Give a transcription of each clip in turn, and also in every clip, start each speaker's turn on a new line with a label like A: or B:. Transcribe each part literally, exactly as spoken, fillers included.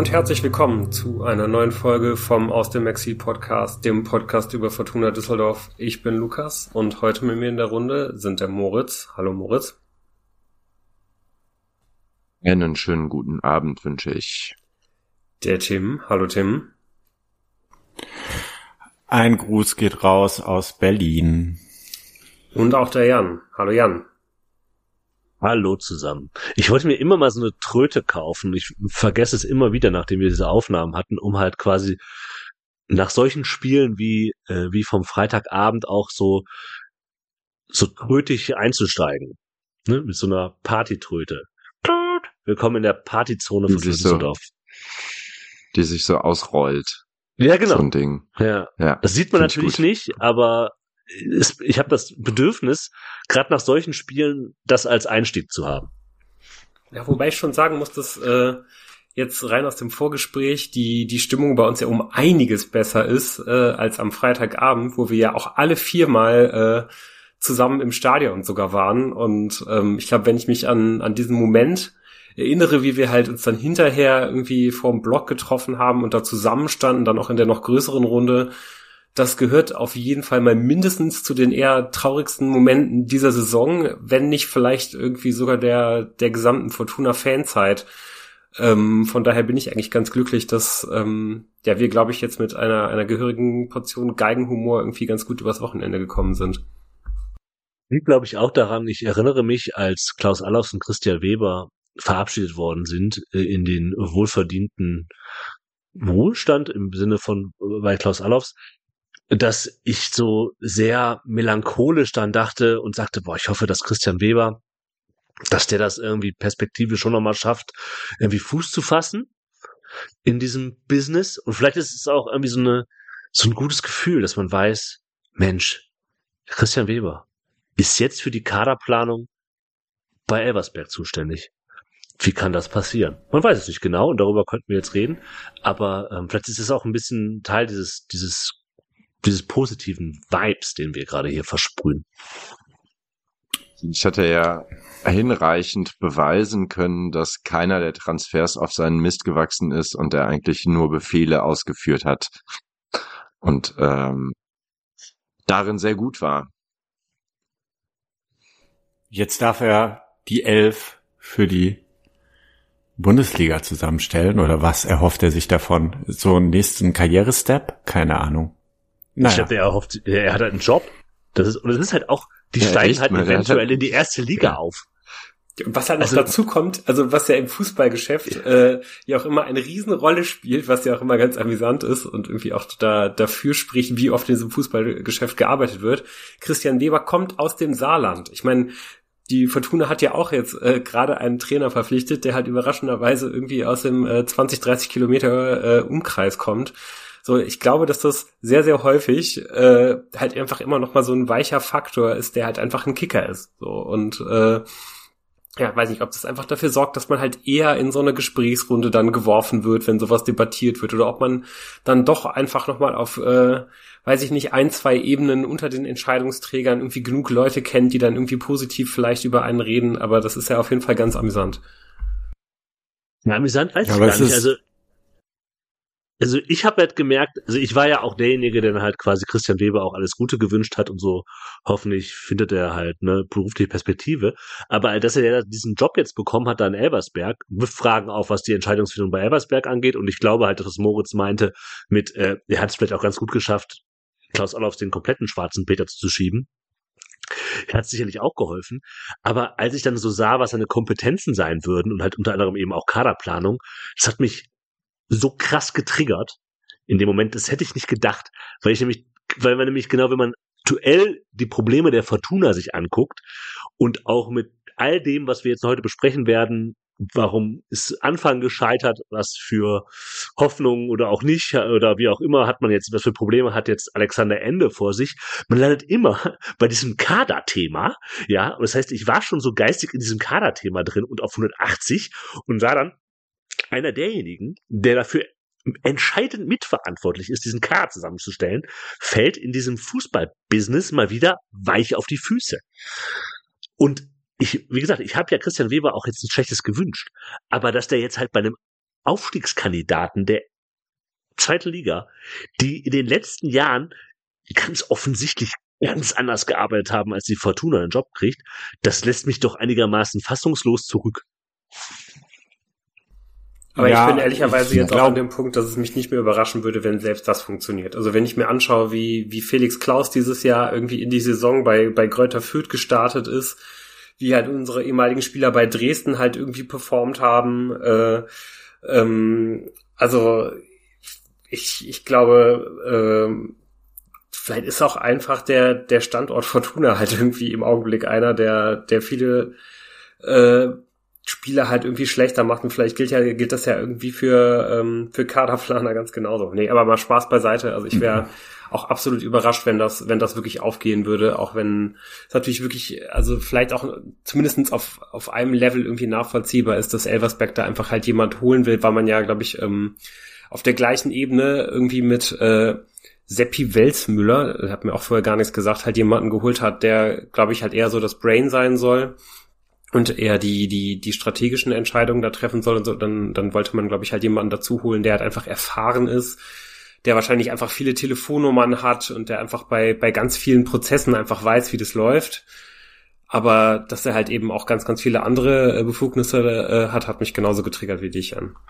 A: und herzlich willkommen zu einer neuen Folge vom Aus dem Maxi Podcast, dem Podcast über Fortuna Düsseldorf. Ich bin Lukas und heute mit mir in der Runde sind der Moritz. Hallo Moritz.
B: Einen schönen guten Abend wünsche ich.
A: Der Tim. Hallo Tim.
C: Ein Gruß geht raus aus Berlin.
A: Und auch der Jan. Hallo Jan.
D: Hallo zusammen. Ich wollte mir immer mal so eine Tröte kaufen. Ich vergesse es immer wieder, nachdem wir diese Aufnahmen hatten, um halt quasi nach solchen Spielen wie äh, wie vom Freitagabend auch so so trötig einzusteigen. Ne? Mit so einer Partytröte. Willkommen in der Partyzone von Düsseldorf.
B: So, die sich so ausrollt.
D: Ja, genau.
B: So ein Ding.
D: Ja.
B: Ja,
D: das sieht man natürlich nicht, aber es, ich habe das Bedürfnis, gerade nach solchen Spielen das als Einstieg zu haben.
A: Ja, wobei ich schon sagen muss, dass äh, jetzt rein aus dem Vorgespräch die die Stimmung bei uns ja um einiges besser ist äh, als am Freitagabend, wo wir ja auch alle viermal äh, zusammen im Stadion sogar waren. Und ähm, ich glaube, wenn ich mich an an diesen Moment erinnere, wie wir halt uns dann hinterher irgendwie vorm Block getroffen haben und da zusammenstanden, dann auch in der noch größeren Runde, das gehört auf jeden Fall mal mindestens zu den eher traurigsten Momenten dieser Saison, wenn nicht vielleicht irgendwie sogar der der gesamten Fortuna-Fanzeit. Ähm, von daher bin ich eigentlich ganz glücklich, dass ähm, ja wir, glaube ich, jetzt mit einer einer gehörigen Portion Geigenhumor irgendwie ganz gut übers Wochenende gekommen sind.
D: Liegt, glaube ich, auch daran, ich erinnere mich, als Klaus Allofs und Christian Weber verabschiedet worden sind äh, in den wohlverdienten Ruhestand im Sinne von äh, bei Klaus Allofs, dass ich so sehr melancholisch dann dachte und sagte, boah, ich hoffe, dass Christian Weber, dass der das irgendwie perspektivisch schon nochmal schafft, irgendwie Fuß zu fassen in diesem Business. Und vielleicht ist es auch irgendwie so eine, so ein gutes Gefühl, dass man weiß, Mensch, Christian Weber ist jetzt für die Kaderplanung bei Elversberg zuständig. Wie kann das passieren? Man weiß es nicht genau und darüber könnten wir jetzt reden, aber ähm, vielleicht ist es auch ein bisschen Teil dieses, dieses dieses positiven Vibes, den wir gerade hier versprühen.
B: Ich hatte ja hinreichend beweisen können, dass keiner der Transfers auf seinen Mist gewachsen ist und er eigentlich nur Befehle ausgeführt hat und ähm, darin sehr gut war.
C: Jetzt darf er die Elf für die Bundesliga zusammenstellen, oder was erhofft er sich davon? So einen nächsten Karrierestep? Keine Ahnung.
D: Naja. Ich glaube, er hofft, er hat halt einen Job. Das ist, und das ist halt auch, die ja, steigen echt, halt eventuell halt in die erste Liga ja. auf.
A: Und was halt noch also, dazu kommt, also was ja im Fußballgeschäft äh, ja auch immer eine Riesenrolle spielt, was ja auch immer ganz amüsant ist und irgendwie auch da dafür spricht, wie oft in diesem Fußballgeschäft gearbeitet wird. Christian Weber kommt aus dem Saarland. Ich meine, die Fortuna hat ja auch jetzt äh, gerade einen Trainer verpflichtet, der halt überraschenderweise irgendwie aus dem äh, zwanzig, dreißig Kilometer äh, Umkreis kommt. So, ich glaube, dass das sehr, sehr häufig äh, halt einfach immer noch mal so ein weicher Faktor ist, der halt einfach ein Kicker ist. So und äh, ja, weiß nicht, ob das einfach dafür sorgt, dass man halt eher in so eine Gesprächsrunde dann geworfen wird, wenn sowas debattiert wird, oder ob man dann doch einfach noch mal auf, äh, weiß ich nicht, ein, zwei Ebenen unter den Entscheidungsträgern irgendwie genug Leute kennt, die dann irgendwie positiv vielleicht über einen reden. Aber das ist ja auf jeden Fall ganz amüsant.
D: Ja, amüsant weiß ja, ich gar nicht. Also Also ich habe halt gemerkt, also ich war ja auch derjenige, der dann halt quasi Christian Weber auch alles Gute gewünscht hat und so, hoffentlich findet er halt eine berufliche Perspektive. Aber dass er ja diesen Job jetzt bekommen hat da in Elversberg, wirft Fragen auf, was die Entscheidungsfindung bei Elversberg angeht. Und ich glaube halt, dass was Moritz meinte mit, äh, er hat es vielleicht auch ganz gut geschafft, Klaus Allofs den kompletten schwarzen Peter zu schieben. Er hat sicherlich auch geholfen. Aber als ich dann so sah, was seine Kompetenzen sein würden und halt unter anderem eben auch Kaderplanung, das hat mich so krass getriggert in dem Moment, das hätte ich nicht gedacht, weil ich nämlich, weil man nämlich genau, wenn man aktuell die Probleme der Fortuna sich anguckt und auch mit all dem, was wir jetzt heute besprechen werden, warum ist Anfang gescheitert, was für Hoffnungen oder auch nicht oder wie auch immer hat man jetzt, was für Probleme hat jetzt Alexander Ende vor sich. Man landet immer bei diesem Kaderthema, ja, und das heißt, ich war schon so geistig in diesem Kaderthema drin und auf hundertachtzig und war dann einer derjenigen, der dafür entscheidend mitverantwortlich ist, diesen Kader zusammenzustellen, fällt in diesem Fußballbusiness mal wieder weich auf die Füße. Und ich, wie gesagt, ich habe ja Christian Weber auch jetzt nichts Schlechtes gewünscht, aber dass der jetzt halt bei einem Aufstiegskandidaten der zweiten Liga, die in den letzten Jahren ganz offensichtlich ganz anders gearbeitet haben, als die Fortuna einen Job kriegt, das lässt mich doch einigermaßen fassungslos zurück.
A: Aber ja, ich bin ehrlicherweise jetzt glaub, auch an dem Punkt, dass es mich nicht mehr überraschen würde, wenn selbst das funktioniert. Also wenn ich mir anschaue, wie wie Felix Klaus dieses Jahr irgendwie in die Saison bei bei Greuther Fürth gestartet ist, wie halt unsere ehemaligen Spieler bei Dresden halt irgendwie performt haben, äh, ähm, also ich ich glaube, äh, vielleicht ist auch einfach der der Standort Fortuna halt irgendwie im Augenblick einer, der der viele äh, Spieler halt irgendwie schlechter macht, und vielleicht gilt ja gilt das ja irgendwie für ähm, für Kaderplaner ganz genauso. Nee, aber mal Spaß beiseite. Also ich wäre auch absolut überrascht, wenn das wenn das wirklich aufgehen würde, auch wenn es natürlich wirklich, also vielleicht auch zumindestens auf auf einem Level irgendwie nachvollziehbar ist, dass Elversberg da einfach halt jemand holen will, weil man ja, glaube ich, ähm, auf der gleichen Ebene irgendwie mit äh, Seppi Welsmüller, hat mir auch vorher gar nichts gesagt, halt jemanden geholt hat, der, glaube ich, halt eher so das Brain sein soll und eher die die die strategischen Entscheidungen da treffen soll und so. Dann dann wollte man, glaube ich, halt jemanden dazu holen, der halt einfach erfahren ist, der wahrscheinlich einfach viele Telefonnummern hat und der einfach bei bei ganz vielen Prozessen einfach weiß, wie das läuft. Aber dass er halt eben auch ganz ganz viele andere Befugnisse äh, hat, hat mich genauso getriggert wie dich an.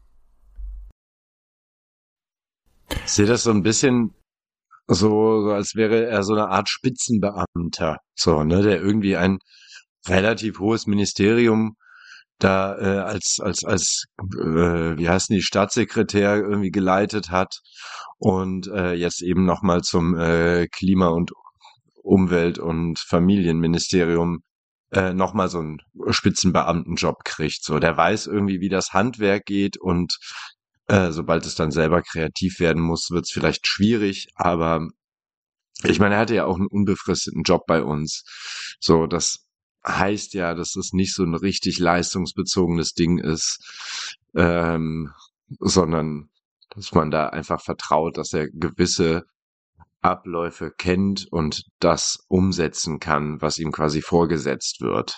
B: Ich sehe das so ein bisschen so, so als wäre er so eine Art Spitzenbeamter, so, ne, der irgendwie ein relativ hohes Ministerium da äh, als als als äh, wie heißen die Staatssekretär irgendwie geleitet hat und äh, jetzt eben noch mal zum äh, Klima- und Umwelt- und Familienministerium äh, noch mal so einen Spitzenbeamtenjob kriegt. So, der weiß irgendwie, wie das Handwerk geht, und äh, sobald es dann selber kreativ werden muss, wird es vielleicht schwierig. Aber ich meine, er hatte ja auch einen unbefristeten Job bei uns. So, das heißt ja, dass es nicht so ein richtig leistungsbezogenes Ding ist, ähm, sondern dass man da einfach vertraut, dass er gewisse Abläufe kennt und das umsetzen kann, was ihm quasi vorgesetzt wird.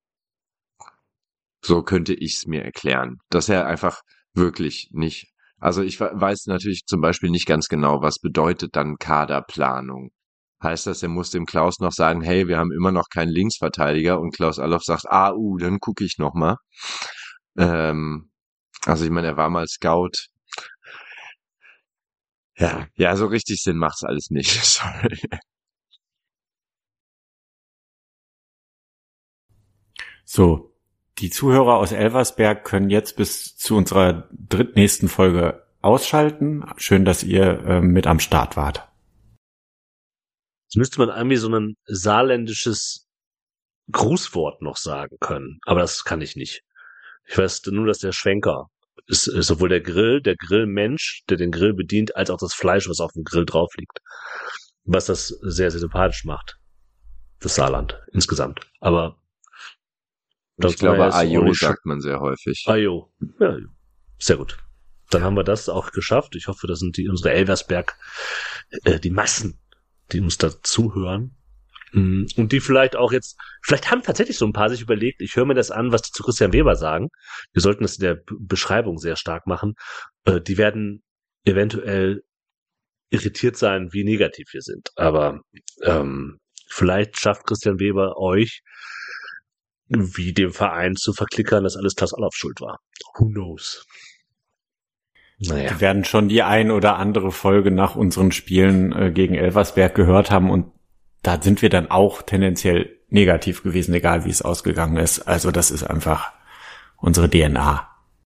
B: So könnte ich es mir erklären, dass er einfach wirklich nicht, also ich weiß natürlich zum Beispiel nicht ganz genau, was bedeutet dann Kaderplanung. Heißt das, er muss dem Klaus noch sagen, hey, wir haben immer noch keinen Linksverteidiger, und Klaus Allofs sagt, ah, uh, dann gucke ich noch mal. Ähm, also ich meine, er war mal Scout. Ja, ja, so richtig Sinn macht's alles nicht. Sorry.
C: So, die Zuhörer aus Elversberg können jetzt bis zu unserer drittnächsten Folge ausschalten. Schön, dass ihr äh, mit am Start wart.
D: Jetzt müsste man irgendwie so ein saarländisches Grußwort noch sagen können, aber das kann ich nicht. Ich weiß nur, dass der Schwenker ist, ist sowohl der Grill, der Grillmensch, der den Grill bedient, als auch das Fleisch, was auf dem Grill drauf liegt. Was das sehr, sehr sympathisch macht. Das Saarland insgesamt. Aber
B: ich glaube, Ajo sagt man sehr häufig.
D: Ajo. Ja, sehr gut. Dann haben wir das auch geschafft. Ich hoffe, das sind die unsere Elversberg, äh, die Massen, die uns da zuhören. Und die vielleicht auch jetzt, vielleicht haben tatsächlich so ein paar sich überlegt, ich höre mir das an, was die zu Christian Weber sagen. Wir sollten das in der B- Beschreibung sehr stark machen. Äh, die werden eventuell irritiert sein, wie negativ wir sind. Aber ähm, vielleicht schafft Christian Weber euch, wie dem Verein zu verklickern, dass alles Klaus Allofs Schuld war. Who knows?
C: Naja. Die werden schon die ein oder andere Folge nach unseren Spielen äh, gegen Elversberg gehört haben, und da sind wir dann auch tendenziell negativ gewesen, egal wie es ausgegangen ist. Also das ist einfach unsere D N A.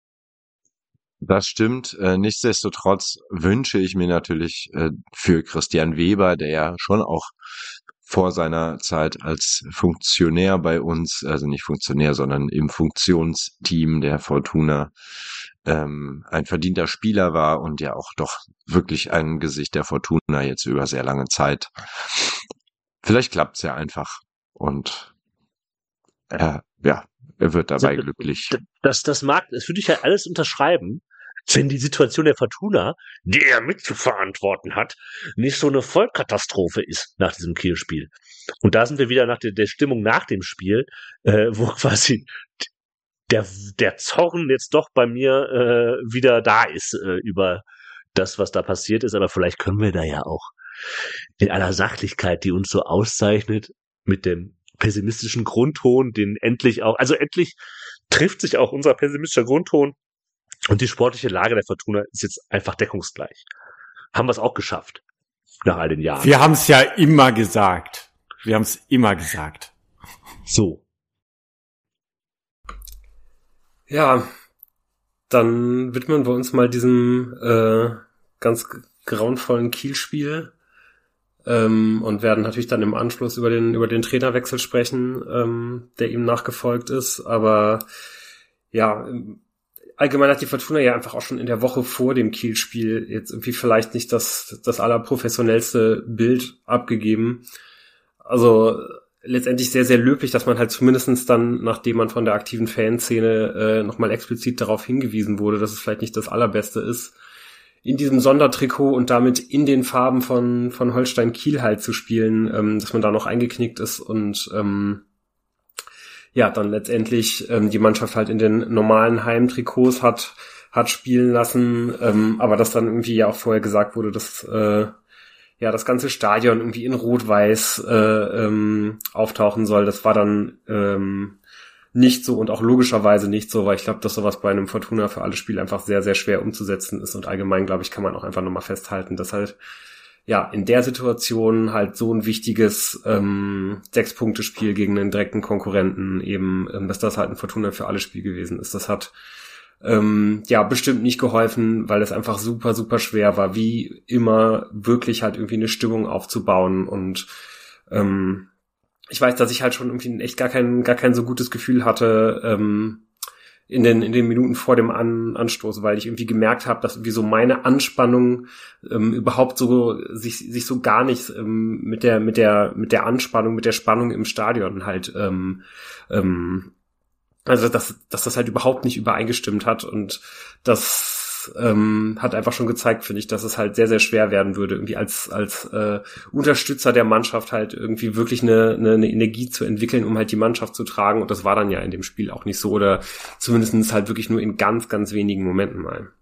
B: Das stimmt. Äh, nichtsdestotrotz wünsche ich mir natürlich äh, für Christian Weber, der ja schon auch vor seiner Zeit als Funktionär bei uns, also nicht Funktionär, sondern im Funktionsteam der Fortuna, ähm, ein verdienter Spieler war und ja auch doch wirklich ein Gesicht der Fortuna jetzt über sehr lange Zeit. Vielleicht klappt's ja einfach, und er, ja, er wird dabei
D: das,
B: glücklich.
D: Das, das mag, das würde ich ja alles unterschreiben, wenn die Situation der Fortuna, die er mitzuverantworten hat, nicht so eine Vollkatastrophe ist nach diesem Kiel-Spiel. Und da sind wir wieder nach der, der Stimmung nach dem Spiel, äh, wo quasi der, der Zorn jetzt doch bei mir äh, wieder da ist äh, über das, was da passiert ist. Aber vielleicht können wir da ja auch in aller Sachlichkeit, die uns so auszeichnet, mit dem pessimistischen Grundton, den endlich auch, also endlich trifft sich auch unser pessimistischer Grundton und die sportliche Lage der Fortuna ist jetzt einfach deckungsgleich. Haben wir es auch geschafft, nach all den Jahren.
C: Wir haben es ja immer gesagt. Wir haben es immer gesagt.
D: So.
A: Ja, dann widmen wir uns mal diesem äh, ganz grauenvollen Kiel-Spiel ähm, und werden natürlich dann im Anschluss über den über den Trainerwechsel sprechen, ähm, der ihm nachgefolgt ist. Aber ja, allgemein hat die Fortuna ja einfach auch schon in der Woche vor dem Kiel-Spiel jetzt irgendwie vielleicht nicht das das allerprofessionellste Bild abgegeben. Also letztendlich sehr, sehr löblich, dass man halt zumindestens dann, nachdem man von der aktiven Fanszene äh, nochmal explizit darauf hingewiesen wurde, dass es vielleicht nicht das Allerbeste ist, in diesem Sondertrikot und damit in den Farben von von Holstein Kiel halt zu spielen, ähm, dass man da noch eingeknickt ist und ähm, ja, dann letztendlich ähm, die Mannschaft halt in den normalen Heimtrikots hat hat spielen lassen, ähm, aber dass dann irgendwie ja auch vorher gesagt wurde, dass äh, ja das ganze Stadion irgendwie in Rot-Weiß äh, ähm, auftauchen soll. Das war dann ähm, nicht so und auch logischerweise nicht so, weil ich glaube, dass sowas bei einem Fortuna für alle Spiele einfach sehr, sehr schwer umzusetzen ist und allgemein, glaube ich, kann man auch einfach nochmal festhalten, dass halt ja in der Situation halt so ein wichtiges ähm, Sechs-Punkte-Spiel gegen einen direkten Konkurrenten eben, ähm, dass das halt ein Fortuna für alle Spiel gewesen ist. Das hat Ähm, ja, bestimmt nicht geholfen, weil es einfach super, super schwer war, wie immer wirklich halt irgendwie eine Stimmung aufzubauen und ähm, ich weiß, dass ich halt schon irgendwie echt gar kein, gar kein so gutes Gefühl hatte ähm, in den in den Minuten vor dem An- Anstoß, weil ich irgendwie gemerkt habe, dass irgendwie so meine Anspannung ähm, überhaupt so sich sich so gar nicht ähm, mit der mit der mit der Anspannung, mit der Spannung im Stadion halt ähm, ähm, Also, dass, dass das halt überhaupt nicht übereingestimmt hat und das ähm, hat einfach schon gezeigt, finde ich, dass es halt sehr, sehr schwer werden würde, irgendwie als als äh, Unterstützer der Mannschaft halt irgendwie wirklich eine, eine, eine Energie zu entwickeln, um halt die Mannschaft zu tragen und das war dann ja in dem Spiel auch nicht so oder zumindest halt wirklich nur in ganz, ganz wenigen Momenten mal.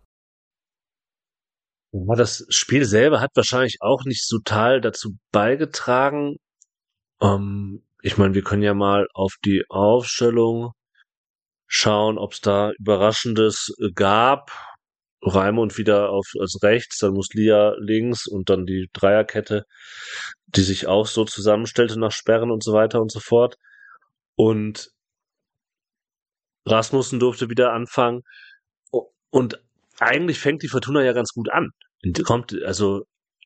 D: Ja, das Spiel selber hat wahrscheinlich auch nicht so total dazu beigetragen. Ähm, Ich meine, wir können ja mal auf die Aufstellung schauen, ob es da Überraschendes gab. Raimund wieder auf als rechts, dann Muslia links und dann die Dreierkette, die sich auch so zusammenstellte nach Sperren und so weiter und so fort. Und Rasmussen durfte wieder anfangen. Und eigentlich fängt die Fortuna ja ganz gut an. Die kommt, also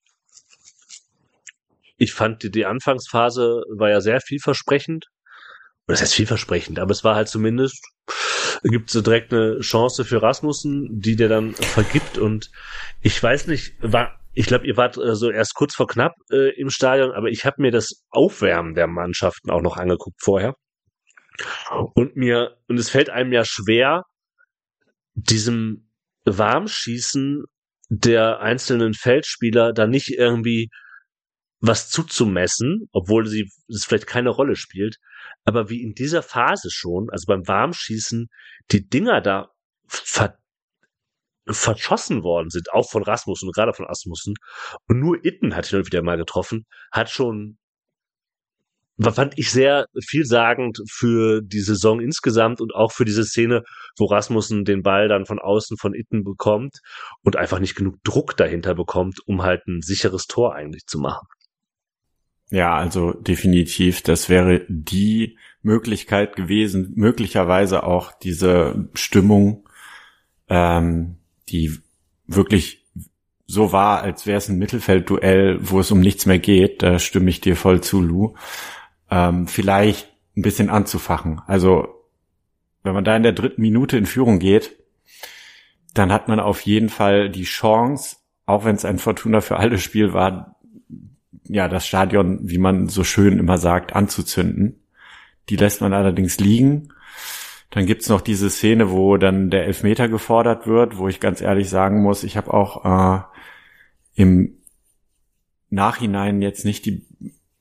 D: ich fand, die, die Anfangsphase war ja sehr vielversprechend. Das heißt vielversprechend, aber es war halt zumindest, gibt es direkt eine Chance für Rasmussen, die der dann vergibt. Und ich weiß nicht, war, ich glaube, ihr wart äh, so erst kurz vor knapp äh, im Stadion, aber ich habe mir das Aufwärmen der Mannschaften auch noch angeguckt vorher. Und mir, und es fällt einem ja schwer, diesem Warmschießen der einzelnen Feldspieler da nicht irgendwie was zuzumessen, obwohl sie es vielleicht keine Rolle spielt, aber wie in dieser Phase schon, also beim Warmschießen, die Dinger da ver- verschossen worden sind, auch von Rasmussen, gerade von Rasmussen, und nur Itten hat ihn wieder mal getroffen, hat schon, fand ich sehr vielsagend für die Saison insgesamt und auch für diese Szene, wo Rasmussen den Ball dann von außen von Itten bekommt und einfach nicht genug Druck dahinter bekommt, um halt ein sicheres Tor eigentlich zu machen.
C: Ja, also definitiv, das wäre die Möglichkeit gewesen, möglicherweise auch diese Stimmung, ähm, die wirklich so war, als wäre es ein Mittelfeldduell, wo es um nichts mehr geht, da stimme ich dir voll zu, Lou, ähm, vielleicht ein bisschen anzufachen. Also wenn man da in der dritten Minute in Führung geht, dann hat man auf jeden Fall die Chance, auch wenn es ein Fortuna für alle Spiel war, ja, das Stadion, wie man so schön immer sagt, anzuzünden. Die lässt man allerdings liegen. Dann gibt's noch diese Szene, wo dann der Elfmeter gefordert wird, wo ich ganz ehrlich sagen muss, ich habe auch äh, im Nachhinein jetzt nicht die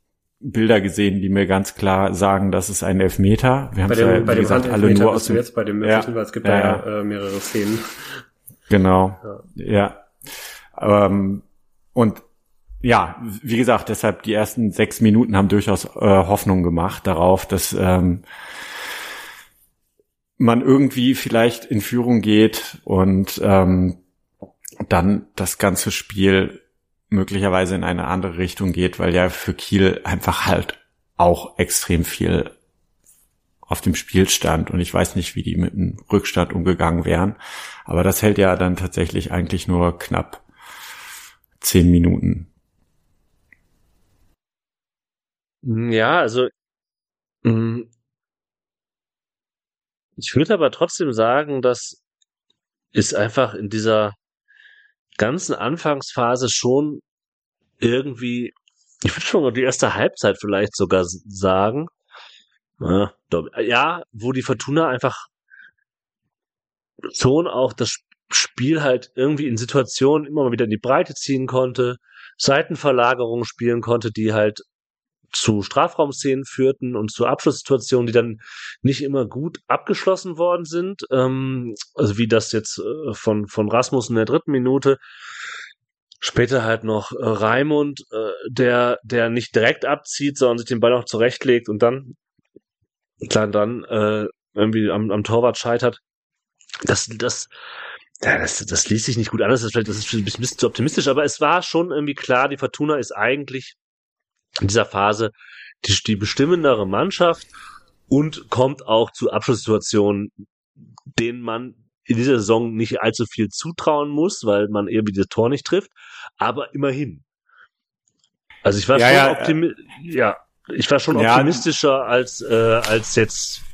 C: Bilder gesehen, die mir ganz klar sagen, das ist ein Elfmeter. Wir haben
A: bei dem,
C: ja,
A: bei
C: wie
A: dem
C: gesagt, alle nur aus dem,
A: jetzt bei dem möglichen, ja, weil es gibt ja, ja äh, mehrere Szenen.
C: Genau, ja. ja. Ähm, und ja, wie gesagt, deshalb die ersten sechs Minuten haben durchaus äh, Hoffnung gemacht darauf, dass ähm, man irgendwie vielleicht in Führung geht und ähm, dann das ganze Spiel möglicherweise in eine andere Richtung geht, weil ja für Kiel einfach halt auch extrem viel auf dem Spiel stand und ich weiß nicht, wie die mit dem Rückstand umgegangen wären, aber das hält ja dann tatsächlich eigentlich nur knapp zehn Minuten.
D: Ja, also ich würde aber trotzdem sagen, dass es einfach in dieser ganzen Anfangsphase schon irgendwie, ich würde schon die erste Halbzeit vielleicht sogar sagen, ja, wo die Fortuna einfach schon auch das Spiel halt irgendwie in Situationen immer mal wieder in die Breite ziehen konnte, Seitenverlagerungen spielen konnte, die halt zu Strafraumszenen führten und zu Abschlusssituationen, die dann nicht immer gut abgeschlossen worden sind, ähm, also wie das jetzt äh, von von Rasmus in der dritten Minute, später halt noch äh, Raimund, äh, der der nicht direkt abzieht, sondern sich den Ball noch zurechtlegt und dann dann dann äh, irgendwie am, am Torwart scheitert. Das das ja, das das liest sich nicht gut an, das ist vielleicht das ist ein bisschen zu optimistisch, aber es war schon irgendwie klar, die Fortuna ist eigentlich in dieser Phase die, die bestimmendere Mannschaft und kommt auch zu Abschlusssituationen, denen man in dieser Saison nicht allzu viel zutrauen muss, weil man irgendwie das Tor nicht trifft, aber immerhin. Also ich war ja, schon ja, optimi- äh, ja, ich war schon ja, optimistischer als äh, als jetzt.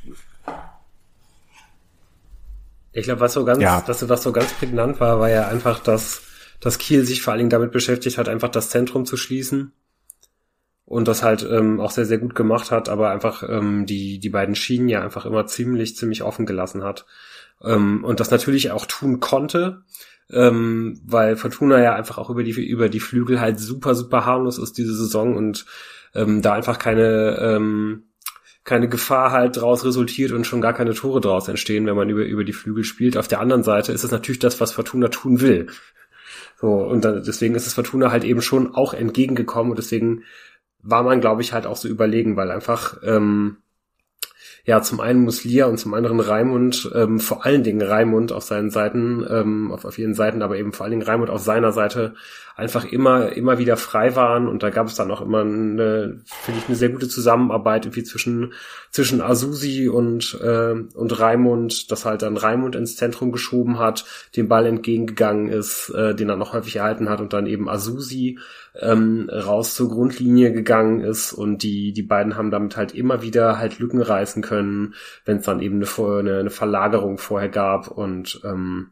A: Ich glaube, was so ganz, ja. was, was so ganz prägnant war, war ja einfach, dass dass Kiel sich vor allen Dingen damit beschäftigt hat, einfach das Zentrum zu schließen. Und das halt ähm, auch sehr, sehr gut gemacht hat, aber einfach ähm, die die beiden Schienen ja einfach immer ziemlich, ziemlich offen gelassen hat. Ähm, und das natürlich auch tun konnte, ähm, weil Fortuna ja einfach auch über die über die Flügel halt super, super harmlos ist diese Saison und ähm, da einfach keine ähm, keine Gefahr halt draus resultiert und schon gar keine Tore draus entstehen, wenn man über über die Flügel spielt. Auf der anderen Seite ist es natürlich das, was Fortuna tun will. So, und dann, deswegen ist es Fortuna halt eben schon auch entgegengekommen und deswegen war man, glaube ich, halt auch so überlegen, weil einfach, ähm, ja, zum einen Muslia und zum anderen Raimund, ähm, vor allen Dingen Raimund auf seinen Seiten, ähm, auf, auf ihren Seiten, aber eben vor allen Dingen Raimund auf seiner Seite einfach immer, immer wieder frei waren und da gab es dann auch immer eine, finde ich, eine sehr gute Zusammenarbeit irgendwie zwischen, zwischen Azusi und, äh, und Raimund, dass halt dann Raimund ins Zentrum geschoben hat, dem Ball entgegengegangen ist, äh, den er noch häufig erhalten hat und dann eben Azusi ähm, raus zur Grundlinie gegangen ist und die die beiden haben damit halt immer wieder halt Lücken reißen können, wenn es dann eben eine, eine, eine Verlagerung vorher gab und ähm,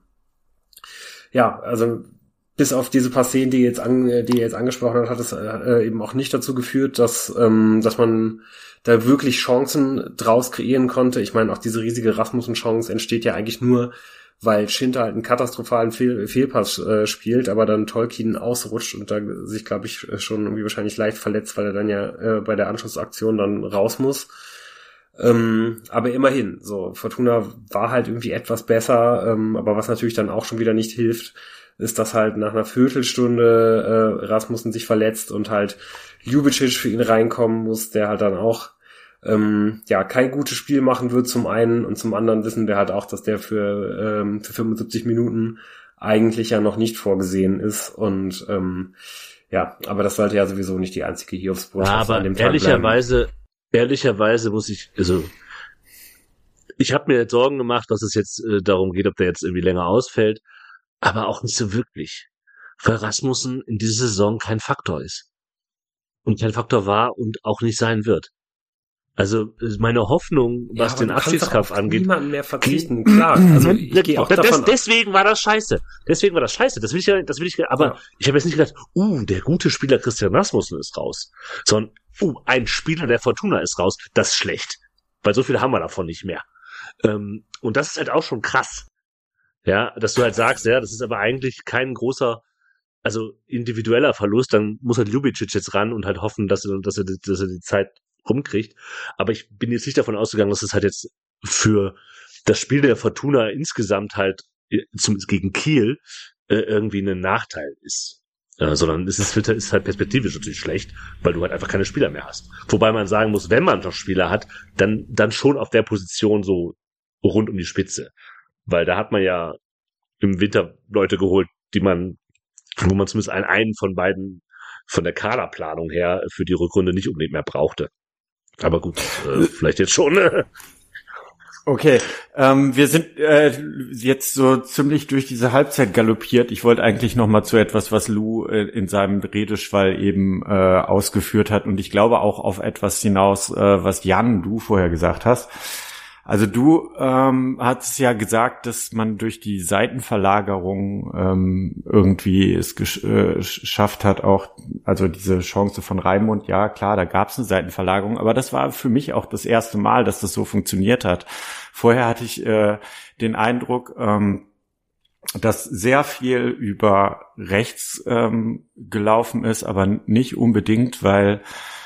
A: ja, also bis auf diese paar Szenen, die jetzt an, die ihr jetzt angesprochen hat, hat es äh, eben auch nicht dazu geführt, dass ähm, dass man da wirklich Chancen draus kreieren konnte. Ich meine, auch diese riesige Rasmussen-Chance entsteht ja eigentlich nur, weil Schinter halt einen katastrophalen Fehl- Fehlpass äh, spielt, aber dann Tolkien ausrutscht und da sich, glaube ich, schon irgendwie wahrscheinlich leicht verletzt, weil er dann ja äh, bei der Anschlussaktion dann raus muss. Ähm, aber immerhin, so, Fortuna war halt irgendwie etwas besser, ähm, aber was natürlich dann auch schon wieder nicht hilft, ist, dass halt nach einer Viertelstunde äh, Rasmussen sich verletzt und halt Ljubicic für ihn reinkommen muss, der halt dann auch ähm, ja kein gutes Spiel machen wird zum einen und zum anderen wissen wir halt auch, dass der für, ähm, für fünfundsiebzig Minuten eigentlich ja noch nicht vorgesehen ist und ähm, ja, aber das sollte ja sowieso nicht die einzige Hiobsbotschaft
D: ja, aber
A: an dem Tag
D: ehrlicherweise, bleiben. ehrlicherweise muss ich, also ich habe mir jetzt Sorgen gemacht, dass es jetzt äh, darum geht, ob der jetzt irgendwie länger ausfällt, aber auch nicht so wirklich, weil Rasmussen in dieser Saison kein Faktor ist und kein Faktor war und auch nicht sein wird. Also meine Hoffnung, was ja, den Abschiedskampf angeht,
A: niemanden mehr verzichten. Klar, also ich gehe auch davon.
D: Deswegen war das scheiße. Deswegen war das scheiße. Das will ich ja, das will ich. Aber ja. Ich habe jetzt nicht gedacht, uh, der gute Spieler Christian Rasmussen ist raus, sondern uh, ein Spieler der Fortuna ist raus. Das ist schlecht, weil so viele haben wir davon nicht mehr. Ähm, und das ist halt auch schon krass, ja, dass du halt sagst, ja, das ist aber eigentlich kein großer also individueller Verlust, dann muss halt Ljubicic jetzt ran und halt hoffen, dass er, dass er, dass er die Zeit rumkriegt. Aber ich bin jetzt nicht davon ausgegangen, dass es halt jetzt für das Spiel der Fortuna insgesamt halt zum, gegen Kiel äh, irgendwie ein Nachteil ist. Äh, sondern es ist, ist halt perspektivisch natürlich schlecht, weil du halt einfach keine Spieler mehr hast. Wobei man sagen muss, wenn man noch Spieler hat, dann, dann schon auf der Position so rund um die Spitze. Weil da hat man ja im Winter Leute geholt, die man, wo man zumindest einen, einen von beiden von der Kaderplanung her für die Rückrunde nicht unbedingt mehr brauchte. Aber gut, äh, vielleicht jetzt schon.
C: Okay, ähm, wir sind äh, jetzt so ziemlich durch diese Halbzeit galoppiert. Ich wollte eigentlich noch mal zu etwas, was Lou äh, in seinem Redeschwall eben äh, ausgeführt hat, und ich glaube auch auf etwas hinaus, äh, was Jan, du vorher gesagt hast. Also du ähm, hast ja gesagt, dass man durch die Seitenverlagerung ähm, irgendwie es gesch- äh, geschafft hat, auch also diese Chance von Raimund, ja klar, da gab es eine Seitenverlagerung, aber das war für mich auch das erste Mal, dass das so funktioniert hat. Vorher hatte ich äh, den Eindruck, ähm, dass sehr viel über rechts ähm, gelaufen ist, aber nicht unbedingt, weil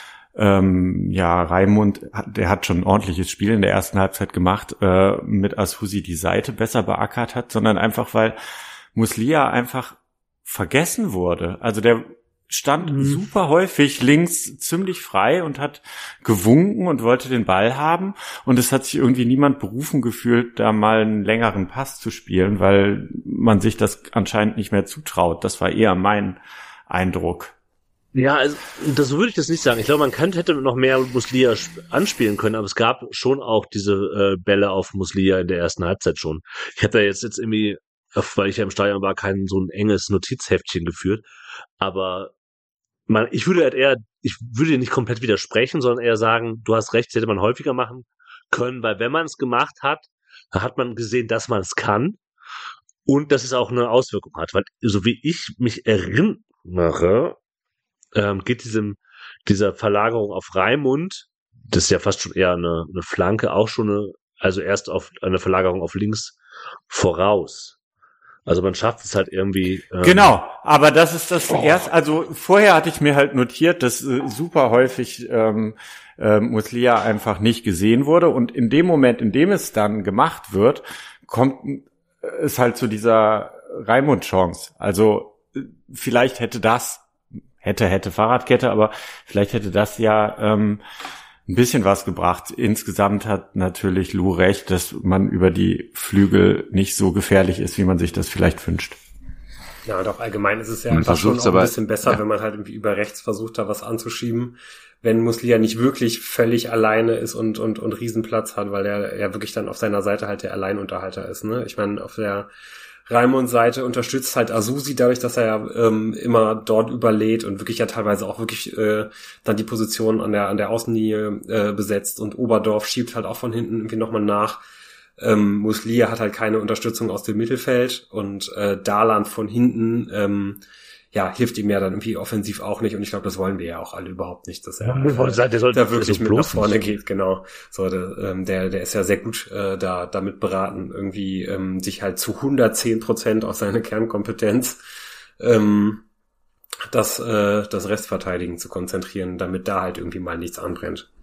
C: Ähm, ja, Raimund, der hat schon ein ordentliches Spiel in der ersten Halbzeit gemacht, äh, mit Asusi die Seite besser beackert hat, sondern einfach, weil Muslia einfach vergessen wurde. Also der stand mhm. super häufig links ziemlich frei und hat gewunken und wollte den Ball haben, und es hat sich irgendwie niemand berufen gefühlt, da mal einen längeren Pass zu spielen, weil man sich das anscheinend nicht mehr zutraut. Das war eher mein Eindruck.
D: Ja, also das so würde ich das nicht sagen. Ich glaube, man könnte, hätte noch mehr Muslia anspielen können, aber es gab schon auch diese äh, Bälle auf Muslia in der ersten Halbzeit schon. Ich hatte jetzt jetzt irgendwie, weil ich ja im Stadion war, kein so ein enges Notizheftchen geführt, aber man, ich würde halt eher, ich würde nicht komplett widersprechen, sondern eher sagen, du hast recht, das hätte man häufiger machen können, weil wenn man es gemacht hat, hat man gesehen, dass man es kann und dass es auch eine Auswirkung hat, weil so wie ich mich erinnere, Ähm, geht diesem, dieser Verlagerung auf Raimund, das ist ja fast schon eher eine, eine Flanke, auch schon eine, also erst auf eine Verlagerung auf links voraus. Also man schafft es halt irgendwie. Ähm,
C: genau, aber das ist das oh. erst, also vorher hatte ich mir halt notiert, dass äh, super häufig ähm, äh, Muslia einfach nicht gesehen wurde, und in dem Moment, in dem es dann gemacht wird, kommt es halt zu dieser Raimund-Chance. Also äh, vielleicht hätte das Hätte, hätte Fahrradkette, aber vielleicht hätte das ja ähm, ein bisschen was gebracht. Insgesamt hat natürlich Lou recht, dass man über die Flügel nicht so gefährlich ist, wie man sich das vielleicht wünscht.
A: Ja, doch allgemein ist es ja einfach schon auch ein bisschen besser, ja, wenn man halt irgendwie über rechts versucht, da was anzuschieben, wenn Muslia nicht wirklich völlig alleine ist und und und Riesenplatz hat, weil er ja wirklich dann auf seiner Seite halt der Alleinunterhalter ist, ne? Ich meine, auf der Raimunds Seite unterstützt halt Asusi dadurch, dass er ja ähm, immer dort überlädt und wirklich ja teilweise auch wirklich äh, dann die Position an der an der Außenlinie äh, besetzt, und Oberdorf schiebt halt auch von hinten irgendwie nochmal nach. Ähm, Muslia hat halt keine Unterstützung aus dem Mittelfeld, und äh, Dahland von hinten ähm, ja, hilft ihm ja dann irgendwie offensiv auch nicht, und ich glaube, das wollen wir ja auch alle überhaupt nicht, dass er
D: äh, sagen, der soll,
A: da wirklich
D: mit
A: nach vorne nicht. geht, genau. So, der, ähm, der, der ist ja sehr gut äh, da damit beraten, irgendwie ähm, sich halt zu hundertzehn Prozent auf seine Kernkompetenz ähm, das, äh, das Restverteidigen zu konzentrieren, damit da halt irgendwie mal nichts anbrennt.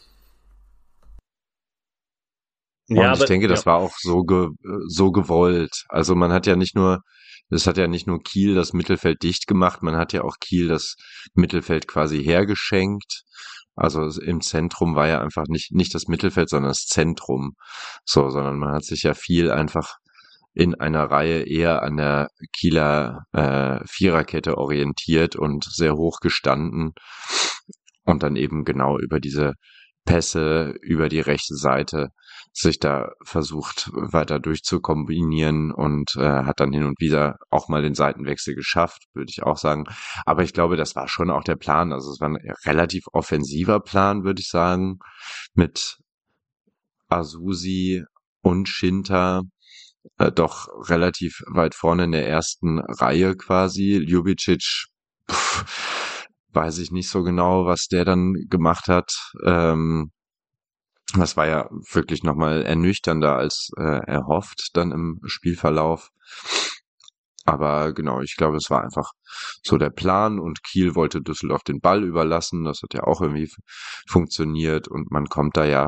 B: Ja, und aber, ich denke, das ja. war auch so ge, so gewollt. Also man hat ja nicht nur Das hat ja nicht nur Kiel das Mittelfeld dicht gemacht, man hat ja auch Kiel das Mittelfeld quasi hergeschenkt. Also im Zentrum war ja einfach nicht nicht das Mittelfeld, sondern das Zentrum. So, sondern man hat sich ja viel einfach in einer Reihe eher an der Kieler äh, Viererkette orientiert und sehr hoch gestanden und dann eben genau über diese Pässe über die rechte Seite sich da versucht weiter durchzukombinieren und äh, hat dann hin und wieder auch mal den Seitenwechsel geschafft, würde ich auch sagen. Aber ich glaube, das war schon auch der Plan. Also es war ein relativ offensiver Plan, würde ich sagen, mit Asusi und Schinter äh, doch relativ weit vorne in der ersten Reihe quasi. Ljubicic, pff, weiß ich nicht so genau, was der dann gemacht hat. Ähm, Das war ja wirklich nochmal ernüchternder als äh, erhofft dann im Spielverlauf. Aber genau, ich glaube, es war einfach so der Plan und Kiel wollte Düsseldorf den Ball überlassen. Das hat ja auch irgendwie f- funktioniert und man kommt da ja,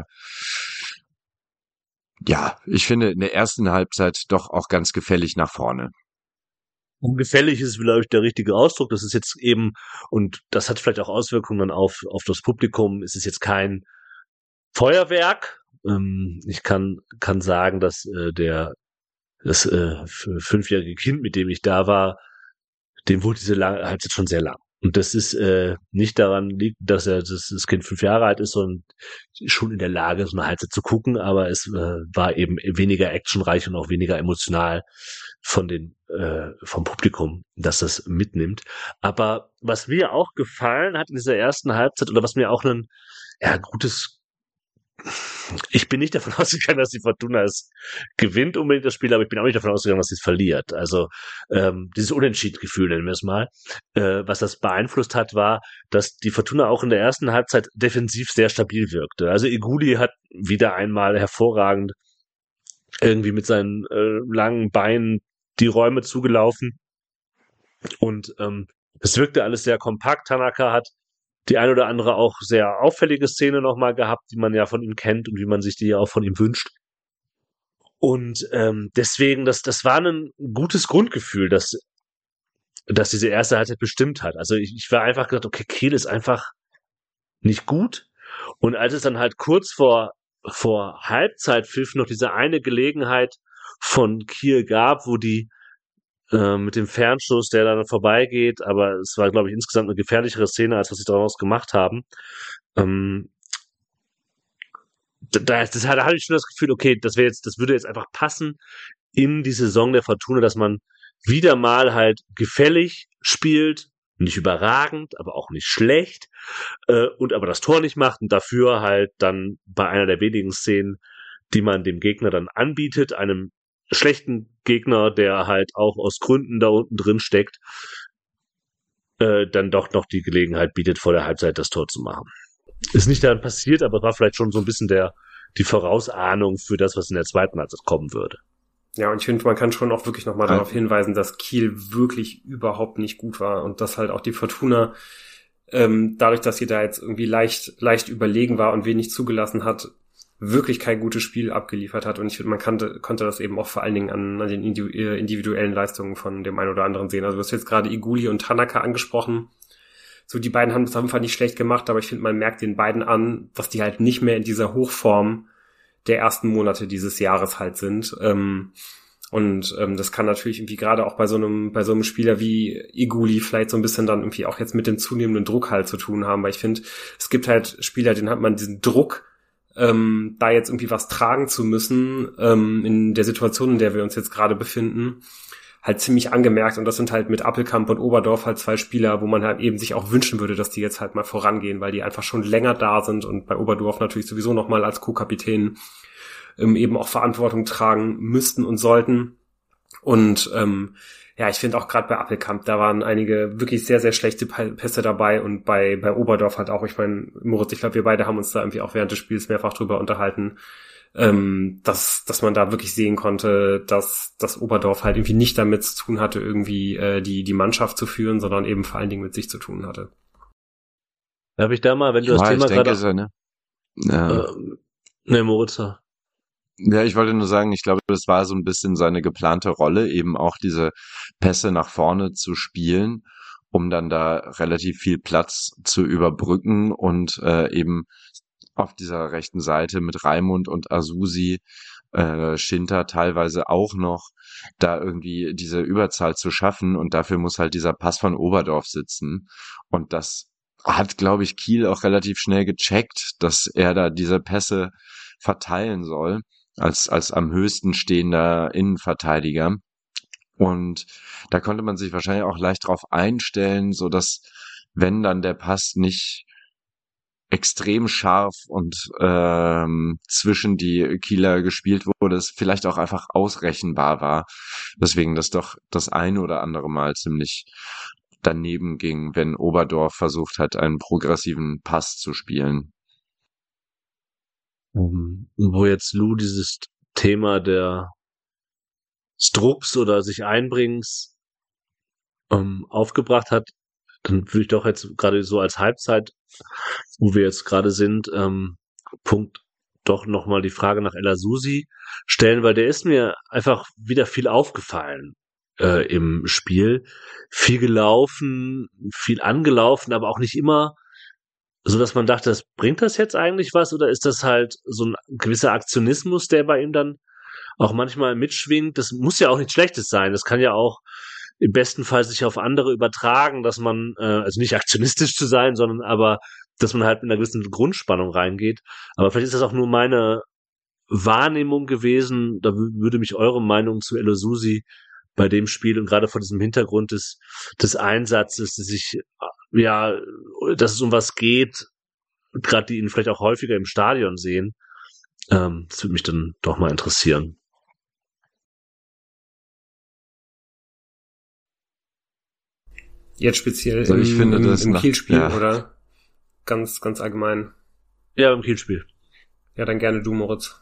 B: ja, ich finde in der ersten Halbzeit doch auch ganz gefällig nach vorne.
D: Ungefällig ist, glaube ich, der richtige Ausdruck. Das ist jetzt eben, und das hat vielleicht auch Auswirkungen dann auf, auf das Publikum. Es ist jetzt kein Feuerwerk. Ähm, ich kann, kann sagen, dass äh, der das äh, f- fünfjährige Kind, mit dem ich da war, dem wurde diese lange Halbzeit schon sehr lang. Und das ist äh, nicht daran liegt, dass er dass das Kind fünf Jahre alt ist, sondern schon in der Lage, so eine Halbzeit zu gucken, aber es äh, war eben weniger actionreich und auch weniger emotional von den äh, vom Publikum, dass das mitnimmt. Aber was mir auch gefallen hat in dieser ersten Halbzeit oder was mir auch ein ja, gutes ich bin nicht davon ausgegangen, dass die Fortuna es gewinnt unbedingt das Spiel, aber ich bin auch nicht davon ausgegangen, dass sie es verliert. Also ähm, dieses Unentschieden-Gefühl, nennen wir es mal, äh, was das beeinflusst hat, war, dass die Fortuna auch in der ersten Halbzeit defensiv sehr stabil wirkte. Also Iguli hat wieder einmal hervorragend irgendwie mit seinen äh, langen Beinen die Räume zugelaufen und ähm, es wirkte alles sehr kompakt. Tanaka hat die ein oder andere auch sehr auffällige Szene nochmal gehabt, die man ja von ihm kennt und wie man sich die ja auch von ihm wünscht. Und ähm, deswegen, das, das war ein gutes Grundgefühl, dass, dass diese erste Halbzeit bestimmt hat. Also ich, ich war einfach gedacht, okay, Kiel ist einfach nicht gut. Und als es dann halt kurz vor, vor Halbzeitpfiff noch diese eine Gelegenheit von Kiel gab, wo die äh, mit dem Fernschuss, der dann vorbeigeht, aber es war, glaube ich, insgesamt eine gefährlichere Szene, als was sie daraus gemacht haben. Ähm, da, das, da hatte ich schon das Gefühl, okay, das wäre jetzt, das würde jetzt einfach passen in die Saison der Fortuna, dass man wieder mal halt gefällig spielt, nicht überragend, aber auch nicht schlecht, äh, und aber das Tor nicht macht und dafür halt dann bei einer der wenigen Szenen, die man dem Gegner dann anbietet, einem schlechten Gegner, der halt auch aus Gründen da unten drin steckt, äh, dann doch noch die Gelegenheit bietet, vor der Halbzeit das Tor zu machen. Ist nicht dann passiert, aber war vielleicht schon so ein bisschen der die Vorausahnung für das, was in der zweiten Halbzeit kommen würde.
A: Ja, und ich finde, man kann schon auch wirklich nochmal darauf hinweisen, dass Kiel wirklich überhaupt nicht gut war und dass halt auch die Fortuna ähm, dadurch, dass sie da jetzt irgendwie leicht leicht überlegen war und wenig zugelassen hat, wirklich kein gutes Spiel abgeliefert hat. Und ich finde, man kannte, konnte das eben auch vor allen Dingen an, an den individuellen Leistungen von dem einen oder anderen sehen. Also du hast jetzt gerade Iguli und Tanaka angesprochen. So, die beiden haben es einfach nicht schlecht gemacht, aber ich finde, man merkt den beiden an, dass die halt nicht mehr in dieser Hochform der ersten Monate dieses Jahres halt sind. Ähm, und ähm, das kann natürlich irgendwie gerade auch bei so einem bei so einem Spieler wie Iguli vielleicht so ein bisschen dann irgendwie auch jetzt mit dem zunehmenden Druck halt zu tun haben, weil ich finde, es gibt halt Spieler, denen hat man diesen Druck, ähm, da jetzt irgendwie was tragen zu müssen, ähm, in der Situation, in der wir uns jetzt gerade befinden, halt ziemlich angemerkt. Und das sind halt mit Appelkamp und Oberdorf halt zwei Spieler, wo man halt eben sich auch wünschen würde, dass die jetzt halt mal vorangehen, weil die einfach schon länger da sind und bei Oberdorf natürlich sowieso nochmal als Co-Kapitän ähm, eben auch Verantwortung tragen müssten und sollten. Und ähm, ja, ich finde auch gerade bei Appelkamp, da waren einige wirklich sehr, sehr schlechte Pässe dabei und bei bei Oberdorf halt auch. Ich meine, Moritz, ich glaube, wir beide haben uns da irgendwie auch während des Spiels mehrfach drüber unterhalten, ähm, dass dass man da wirklich sehen konnte, dass das Oberdorf halt irgendwie nicht damit zu tun hatte, irgendwie äh, die die Mannschaft zu führen, sondern eben vor allen Dingen mit sich zu tun hatte.
D: Darf ich da mal, wenn du das
B: ja,
D: Thema
B: ich denke,
D: gerade...
B: so, ne? Ja.
D: Äh, ne, Moritz.
B: Ja, ich wollte nur sagen, ich glaube, das war so ein bisschen seine geplante Rolle, eben auch diese Pässe nach vorne zu spielen, um dann da relativ viel Platz zu überbrücken und äh, eben auf dieser rechten Seite mit Raimund und Asusi, äh, Schinter teilweise auch noch, da irgendwie diese Überzahl zu schaffen und dafür muss halt dieser Pass von Oberdorf sitzen und das hat, glaube ich, Kiel auch relativ schnell gecheckt, dass er da diese Pässe verteilen soll, als als am höchsten stehender Innenverteidiger. Und da konnte man sich wahrscheinlich auch leicht drauf einstellen, so dass wenn dann der Pass nicht extrem scharf und ähm, zwischen die Kieler gespielt wurde, es vielleicht auch einfach ausrechenbar war. Deswegen das doch das eine oder andere Mal ziemlich daneben ging, wenn Oberdorf versucht hat, einen progressiven Pass zu spielen.
D: Um, wo jetzt Lou dieses Thema der Strucks oder sich Einbringens ähm, aufgebracht hat, dann würde ich doch jetzt gerade so als Halbzeit, wo wir jetzt gerade sind, ähm, Punkt doch nochmal die Frage nach El Azusi stellen, weil der ist mir einfach wieder viel aufgefallen äh, im Spiel. Viel gelaufen, viel angelaufen, aber auch nicht immer so, dass man dachte, das bringt das jetzt eigentlich was, oder ist das halt so ein gewisser Aktionismus, der bei ihm dann auch manchmal mitschwingt? Das muss ja auch nichts Schlechtes sein. Das kann ja auch im besten Fall sich auf andere übertragen, dass man, äh, also nicht aktionistisch zu sein, sondern aber, dass man halt mit einer gewissen Grundspannung reingeht. Aber vielleicht ist das auch nur meine Wahrnehmung gewesen. Da w- würde mich eure Meinung zu El Azusi bei dem Spiel und gerade vor diesem Hintergrund des, des Einsatzes, dass ich, ja, dass es um was geht, gerade die ihn vielleicht auch häufiger im Stadion sehen, ähm, das würde mich dann doch mal interessieren.
A: Jetzt speziell
B: also ich
A: im,
B: finde
A: im,
B: das
A: im
B: nach,
A: Kielspiel
B: ja.
A: oder ganz, ganz allgemein?
D: Ja, im Kielspiel.
A: Ja, dann gerne du, Moritz.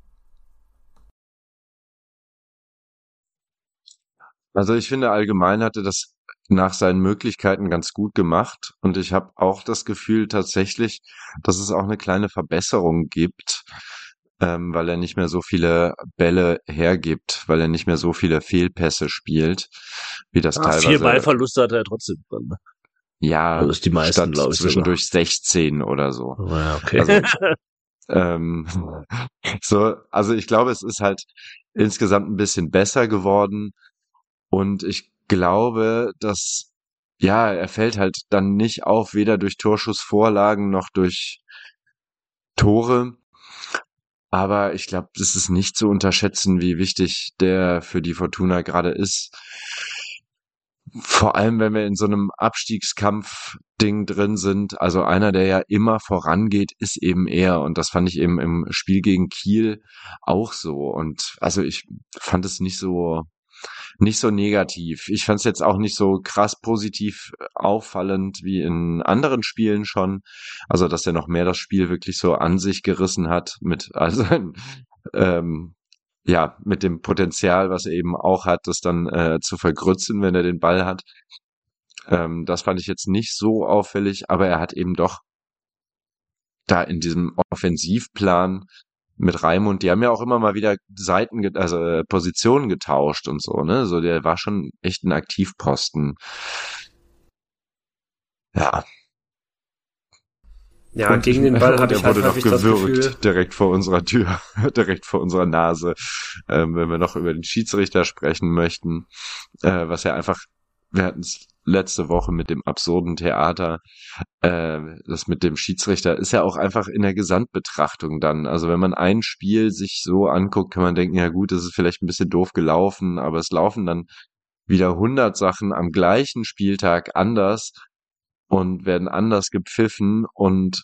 B: Also ich finde, allgemein hatte das nach seinen Möglichkeiten ganz gut gemacht. Und ich habe auch das Gefühl tatsächlich, dass es auch eine kleine Verbesserung gibt, ähm, weil er nicht mehr so viele Bälle hergibt, weil er nicht mehr so viele Fehlpässe spielt, wie das
D: Ah,
B: teilweise...
D: vier Ballverluste hat er trotzdem. Ne?
B: Ja,
D: Also die meisten,
B: statt
D: glaube ich,
B: zwischendurch sechzehn oder so.
D: Oh, ja, okay.
B: Also, ähm, so, also ich glaube, es ist halt insgesamt ein bisschen besser geworden. Und ich glaube, dass, ja, er fällt halt dann nicht auf, weder durch Torschussvorlagen noch durch Tore. Aber ich glaube, das ist nicht zu unterschätzen, wie wichtig der für die Fortuna gerade ist. Vor allem, wenn wir in so einem Abstiegskampf-Ding drin sind. Also einer, der ja immer vorangeht, ist eben er. Und das fand ich eben im Spiel gegen Kiel auch so. Und also ich fand es nicht so nicht so negativ. Ich fand es jetzt auch nicht so krass positiv auffallend wie in anderen Spielen schon. Also, dass er noch mehr das Spiel wirklich so an sich gerissen hat mit also ähm, ja, mit dem Potenzial, was er eben auch hat, das dann äh, zu vergrützen, wenn er den Ball hat. Ähm, das fand ich jetzt nicht so auffällig, aber er hat eben doch da in diesem Offensivplan mit Raimund, die haben ja auch immer mal wieder Seiten, get- also äh, Positionen getauscht und so, ne? So, der war schon echt ein Aktivposten. Ja.
A: Ja,
B: Und
A: gegen
B: ich-
A: den Ball
B: und
A: hatte
B: er
A: ich halt
B: wurde noch
A: häufig das
B: gewürgt,
A: Gefühl,
B: direkt vor unserer Tür, direkt vor unserer Nase. Ähm, wenn wir noch über den Schiedsrichter sprechen möchten, äh, was ja einfach, wir hatten es letzte Woche mit dem absurden Theater, äh, das mit dem Schiedsrichter ist ja auch einfach in der Gesamtbetrachtung dann. Also wenn man ein Spiel sich so anguckt, kann man denken, ja gut, das ist vielleicht ein bisschen doof gelaufen, aber es laufen dann wieder hundert Sachen am gleichen Spieltag anders und werden anders gepfiffen und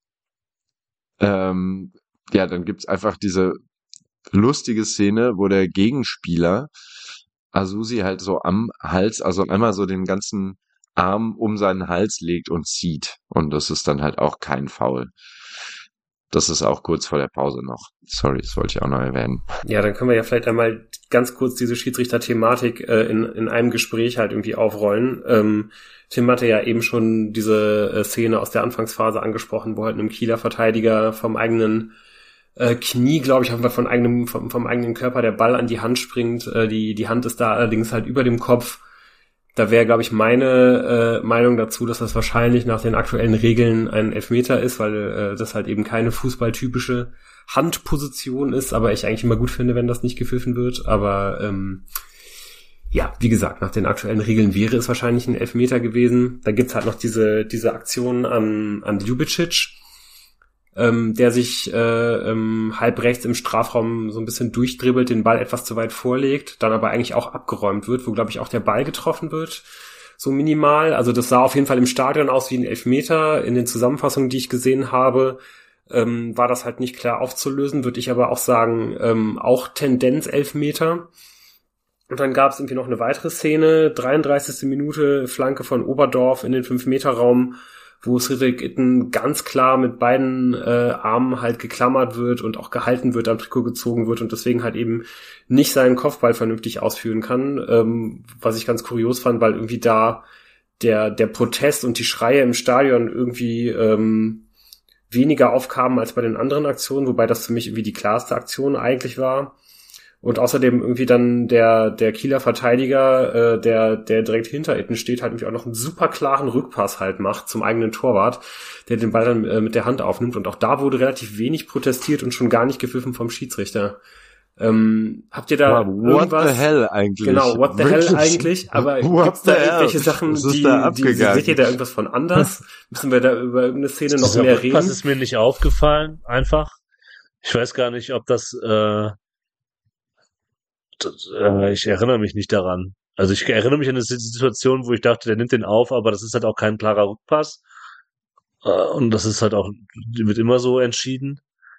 B: ähm, ja, dann gibt's einfach diese lustige Szene, wo der Gegenspieler Azusi halt so am Hals, also einmal so den ganzen Arm um seinen Hals legt und zieht. Und das ist dann halt auch kein Foul. Das ist auch kurz vor der Pause noch. Sorry, das wollte ich auch noch erwähnen.
A: ja, dann können wir ja vielleicht einmal ganz kurz diese Schiedsrichter-Thematik äh, in, in einem Gespräch halt irgendwie aufrollen. Ähm, Tim hatte ja eben schon diese äh, Szene aus der Anfangsphase angesprochen, wo halt einem Kieler Verteidiger vom eigenen äh, Knie, glaube ich, von eigenem, vom, vom eigenen Körper der Ball an die Hand springt. Äh, die, die Hand ist da allerdings halt über dem Kopf. Da wäre, glaube ich, meine äh, Meinung dazu, dass das wahrscheinlich nach den aktuellen Regeln ein Elfmeter ist, weil äh, das halt eben keine fußballtypische Handposition ist, aber ich eigentlich immer gut finde, wenn das nicht gepfiffen wird. Aber ähm, ja, wie gesagt, nach den aktuellen Regeln wäre es wahrscheinlich ein Elfmeter gewesen. Da gibt's halt noch diese diese Aktion an an Ljubicic, ähm, der sich äh, ähm, halb rechts im Strafraum so ein bisschen durchdribbelt, den Ball etwas zu weit vorlegt, dann aber eigentlich auch abgeräumt wird, wo, glaube ich, auch der Ball getroffen wird, so minimal. Also das sah auf jeden Fall im Stadion aus wie ein Elfmeter. In den Zusammenfassungen, die ich gesehen habe, ähm, war das halt nicht klar aufzulösen, würde ich aber auch sagen, ähm, auch Tendenz Elfmeter. Und dann gab es irgendwie noch eine weitere Szene, dreiunddreißigste Minute, Flanke von Oberdorf in den fünf Meter Raum, wo Cedric Itten ganz klar mit beiden äh, Armen halt geklammert wird und auch gehalten wird, am Trikot gezogen wird und deswegen halt eben nicht seinen Kopfball vernünftig ausführen kann, ähm, was ich ganz kurios fand, weil irgendwie da der der Protest und die Schreie im Stadion irgendwie ähm, weniger aufkamen als bei den anderen Aktionen, wobei das für mich irgendwie die klarste Aktion eigentlich war. Und außerdem irgendwie dann der der Kieler Verteidiger, äh, der der direkt hinter Itten steht, halt irgendwie auch noch einen super klaren Rückpass halt macht zum eigenen Torwart, der den Ball dann äh, mit der Hand aufnimmt. Und auch da wurde relativ wenig protestiert und schon gar nicht gepfiffen vom Schiedsrichter. Ähm, habt ihr da
B: wow,
A: irgendwas?
B: What the hell eigentlich?
A: Genau, what the hell eigentlich? Aber
B: what
A: gibt's da irgendwelche Sachen, die, die, seht ihr da irgendwas von anders? Müssen wir da über irgendeine Szene noch
D: Dieser
A: mehr
D: Rückpass reden? Das
A: ist
D: mir nicht aufgefallen, einfach. Ich weiß gar nicht, ob das, äh, das äh, ich erinnere mich nicht daran. Also ich erinnere mich an eine Situation, wo ich dachte, der nimmt den auf, aber das ist halt auch kein klarer Rückpass. Äh, und das ist halt auch, wird immer so entschieden.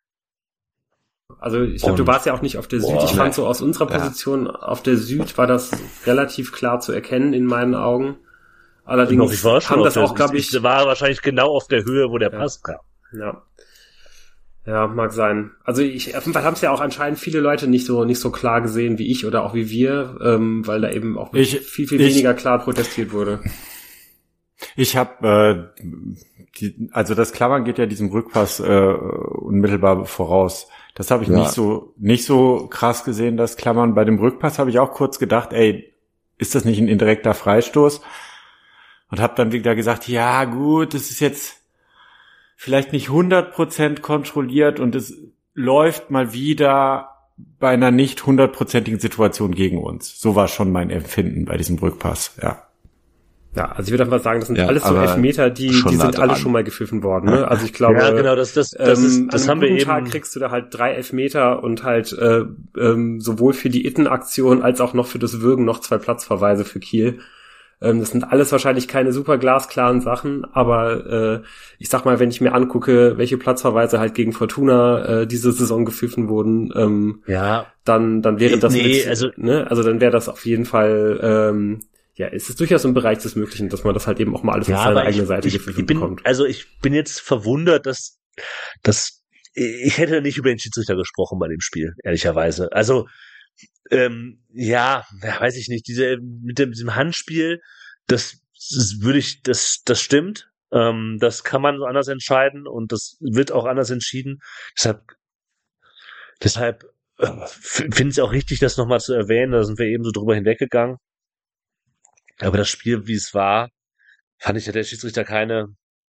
A: Also ich glaube, du warst ja auch nicht auf der Süd. Boah, ich fand so aus unserer Position ja. auf der Süd war das relativ klar zu erkennen in meinen Augen. Allerdings
D: ich war schon
A: haben das
D: der,
A: auch, glaube ich,
D: ich war wahrscheinlich genau auf der Höhe, wo der ja. Pass kam.
A: Ja, ja, mag sein. Also ich, auf jeden Fall haben es ja auch anscheinend viele Leute nicht so nicht so klar gesehen wie ich oder auch wie wir, ähm, weil da eben auch ich, viel viel ich, weniger klar protestiert wurde.
C: Ich habe, äh, die, also das Klammern geht ja diesem Rückpass äh, unmittelbar voraus. Das habe ich ja. nicht so nicht so krass gesehen, das Klammern. Bei dem Rückpass habe ich auch kurz gedacht, ey, ist das nicht ein indirekter Freistoß? Und habe dann wieder gesagt, ja gut, das ist jetzt vielleicht nicht hundert Prozent kontrolliert und es läuft mal wieder bei einer nicht hundertprozentigen Situation gegen uns. So war schon mein Empfinden bei diesem Rückpass, ja.
A: Ja, also ich würde einfach sagen, das sind ja, alles so Elfmeter, die die sind alle schon mal gepfiffen worden. Ne? Also ich glaube,
D: ja, genau, das, das, das, ähm, ist, das
A: an
D: haben wir eben.
A: Tag kriegst du da halt drei Elfmeter und halt äh, ähm, sowohl für die Itten-Aktion als auch noch für das Würgen noch zwei Platzverweise für Kiel. Ähm, das sind alles wahrscheinlich keine super glasklaren Sachen, aber äh, ich sag mal, wenn ich mir angucke, welche Platzverweise halt gegen Fortuna äh, diese Saison gepfiffen wurden, ähm,
D: ja,
A: dann dann wäre das
D: nee,
A: mit,
D: also
A: ne, also dann wäre das auf jeden Fall ähm, ja, es ist durchaus im Bereich des Möglichen, dass man das halt eben auch mal alles
D: ja,
A: auf seine eigene
D: ich,
A: Seite
D: ich,
A: gepfiffen
D: ich bin,
A: bekommt.
D: Also ich bin jetzt verwundert, dass, dass ich hätte nicht über den Schiedsrichter gesprochen bei dem Spiel, ehrlicherweise. Also ähm, ja, weiß ich nicht, diese mit dem diesem Handspiel, das, das würde ich, das das stimmt, ähm, das kann man so anders entscheiden und das wird auch anders entschieden. Deshalb, deshalb äh, finde ich es auch richtig, das nochmal zu erwähnen. Da sind wir eben so drüber hinweggegangen. Aber das Spiel, wie es war, fand ich, hat der Schiedsrichter keine.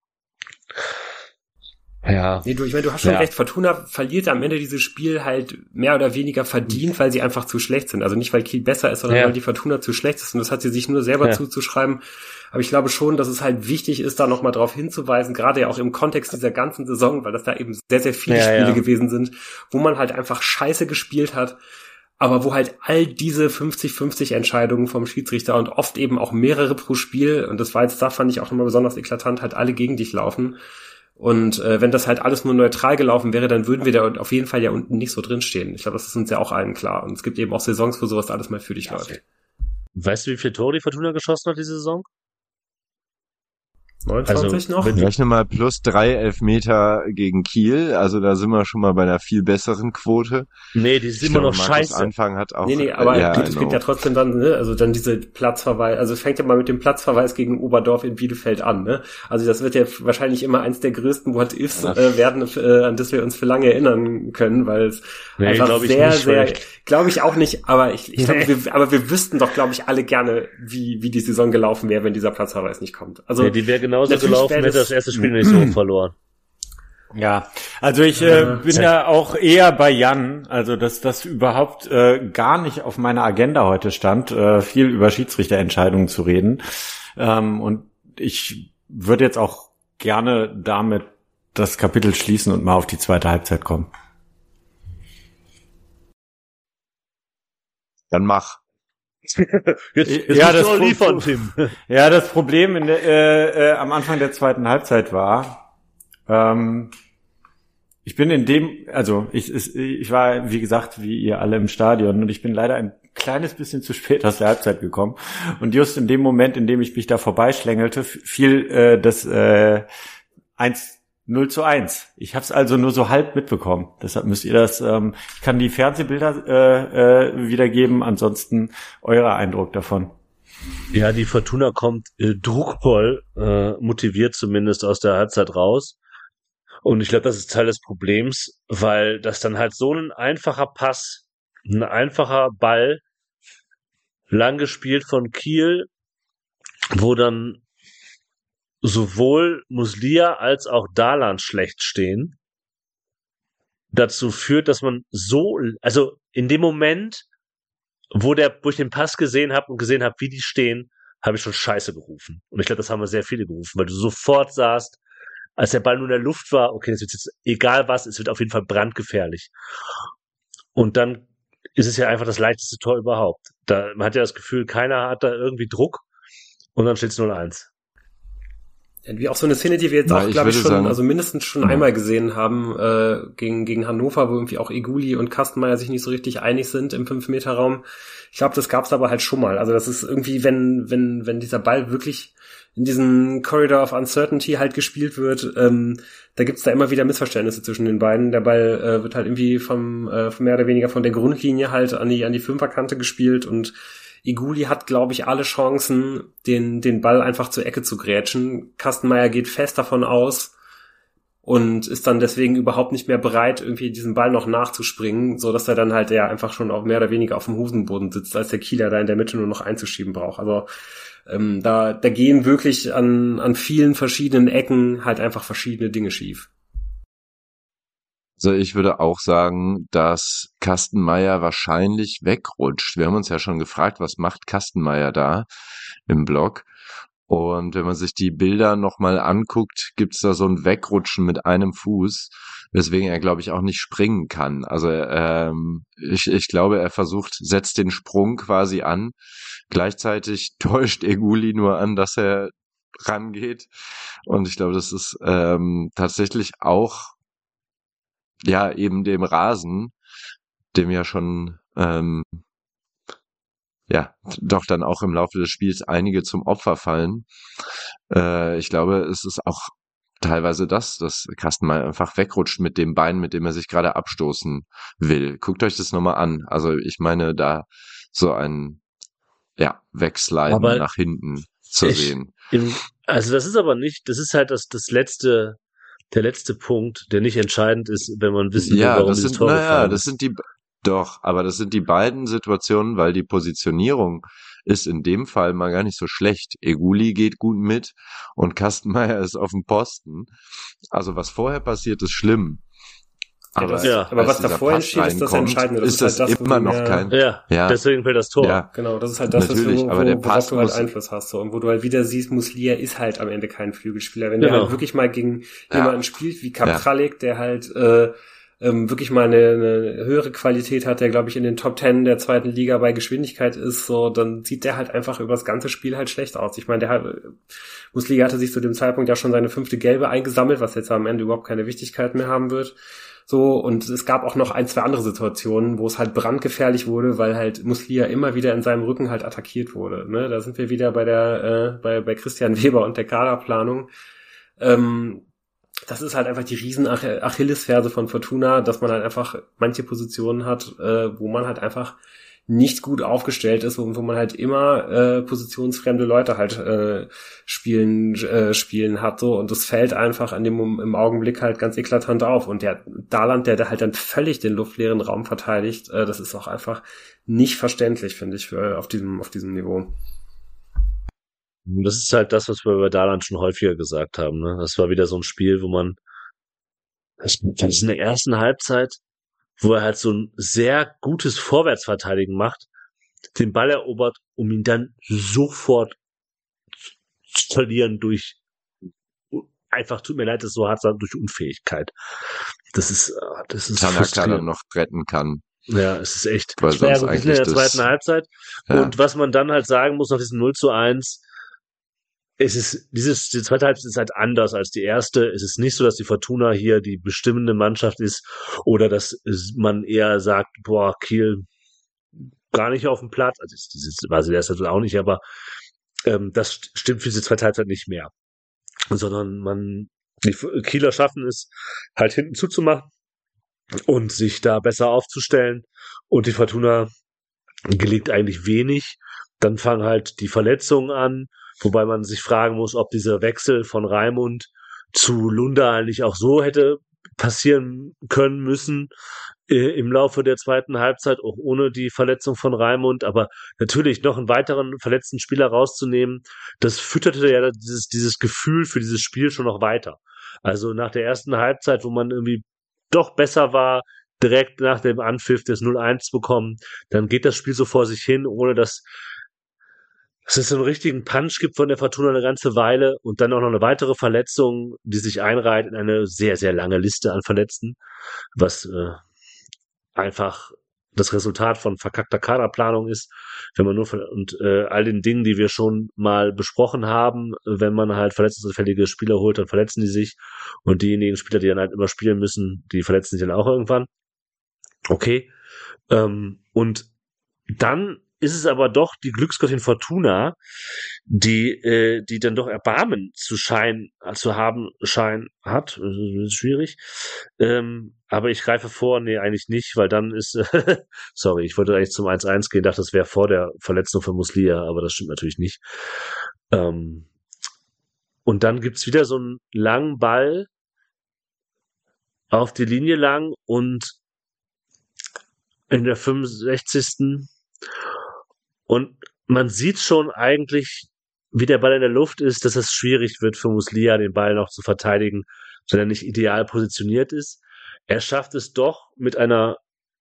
D: Ja.
A: Nee, du, ich meine, du hast schon
D: ja.
A: recht. Fortuna verliert am Ende dieses Spiel halt mehr oder weniger verdient, weil sie einfach zu schlecht sind. Also nicht, weil Kiel besser ist, sondern
D: ja.
A: weil die Fortuna zu schlecht ist. Und das hat sie sich nur selber
D: ja.
A: zuzuschreiben. Aber ich glaube schon, dass es halt wichtig ist, da nochmal drauf hinzuweisen, gerade ja auch im Kontext dieser ganzen Saison, weil das da eben sehr, sehr viele
D: ja,
A: Spiele
D: ja.
A: gewesen sind, wo man halt einfach scheiße gespielt hat. Aber wo halt all diese fünfzig fünfzig Entscheidungen vom Schiedsrichter und oft eben auch mehrere pro Spiel, und das war jetzt, da fand ich auch nochmal besonders eklatant, halt alle gegen dich laufen. Und äh, wenn das halt alles nur neutral gelaufen wäre, dann würden wir da auf jeden Fall ja unten nicht so drinstehen. Ich glaube, das ist uns ja auch allen klar. Und es gibt eben auch Saisons, wo sowas alles mal für dich läuft.
D: Weißt du, wie viele Tore die Fortuna geschossen hat diese Saison?
A: neunundzwanzig also, noch?
B: Rechne mal plus drei Elfmeter gegen Kiel, also da sind wir schon mal bei einer viel besseren Quote.
D: Nee, die ist immer noch scheiße.
B: Anfang hat auch.
A: Nee, nee, aber
B: ja,
A: es gibt ja trotzdem dann, ne, also dann diese Platzverweis, also es fängt ja mal mit dem Platzverweis gegen Oberdorf in Bielefeld an, ne? Also das wird ja wahrscheinlich immer eins der größten What-Ifs äh, werden, äh, an das wir uns für lange erinnern können, weil es nee, einfach sehr, sehr, glaube ich auch nicht, aber ich, ich glaube, wir, aber wir wüssten doch, glaube ich, alle gerne, wie, wie die Saison gelaufen wäre, wenn dieser Platzverweis nicht kommt. Also,
D: ja, die wäre genauso gelaufen, hätte das erste Spiel nicht so verloren.
C: Ja, also ich äh, bin ja auch eher bei Jan, also dass das überhaupt äh, gar nicht auf meiner Agenda heute stand, äh, viel über Schiedsrichterentscheidungen zu reden. Ähm, und ich würde jetzt auch gerne damit das Kapitel schließen und mal auf die zweite Halbzeit kommen.
B: Dann mach.
D: jetzt, jetzt
C: ja, das
D: Pro- liefern, Tim.
C: Ja, das Problem in der, äh, äh, am Anfang der zweiten Halbzeit war, ähm, ich bin in dem, also ich, ich war, wie gesagt, wie ihr alle im Stadion und ich bin leider ein kleines bisschen zu spät aus der Halbzeit gekommen. Und just in dem Moment, in dem ich mich da vorbeischlängelte, fiel äh, das äh, eins null zu eins. Ich habe es also nur so halb mitbekommen. Deshalb müsst ihr das, ähm, ich kann die Fernsehbilder äh, äh, wiedergeben, ansonsten euer Eindruck davon.
D: Ja, die Fortuna kommt äh, druckvoll, äh, motiviert zumindest aus der Halbzeit raus. Und ich glaube, das ist Teil des Problems, weil das dann halt so ein einfacher Pass, ein einfacher Ball, lang gespielt von Kiel, wo dann sowohl Muslia als auch Darlan schlecht stehen, dazu führt, dass man so, also in dem Moment, wo der, wo ich den Pass gesehen habe und gesehen habe, wie die stehen, habe ich schon Scheiße gerufen. Und ich glaube, das haben wir sehr viele gerufen, weil du sofort sahst, als der Ball nur in der Luft war, okay, das wird jetzt egal was, es wird auf jeden Fall brandgefährlich. Und dann ist es ja einfach das leichteste Tor überhaupt. Da, man hat ja das Gefühl, keiner hat da irgendwie Druck und dann steht es null eins.
A: Wie auch so eine Szene, die wir jetzt Na, auch, glaube ich, schon, sagen, also mindestens schon ja. einmal gesehen haben, äh, gegen, gegen Hannover, wo irgendwie auch Eguli und Kastenmeier sich nicht so richtig einig sind im fünf-Meter-Raum. Ich glaube, das gab's aber halt schon mal. Also das ist irgendwie, wenn, wenn, wenn dieser Ball wirklich in diesen Corridor of Uncertainty halt gespielt wird, ähm, da gibt's da immer wieder Missverständnisse zwischen den beiden. Der Ball äh, wird halt irgendwie vom, äh, von mehr oder weniger von der Grundlinie halt an die, an die Fünferkante gespielt und Eguli hat, glaube ich, alle Chancen, den den Ball einfach zur Ecke zu grätschen. Kastenmeier geht fest davon aus und ist dann deswegen überhaupt nicht mehr bereit, irgendwie diesen Ball noch nachzuspringen, so dass er dann halt ja einfach schon auch mehr oder weniger auf dem Hosenboden sitzt, als der Kieler da in der Mitte nur noch einzuschieben braucht. Also ähm, da da gehen wirklich an an vielen verschiedenen Ecken halt einfach verschiedene Dinge schief.
B: Also ich würde auch sagen, dass Kastenmeier wahrscheinlich wegrutscht. Wir haben uns ja schon gefragt, was macht Kastenmeier da im Block? Und wenn man sich die Bilder nochmal anguckt, gibt's da so ein Wegrutschen mit einem Fuß, weswegen er, glaube ich, auch nicht springen kann. Also ähm, ich, ich glaube, er versucht, setzt den Sprung quasi an. Gleichzeitig täuscht Eguli nur an, dass er rangeht. Und ich glaube, das ist ähm, tatsächlich auch ja, eben dem Rasen, dem ja schon, ähm, ja, doch dann auch im Laufe des Spiels einige zum Opfer fallen. Äh, ich glaube, es ist auch teilweise das, dass Kastenmeier einfach wegrutscht mit dem Bein, mit dem er sich gerade abstoßen will. Guckt euch das nochmal an. Also ich meine, da so ein, ja, Wegsliden aber nach hinten zu ich, sehen.
D: In, also das ist aber nicht, das ist halt das, das letzte, der letzte Punkt, der nicht entscheidend ist, wenn man wissen will,
B: ja,
D: warum
B: das
D: dieses
B: sind,
D: Tor
B: naja,
D: gefallen
B: das
D: ist.
B: sind die, doch, aber das sind die beiden Situationen, weil die Positionierung ist in dem Fall mal gar nicht so schlecht. Eguli geht gut mit und Kastenmeier ist auf dem Posten. Also was vorher passiert, ist schlimm.
A: Aber, ja, das, ja. aber was davor entsteht, ist das Entscheidende. Das
B: ist, ist das, halt das immer noch mehr, kein...
D: Ja, ja, deswegen fällt das Tor.
A: Ja, genau, das ist halt das,
B: Natürlich,
A: wo, wo,
B: aber der Pass
A: du halt Einfluss hast. So. Und wo du halt wieder siehst, Muslia ist halt am Ende kein Flügelspieler. Wenn genau. der halt wirklich mal gegen ja. jemanden spielt wie Kapralik, ja. der halt äh, ähm, wirklich mal eine, eine höhere Qualität hat, der, glaube ich, in den Top Ten der zweiten Liga bei Geschwindigkeit ist, so, dann sieht der halt einfach über das ganze Spiel halt schlecht aus. Ich meine, der hat, Muslia hatte sich zu dem Zeitpunkt ja schon seine fünfte Gelbe eingesammelt, was jetzt am Ende überhaupt keine Wichtigkeit mehr haben wird. So, und es gab auch noch ein, zwei andere Situationen, wo es halt brandgefährlich wurde, weil halt Muslia immer wieder in seinem Rücken halt attackiert wurde. Ne? Da sind wir wieder bei der, äh, bei, bei Christian Weber und der Kaderplanung. Ähm, das ist halt einfach die riesen Achillesferse von Fortuna, dass man halt einfach manche Positionen hat, äh, wo man halt einfach nicht gut aufgestellt ist und wo man halt immer äh, positionsfremde Leute halt äh, spielen äh, spielen hat so, und das fällt einfach an dem im Augenblick halt ganz eklatant auf. Und der Darlan, der da halt dann völlig den luftleeren Raum verteidigt, äh, das ist auch einfach nicht verständlich, finde ich, für, auf diesem auf diesem Niveau.
D: Das ist halt das, was wir bei Darlan schon häufiger gesagt haben. Ne? Das war wieder so ein Spiel, wo man das ist in der ersten Halbzeit, wo er halt so ein sehr gutes Vorwärtsverteidigen macht, den Ball erobert, um ihn dann sofort zu verlieren durch einfach, tut mir leid, das so hart sagen, durch Unfähigkeit. Das ist, das ist
B: Tanaka noch retten kann.
D: Ja, es ist echt.
B: Weil
D: ja,
B: sonst
D: gut,
B: eigentlich
D: in der
B: das,
D: zweiten Halbzeit. Ja. Und was man dann halt sagen muss, nach diesem null zu eins, es ist, dieses, die zweite Halbzeit ist halt anders als die erste. Es ist nicht so, dass die Fortuna hier die bestimmende Mannschaft ist oder dass man eher sagt, boah, Kiel gar nicht auf dem Platz. Also das war sie erst auch nicht, aber ähm, das stimmt für diese zweite Halbzeit nicht mehr. Sondern man, die Kieler schaffen es, halt hinten zuzumachen und sich da besser aufzustellen. Und die Fortuna gelingt eigentlich wenig. Dann fangen halt die Verletzungen an, wobei man sich fragen muss, ob dieser Wechsel von Raimund zu Lunda eigentlich auch so hätte passieren können müssen äh, im Laufe der zweiten Halbzeit, auch ohne die Verletzung von Raimund. Aber natürlich noch einen weiteren verletzten Spieler rauszunehmen, das fütterte ja dieses, dieses Gefühl für dieses Spiel schon noch weiter. Also nach der ersten Halbzeit, wo man irgendwie doch besser war, direkt nach dem Anpfiff des null eins bekommen, dann geht das Spiel so vor sich hin, ohne dass dass es so einen richtigen Punch gibt von der Fortuna eine ganze Weile und dann auch noch eine weitere Verletzung, die sich einreiht in eine sehr, sehr lange Liste an Verletzten, was äh, einfach das Resultat von verkackter Kaderplanung ist, wenn man nur von, und äh, all den Dingen, die wir schon mal besprochen haben, wenn man halt verletzungsanfällige Spieler holt, dann verletzen die sich und diejenigen Spieler, die dann halt immer spielen müssen, die verletzen sich dann auch irgendwann. Okay. Ähm, und dann ist es aber doch die Glücksgöttin Fortuna, die äh, die dann doch Erbarmen zu scheinen, zu haben schein hat. Das ist schwierig. Ähm, aber ich greife vor, nee, eigentlich nicht, weil dann ist, äh, sorry, ich wollte eigentlich zum eins eins gehen, dachte, das wäre vor der Verletzung von Muslia, aber das stimmt natürlich nicht. Ähm, und dann gibt's wieder so einen langen Ball auf die Linie lang und in der fünfundsechzigsten Und man sieht schon eigentlich, wie der Ball in der Luft ist, dass es schwierig wird für Muslia, den Ball noch zu verteidigen, wenn er nicht ideal positioniert ist. Er schafft es doch mit einer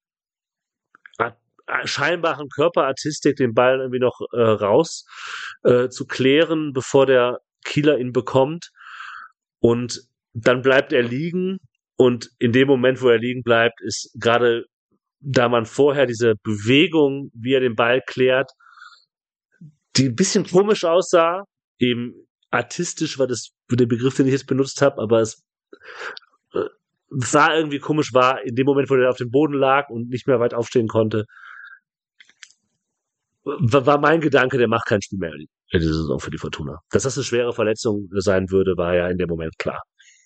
D: scheinbaren Körperartistik, den Ball irgendwie noch äh, raus äh, zu klären, bevor der Kieler ihn bekommt. Und dann bleibt er liegen. Und in dem Moment, wo er liegen bleibt, ist gerade, da man vorher diese Bewegung, wie er den Ball klärt, die ein bisschen komisch aussah, eben artistisch war das der Begriff, den ich jetzt benutzt habe, aber es äh, sah irgendwie komisch, war in dem Moment, wo er auf dem Boden lag und nicht mehr weit aufstehen konnte, war mein Gedanke, der macht kein Spiel mehr in dieser Saison für die Fortuna. Dass das eine schwere Verletzung sein würde, war ja in dem Moment klar.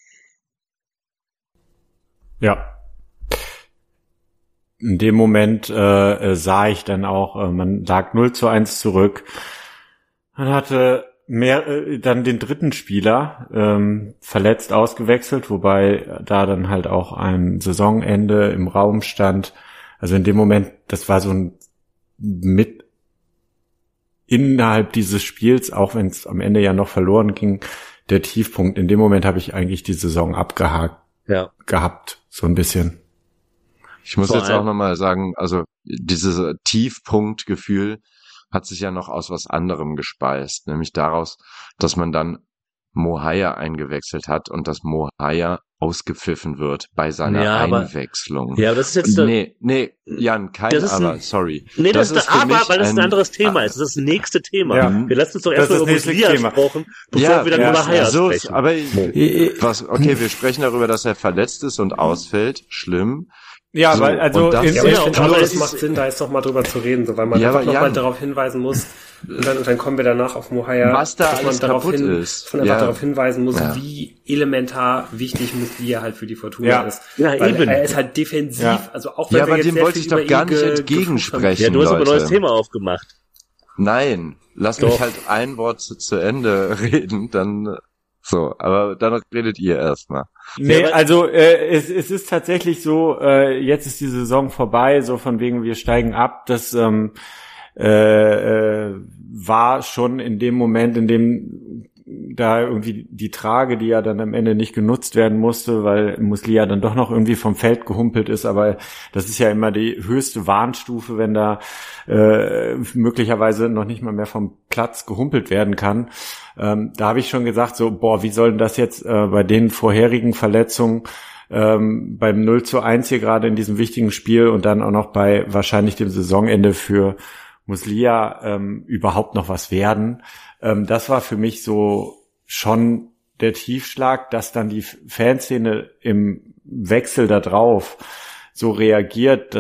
C: Ja. In dem Moment äh, sah ich dann auch, äh, man lag null zu eins zurück. Man hatte mehr äh, dann den dritten Spieler ähm, verletzt ausgewechselt, wobei da dann halt auch ein Saisonende im Raum stand. Also in dem Moment, das war so ein mit innerhalb dieses Spiels, auch wenn es am Ende ja noch verloren ging, der Tiefpunkt. In dem Moment habe ich eigentlich die Saison abgehakt
D: ja.
C: gehabt, so ein bisschen.
B: Ich muss
D: Vor
B: jetzt auch nochmal sagen, also dieses Tiefpunktgefühl hat sich ja noch aus was anderem gespeist, nämlich daraus, dass man dann Mohair eingewechselt hat und dass Mohair ausgepfiffen wird bei seiner
D: ja, aber,
B: Einwechslung.
D: Ja, aber das ist jetzt
B: nee, nee, Jan, kein aber, ein, sorry.
D: Nee, das, das ist der Aber, weil das
B: ein,
D: ein anderes Thema ist. Das ist das nächste Thema.
C: Ja.
D: Wir lassen uns doch erstmal über Muslia sprechen, bevor
B: ja,
D: wir dann
B: ja,
D: über Mohair
B: so,
D: sprechen.
B: Aber was, okay, wir sprechen darüber, dass er verletzt ist und ausfällt. Schlimm.
C: Ja, so, weil also
A: das,
C: in,
A: ja,
C: in,
A: ich finde, aber es
C: ist,
A: macht Sinn, da jetzt noch mal drüber zu reden, so, weil man
B: ja,
A: einfach noch
B: ja,
A: mal darauf hinweisen muss, und dann, und dann kommen wir danach auf Mohair,
B: was da
A: dass man
B: alles
A: darauf
B: kaputt
A: hin,
B: ist.
A: dass man einfach
B: ja.
A: darauf hinweisen muss,
B: ja.
A: wie elementar wichtig Muslia halt für die Fortuna
C: ja.
A: ist.
D: Ja,
A: weil
D: eben.
A: Er ist halt defensiv, ja. also auch wenn
B: ja,
A: wir
B: aber
A: jetzt
B: dem
A: sehr
B: wollte
A: viel
B: ich doch
A: über
B: gar
A: ihn
B: nicht
A: ge-
B: entgegensprechen,
D: Ja, du hast
B: Leute.
D: aber ein neues Thema aufgemacht.
B: Nein, lass
D: Doch.
B: mich halt ein Wort zu, zu Ende reden, dann so, aber dann redet ihr erstmal.
C: Nee, also äh, es, es ist tatsächlich so, äh, jetzt ist die Saison vorbei, so von wegen wir steigen ab, das ähm, äh, äh, war schon in dem Moment, in dem da irgendwie die Trage, die ja dann am Ende nicht genutzt werden musste, weil Muslia dann doch noch irgendwie vom Feld gehumpelt ist, aber das ist ja immer die höchste Warnstufe, wenn da äh, möglicherweise noch nicht mal mehr vom Platz gehumpelt werden kann. Ähm, da habe ich schon gesagt, so, boah, wie soll denn das jetzt äh, bei den vorherigen Verletzungen ähm, beim null zu eins hier gerade in diesem wichtigen Spiel und dann auch noch bei wahrscheinlich dem Saisonende für Muslia ähm, überhaupt noch was werden. Ähm, das war für mich so schon der Tiefschlag, dass dann die Fanszene im Wechsel da drauf so reagiert. Das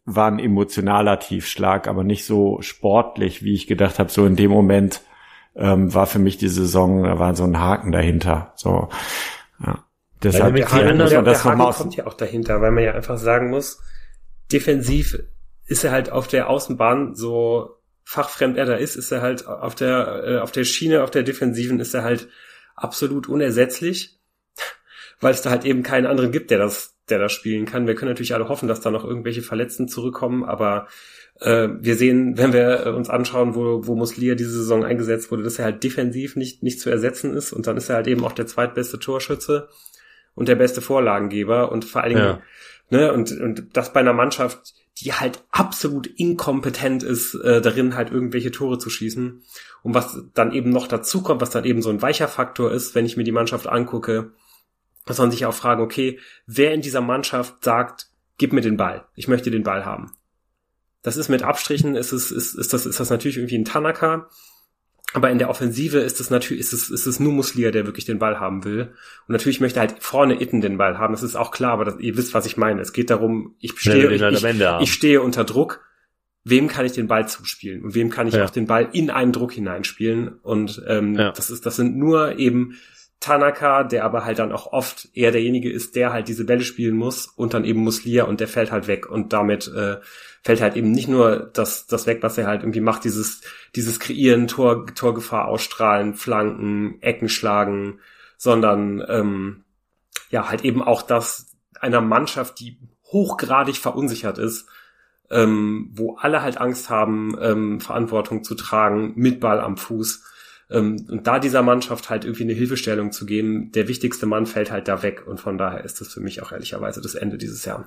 C: war ein emotionaler Tiefschlag, aber nicht so sportlich, wie ich gedacht habe. So in dem Moment ähm, war für mich die Saison, da war so ein Haken dahinter. So, ja. Deshalb
A: der Haken, der, der Haken kommt ja auch dahinter, weil man ja einfach sagen muss, defensiv ist er halt auf der Außenbahn, so fachfremd er da ist, ist er halt auf der äh, auf der Schiene, auf der Defensiven ist er halt absolut unersetzlich, weil es da halt eben keinen anderen gibt, der das der das spielen kann. Wir können natürlich alle hoffen, dass da noch irgendwelche Verletzten zurückkommen, aber äh, wir sehen, wenn wir uns anschauen, wo wo Muslia diese Saison eingesetzt wurde, dass er halt defensiv nicht nicht zu ersetzen ist, und dann ist er halt eben auch der zweitbeste Torschütze und der beste Vorlagengeber und vor allen Dingen, ja. ne, und und das bei einer Mannschaft, die halt absolut inkompetent ist, äh, darin halt irgendwelche Tore zu schießen. Und was dann eben noch dazu kommt, was dann eben so ein weicher Faktor ist, wenn ich mir die Mannschaft angucke, muss man sich auch fragen, okay, wer in dieser Mannschaft sagt, gib mir den Ball, ich möchte den Ball haben. Das ist mit Abstrichen, ist es, ist, ist das, ist das natürlich irgendwie ein Tanaka, aber in der Offensive ist es natürlich, ist es, ist es nur Muslia, der wirklich den Ball haben will. Und natürlich möchte halt vorne Itten den Ball haben, das ist auch klar, aber das, ihr wisst, was ich meine. Es geht darum, ich stehe, ich, ich, ich stehe unter Druck, wem kann ich den Ball zuspielen und wem kann ich ja. auch den Ball in einen Druck hineinspielen, und ähm, ja. das ist, das sind nur eben Tanaka, der aber halt dann auch oft eher derjenige ist, der halt diese Bälle spielen muss, und dann eben Muslia, und der fällt halt weg, und damit äh, fällt halt eben nicht nur das das weg, was er halt irgendwie macht, dieses dieses Kreieren, Tor Torgefahr ausstrahlen, Flanken, Ecken schlagen, sondern ähm, ja halt eben auch das einer Mannschaft, die hochgradig verunsichert ist, ähm, wo alle halt Angst haben, ähm, Verantwortung zu tragen mit Ball am Fuß. Und da dieser Mannschaft halt irgendwie eine Hilfestellung zu geben, der wichtigste Mann fällt halt da weg, und von daher ist das für mich auch ehrlicherweise das Ende dieses Jahres.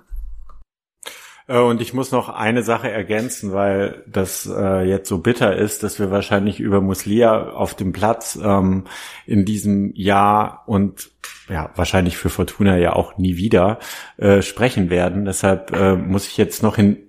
C: Und ich muss noch eine Sache ergänzen, weil das äh, jetzt so bitter ist, dass wir wahrscheinlich über Muslia auf dem Platz ähm, in diesem Jahr und ja wahrscheinlich für Fortuna ja auch nie wieder äh, sprechen werden. Deshalb äh, muss ich jetzt noch hin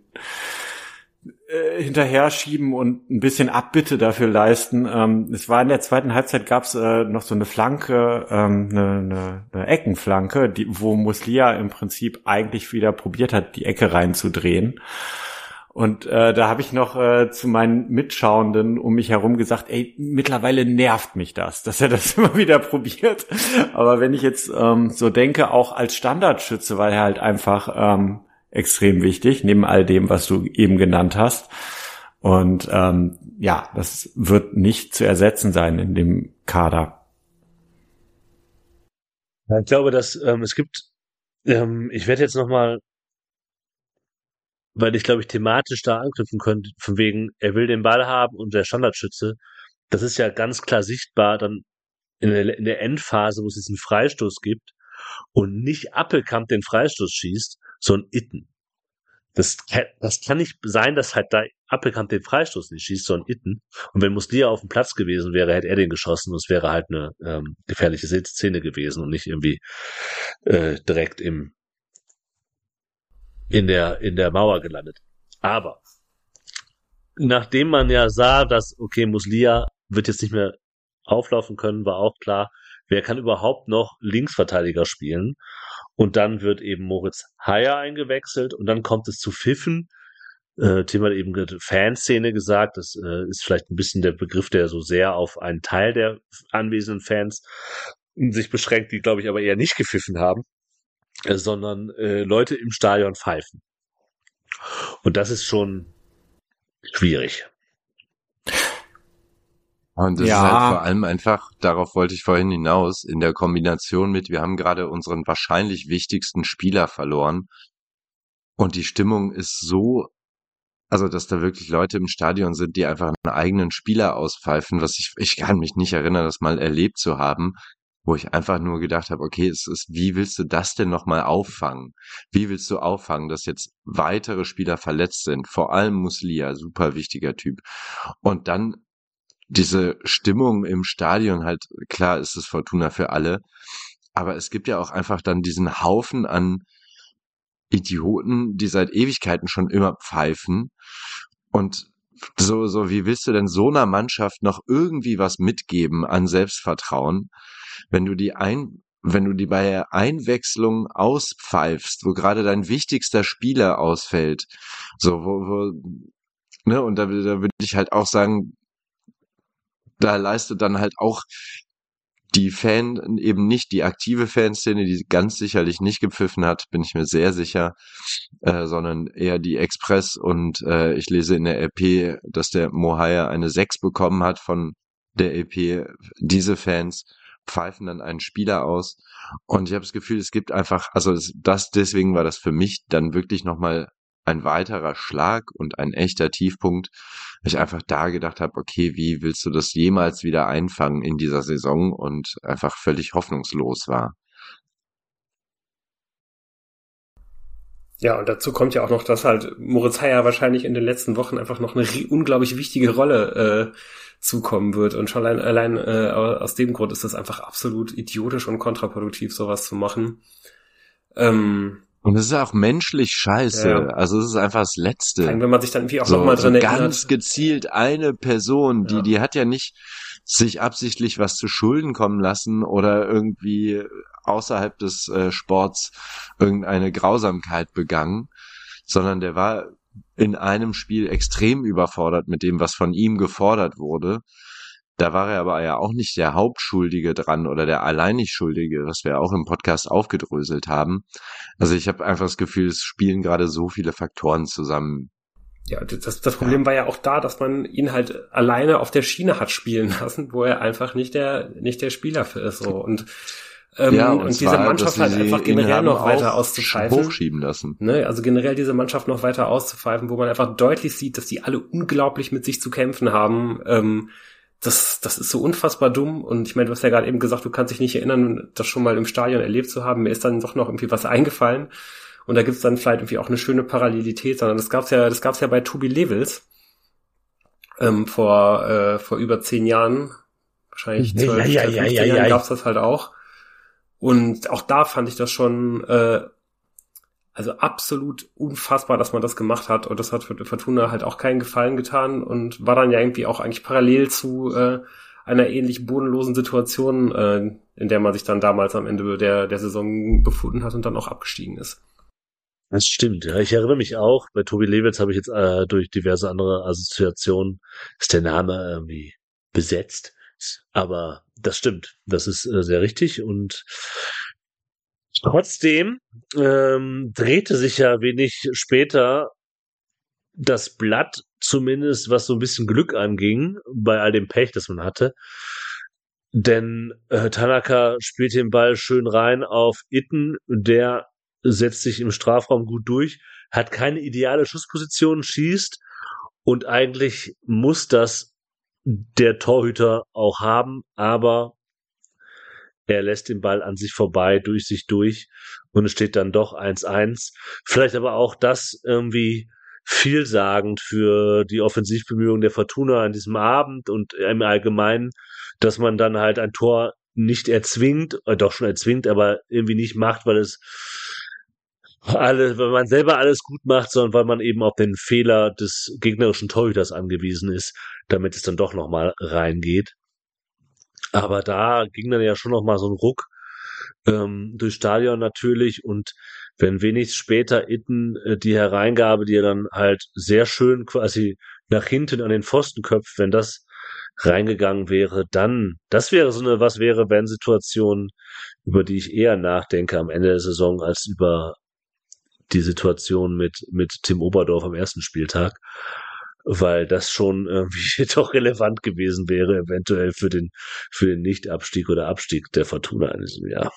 C: hinterher schieben und ein bisschen Abbitte dafür leisten. Ähm, es war in der zweiten Halbzeit, gab es äh, noch so eine Flanke, ähm, eine, eine, eine Eckenflanke, die, wo Muslia im Prinzip eigentlich wieder probiert hat, die Ecke reinzudrehen. Und äh, da habe ich noch äh, zu meinen Mitschauenden um mich herum gesagt, ey, mittlerweile nervt mich das, dass er das immer wieder probiert. Aber wenn ich jetzt ähm, so denke, auch als Standardschütze, weil er halt einfach ähm, extrem wichtig, neben all dem, was du eben genannt hast. Und ähm, ja, das wird nicht zu ersetzen sein in dem Kader.
D: Ich glaube, dass ähm, es gibt, ähm, ich werde jetzt nochmal, weil ich glaube ich thematisch da anknüpfen könnte, von wegen, er will den Ball haben und der Standardschütze, das ist ja ganz klar sichtbar dann in der, in der Endphase, wo es diesen Freistoß gibt und nicht Appelkamp den Freistoß schießt, so ein Itten. Das kann, das kann nicht sein, dass halt da Appelkamp den Freistoß nicht schießt, so ein Itten. Und wenn Muslia auf dem Platz gewesen wäre, hätte er den geschossen, und es wäre halt eine ähm, gefährliche Szene gewesen und nicht irgendwie äh, direkt im in der in der Mauer gelandet. Aber nachdem man ja sah, dass okay, Muslia wird jetzt nicht mehr auflaufen können, war auch klar, wer kann überhaupt noch Linksverteidiger spielen? Und dann wird eben Moritz Heyer eingewechselt, und dann kommt es zu Pfiffen. Äh, Tim hat eben Fanszene gesagt, das äh, ist vielleicht ein bisschen der Begriff, der so sehr auf einen Teil der anwesenden Fans sich beschränkt, die, glaube ich, aber eher nicht gepfiffen haben, äh, sondern äh, Leute im Stadion pfeifen. Und das ist schon schwierig.
B: Und das ja. ist halt vor allem einfach, darauf wollte ich vorhin hinaus, in der Kombination mit, wir haben gerade unseren wahrscheinlich wichtigsten Spieler verloren, und die Stimmung ist so, also dass da wirklich Leute im Stadion sind, die einfach einen eigenen Spieler auspfeifen, was ich, ich kann mich nicht erinnern, das mal erlebt zu haben, wo ich einfach nur gedacht habe, okay, es ist, wie willst du das denn nochmal auffangen? Wie willst du auffangen, dass jetzt weitere Spieler verletzt sind? Vor allem Muslia, super wichtiger Typ. Und dann diese Stimmung im Stadion, halt, klar ist es Fortuna für alle, aber es gibt ja auch einfach dann diesen Haufen an Idioten, die seit Ewigkeiten schon immer pfeifen, und so, so, wie willst du denn so einer Mannschaft noch irgendwie was mitgeben an Selbstvertrauen, wenn du die ein, wenn du die bei der Einwechslung auspfeifst, wo gerade dein wichtigster Spieler ausfällt, so, wo, wo, ne, und da, da würde ich halt auch sagen, da leistet dann halt auch die Fan, eben nicht die aktive Fanszene, die ganz sicherlich nicht gepfiffen hat, bin ich mir sehr sicher, äh, sondern eher die Express, und äh, ich lese in der L P, dass der Mohair eine sechs bekommen hat von der L P. Diese Fans pfeifen dann einen Spieler aus, und ich habe das Gefühl, es gibt einfach, also das, deswegen war das für mich dann wirklich nochmal ein weiterer Schlag und ein echter Tiefpunkt, weil ich einfach da gedacht habe, okay, wie willst du das jemals wieder einfangen in dieser Saison, und einfach völlig hoffnungslos war.
A: Ja, und dazu kommt ja auch noch, dass halt Moritz Heyer wahrscheinlich in den letzten Wochen einfach noch eine unglaublich wichtige Rolle äh, zukommen wird, und schon allein, allein äh, aus dem Grund ist das einfach absolut idiotisch und kontraproduktiv, sowas zu machen. Ähm,
B: Und es ist auch menschlich scheiße. Ja. Also es ist einfach das Letzte.
A: Wenn man sich dann irgendwie auch
B: so,
A: nochmal dran
B: so
A: erinnert.
B: Ganz gezielt eine Person, die, ja. die hat ja nicht sich absichtlich was zu Schulden kommen lassen oder irgendwie außerhalb des äh, Sports irgendeine Grausamkeit begangen, sondern der war in einem Spiel extrem überfordert mit dem, was von ihm gefordert wurde. Da war er aber ja auch nicht der Hauptschuldige dran oder der alleinig Schuldige, was wir auch im Podcast aufgedröselt haben. Also ich habe einfach das Gefühl, es spielen gerade so viele Faktoren zusammen.
A: Ja, das, das Problem ja. war ja auch da, dass man ihn halt alleine auf der Schiene hat spielen lassen, wo er einfach nicht der nicht der Spieler für ist. So. Und Ähm,
B: ja, und,
A: und diese
B: zwar,
A: Mannschaft halt einfach generell noch weiter auszupfeifen.
B: Hochschieben lassen.
A: Ne, also generell diese Mannschaft noch weiter auszupfeifen, wo man einfach deutlich sieht, dass die alle unglaublich mit sich zu kämpfen haben. Ähm, das, das ist so unfassbar dumm. Und ich meine, du hast ja gerade eben gesagt, du kannst dich nicht erinnern, das schon mal im Stadion erlebt zu haben. Mir ist dann doch noch irgendwie was eingefallen. Und da gibt's dann vielleicht irgendwie auch eine schöne Parallelität, sondern das gab's ja, das gab's ja bei Tobi Levels ähm, vor äh, vor über zehn Jahren, wahrscheinlich zwölf,
D: ja, ja, ja, ja,
A: Jahren
D: ja.
A: gab's das halt auch. Und auch da fand ich das schon äh, also absolut unfassbar, dass man das gemacht hat. Und das hat für Fortuna halt auch keinen Gefallen getan und war dann ja irgendwie auch eigentlich parallel zu äh, einer ähnlich bodenlosen Situation, äh, in der man sich dann damals am Ende der der Saison befunden hat und dann auch abgestiegen ist.
D: Das stimmt, ja. Ich erinnere mich auch, bei Tobi Lewitz habe ich jetzt äh, durch diverse andere Assoziationen, ist der Name irgendwie besetzt. Aber das stimmt, das ist äh, sehr richtig, und trotzdem ähm, drehte sich ja wenig später das Blatt, zumindest was so ein bisschen Glück anging, bei all dem Pech, das man hatte. Denn äh, Tanaka spielt den Ball schön rein auf Itten, der setzt sich im Strafraum gut durch, hat keine ideale Schussposition, schießt, und eigentlich muss das der Torhüter auch haben, aber er lässt den Ball an sich vorbei, durch sich durch, und es steht dann doch eins eins. Vielleicht aber auch das irgendwie vielsagend für die Offensivbemühungen der Fortuna an diesem Abend und im Allgemeinen, dass man dann halt ein Tor nicht erzwingt, äh, doch schon erzwingt, aber irgendwie nicht macht, weil es alle, weil man selber alles gut macht, sondern weil man eben auf den Fehler des gegnerischen Torhüters angewiesen ist, damit es dann doch nochmal reingeht. Aber da ging dann ja schon nochmal so ein Ruck ähm, durchs Stadion natürlich, und wenn wenig später Itten äh, die Hereingabe, die er dann halt sehr schön quasi nach hinten an den Pfosten köpft, wenn das reingegangen wäre, dann, das wäre so eine Was-wäre-wenn-Situation, über die ich eher nachdenke am Ende der Saison, als über die Situation mit mit Tim Oberdorf am ersten Spieltag, weil das schon irgendwie doch relevant gewesen wäre, eventuell für den für den Nicht-Abstieg oder Abstieg der Fortuna in diesem Jahr.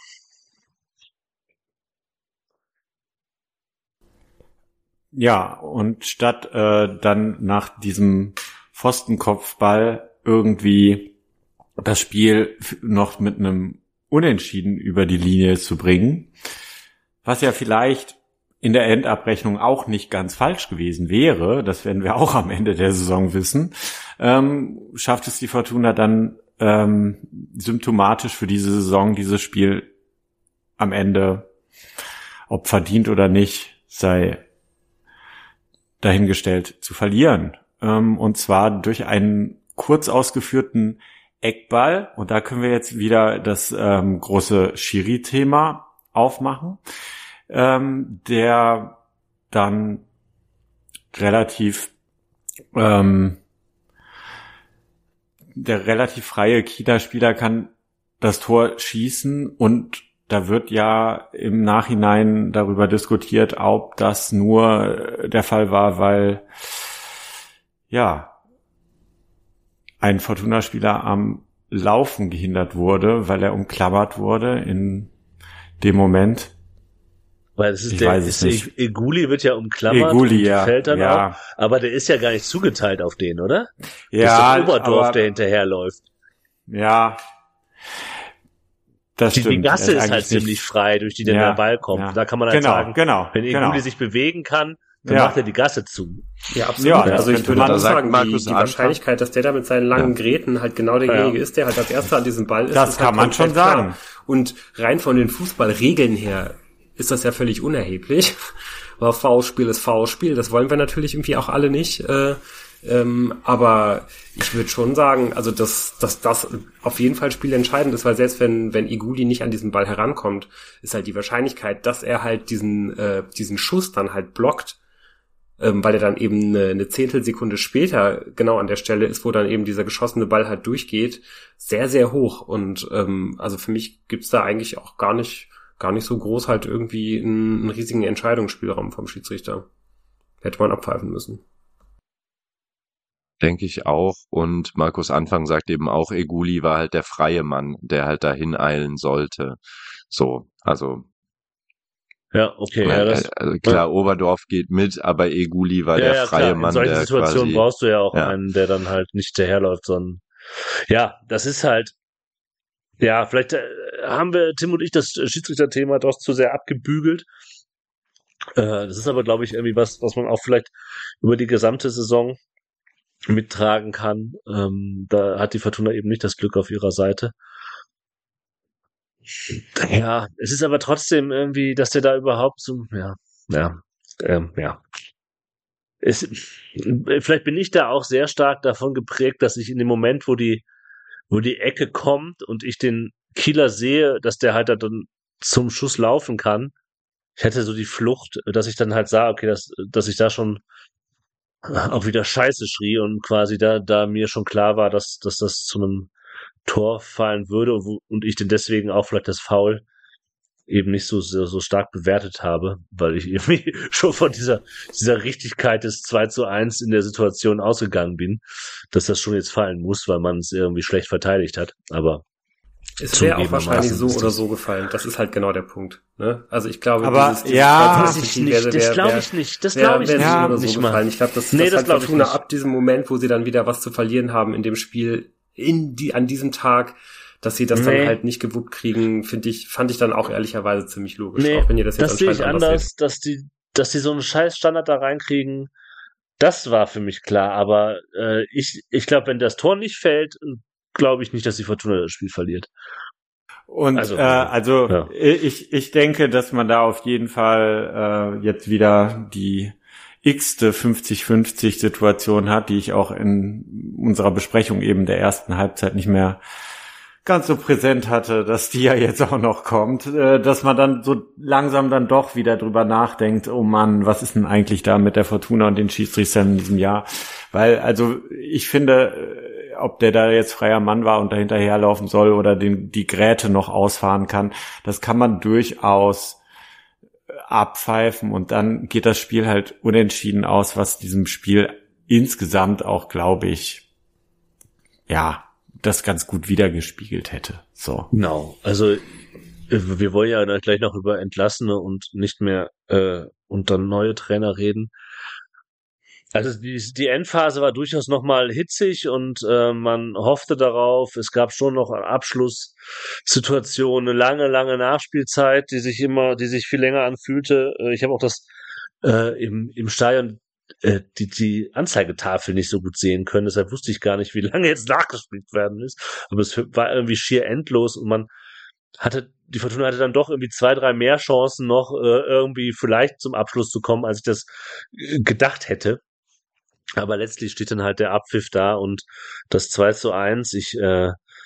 C: Ja, und statt äh, dann nach diesem Pfostenkopfball irgendwie das Spiel noch mit einem Unentschieden über die Linie zu bringen, was ja vielleicht in der Endabrechnung auch nicht ganz falsch gewesen wäre, das werden wir auch am Ende der Saison wissen, ähm, schafft es die Fortuna dann ähm, symptomatisch für diese Saison, dieses Spiel am Ende, ob verdient oder nicht, sei dahingestellt, zu verlieren. Ähm, und zwar durch einen kurz ausgeführten Eckball, und da können wir jetzt wieder das ähm, große Schiri-Thema aufmachen, ähm, der dann relativ ähm, der relativ freie Kieler-Spieler kann das Tor schießen, und da wird ja im Nachhinein darüber diskutiert, ob das nur der Fall war, weil ja ein Fortuna-Spieler am Laufen gehindert wurde, weil er umklammert wurde in dem Moment.
D: Weil das ist
C: ich
D: der,
C: weiß es
D: ist
C: nicht.
D: Eguli wird ja umklammert
C: Eguli,
D: und
C: ja,
D: fällt dann
C: ja.
D: auch, aber der ist ja gar nicht zugeteilt auf den, oder?
C: Ja,
D: das ist doch Oberdorf,
C: aber,
D: der hinterherläuft.
C: Ja, das
D: die,
C: stimmt.
D: Die Gasse ist, ist halt
C: nicht,
D: ziemlich frei, durch die dann
C: ja,
D: der Ball kommt.
C: Ja.
D: Da kann man halt
C: genau,
D: sagen,
C: genau,
D: wenn Eguli
C: genau.
D: sich bewegen kann, dann
C: ja.
D: macht er die Gasse zu.
A: Ja, absolut.
C: Ja,
A: also ich würde auch sagen, die, die
B: Anfang.
A: Wahrscheinlichkeit, dass der da mit seinen langen
B: ja.
A: Gräten halt genau derjenige
D: ja.
A: ist, der halt als erster an diesem Ball ist.
C: Das
A: ist
C: kann
A: halt
C: man schon
A: klar.
C: sagen.
A: Und rein von den Fußballregeln her ist das ja völlig unerheblich. Weil Foulspiel ist Foulspiel. Das wollen wir natürlich irgendwie auch alle nicht. Äh, ähm, aber ich würde schon sagen, also dass, dass das auf jeden Fall spielentscheidend ist, weil selbst wenn wenn Eguli nicht an diesen Ball herankommt, ist halt die Wahrscheinlichkeit, dass er halt diesen äh, diesen Schuss dann halt blockt, ähm, weil er dann eben eine, eine Zehntelsekunde später genau an der Stelle ist, wo dann eben dieser geschossene Ball halt durchgeht, sehr, sehr hoch. Und ähm, also für mich gibt's da eigentlich auch gar nicht gar nicht so groß halt irgendwie einen, einen riesigen Entscheidungsspielraum vom Schiedsrichter. Hätte man abpfeifen müssen.
B: Denke ich auch. Und Markus Anfang sagt eben auch, Eguli war halt der freie Mann, der halt dahin eilen sollte. So, also
D: Ja, okay. Ja, das,
B: also klar,
D: ja.
B: Oberdorf geht mit, aber Eguli war
D: ja,
B: der
D: ja,
B: freie
D: klar.
B: Mann,
D: in solchen
B: der
D: Situationen
B: quasi,
D: brauchst du ja auch
B: ja.
D: einen, der dann halt nicht hinterherläuft, sondern ja, das ist halt ja, vielleicht äh, haben wir, Tim und ich, das Schiedsrichterthema doch zu sehr abgebügelt. Äh, das ist aber, glaube ich, irgendwie was, was man auch vielleicht über die gesamte Saison mittragen kann. Ähm, da hat die Fortuna eben nicht das Glück auf ihrer Seite. Ja, es ist aber trotzdem irgendwie, dass der da überhaupt so, ja, ja, ähm, ja. Es, vielleicht bin ich da auch sehr stark davon geprägt, dass ich in dem Moment, wo die, wo die Ecke kommt und ich den Kieler sehe, dass der halt dann zum Schuss laufen kann. Ich hatte so die Flucht, dass ich dann halt sah, okay, dass, dass ich da schon auch wieder Scheiße schrie und quasi da, da mir schon klar war, dass, dass das zu einem Tor fallen würde und ich denn deswegen auch vielleicht das Foul eben nicht so, so, so stark bewertet habe, weil ich irgendwie schon von dieser, dieser Richtigkeit des zwei zu eins in der Situation ausgegangen bin, dass das schon jetzt fallen muss, weil man es irgendwie schlecht verteidigt hat, aber
A: es wäre auch wahrscheinlich so oder so gefallen. Das ist halt genau der Punkt. Ne? Also ich glaube,
C: aber
A: dieses, dieses
C: ja,
D: das ich nicht. Wär, das glaube ich nicht. Das glaube ich
A: wär,
D: nicht.
A: wär
D: Ja,
A: so oder so gefallen. Ich glaube, das,
D: nee,
A: das,
D: das
A: hat
D: glaub
A: Fortuna
D: ich nicht.
A: ab diesem Moment, wo sie dann wieder was zu verlieren haben in dem Spiel, in die an diesem Tag, dass sie das nee. dann halt nicht gewuppt kriegen, finde ich, fand ich dann auch ehrlicherweise ziemlich logisch.
D: Nee,
A: auch wenn ihr das jetzt
D: das sehe ich anders,
A: anders
D: dass die, dass die so einen scheiß Standard da reinkriegen. Das war für mich klar, aber äh, ich, ich glaube, wenn das Tor nicht fällt, glaube ich nicht, dass die Fortuna das Spiel verliert.
C: Und also, äh, also ja. ich ich denke, dass man da auf jeden Fall äh, jetzt wieder die x-te fünfzig fünfzig Situation hat, die ich auch in unserer Besprechung eben der ersten Halbzeit nicht mehr ganz so präsent hatte, dass die ja jetzt auch noch kommt, äh, dass man dann so langsam dann doch wieder drüber nachdenkt, oh Mann, was ist denn eigentlich da mit der Fortuna und den Schiedsrichtern in diesem Jahr? Weil, also ich finde, ob der da jetzt freier Mann war und da hinterherlaufen soll oder den, die Gräte noch ausfahren kann, das kann man durchaus abpfeifen und dann geht das Spiel halt unentschieden aus, was diesem Spiel insgesamt auch, glaube ich, ja, das ganz gut wiedergespiegelt hätte. So.
D: Genau. Also wir wollen ja gleich noch über Entlassene und nicht mehr äh, und dann neue Trainer reden. Also die, die Endphase war durchaus nochmal hitzig und äh, man hoffte darauf. Es gab schon noch eine Abschlusssituation, eine lange, lange Nachspielzeit, die sich immer, die sich viel länger anfühlte. Ich habe auch das äh, im, im Stadion äh, die, die Anzeigetafel nicht so gut sehen können. Deshalb wusste ich gar nicht, wie lange jetzt nachgespielt werden ist. Aber es war irgendwie schier endlos und man hatte, die Fortuna hatte dann doch irgendwie zwei, drei mehr Chancen noch, äh, irgendwie vielleicht zum Abschluss zu kommen, als ich das gedacht hätte. Aber letztlich steht dann halt der Abpfiff da und das zwei zu eins. Ich äh,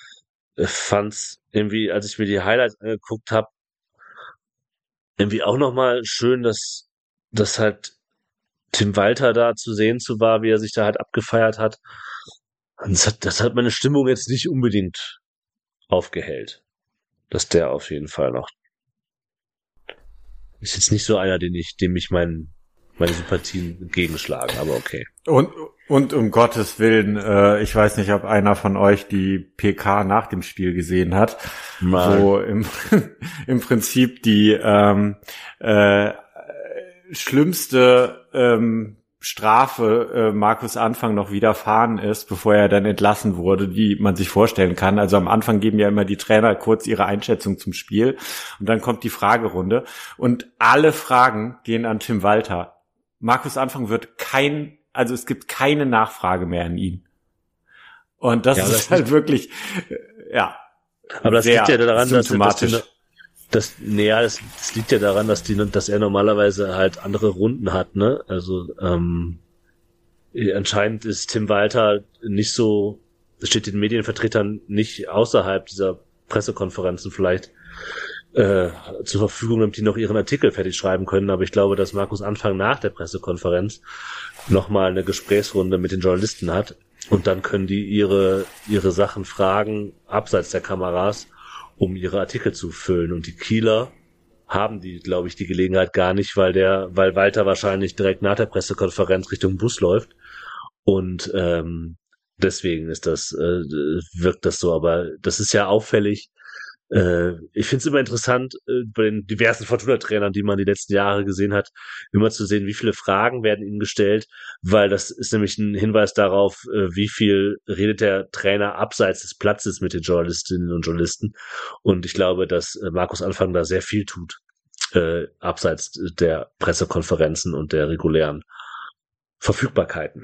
D: fand's irgendwie, als ich mir die Highlights angeguckt habe, irgendwie auch nochmal schön, dass, dass halt Tim Walter da zu sehen zu war, wie er sich da halt abgefeiert hat. Und das hat, das hat meine Stimmung jetzt nicht unbedingt aufgehellt. Dass der auf jeden Fall noch ist jetzt nicht so einer, den ich, dem ich mein, meine Sympathien entgegenschlagen, aber okay.
C: Und, und um Gottes Willen, äh, ich weiß nicht, ob einer von euch die P K nach dem Spiel gesehen hat, Nein. wo im, im Prinzip die ähm, äh, schlimmste ähm, Strafe äh, Markus Anfang noch widerfahren ist, bevor er dann entlassen wurde, die man sich vorstellen kann. Also am Anfang geben ja immer die Trainer kurz ihre Einschätzung zum Spiel und dann kommt die Fragerunde und alle Fragen gehen an Tim Walter. Markus Anfang wird kein, also es gibt keine Nachfrage mehr an ihn. Und das, ja, das ist halt ist wirklich, äh, ja.
D: Aber das liegt ja daran, dass, dass die, das, naja, das, das liegt ja daran, dass die, dass er normalerweise halt andere Runden hat, ne? Also ähm, anscheinend ist Tim Walter nicht so, das steht den Medienvertretern nicht außerhalb dieser Pressekonferenzen vielleicht äh, zur Verfügung, damit die noch ihren Artikel fertig schreiben können. Aber ich glaube, dass Markus Anfang nach der Pressekonferenz nochmal eine Gesprächsrunde mit den Journalisten hat und dann können die ihre ihre Sachen fragen abseits der Kameras, um ihre Artikel zu füllen. Und die Kieler haben die, glaube ich, die Gelegenheit gar nicht, weil der, weil Walter wahrscheinlich direkt nach der Pressekonferenz Richtung Bus läuft. Und ähm, deswegen ist das, äh, wirkt das so. Aber das ist ja auffällig. Äh, ich finde es immer interessant, äh, bei den diversen Fortuna-Trainern, die man die letzten Jahre gesehen hat, immer zu sehen, wie viele Fragen werden ihnen gestellt, weil das ist nämlich ein Hinweis darauf, äh, wie viel redet der Trainer abseits des Platzes mit den Journalistinnen und Journalisten. Und ich glaube, dass äh, Markus Anfang da sehr viel tut, äh, abseits der Pressekonferenzen und der regulären Verfügbarkeiten,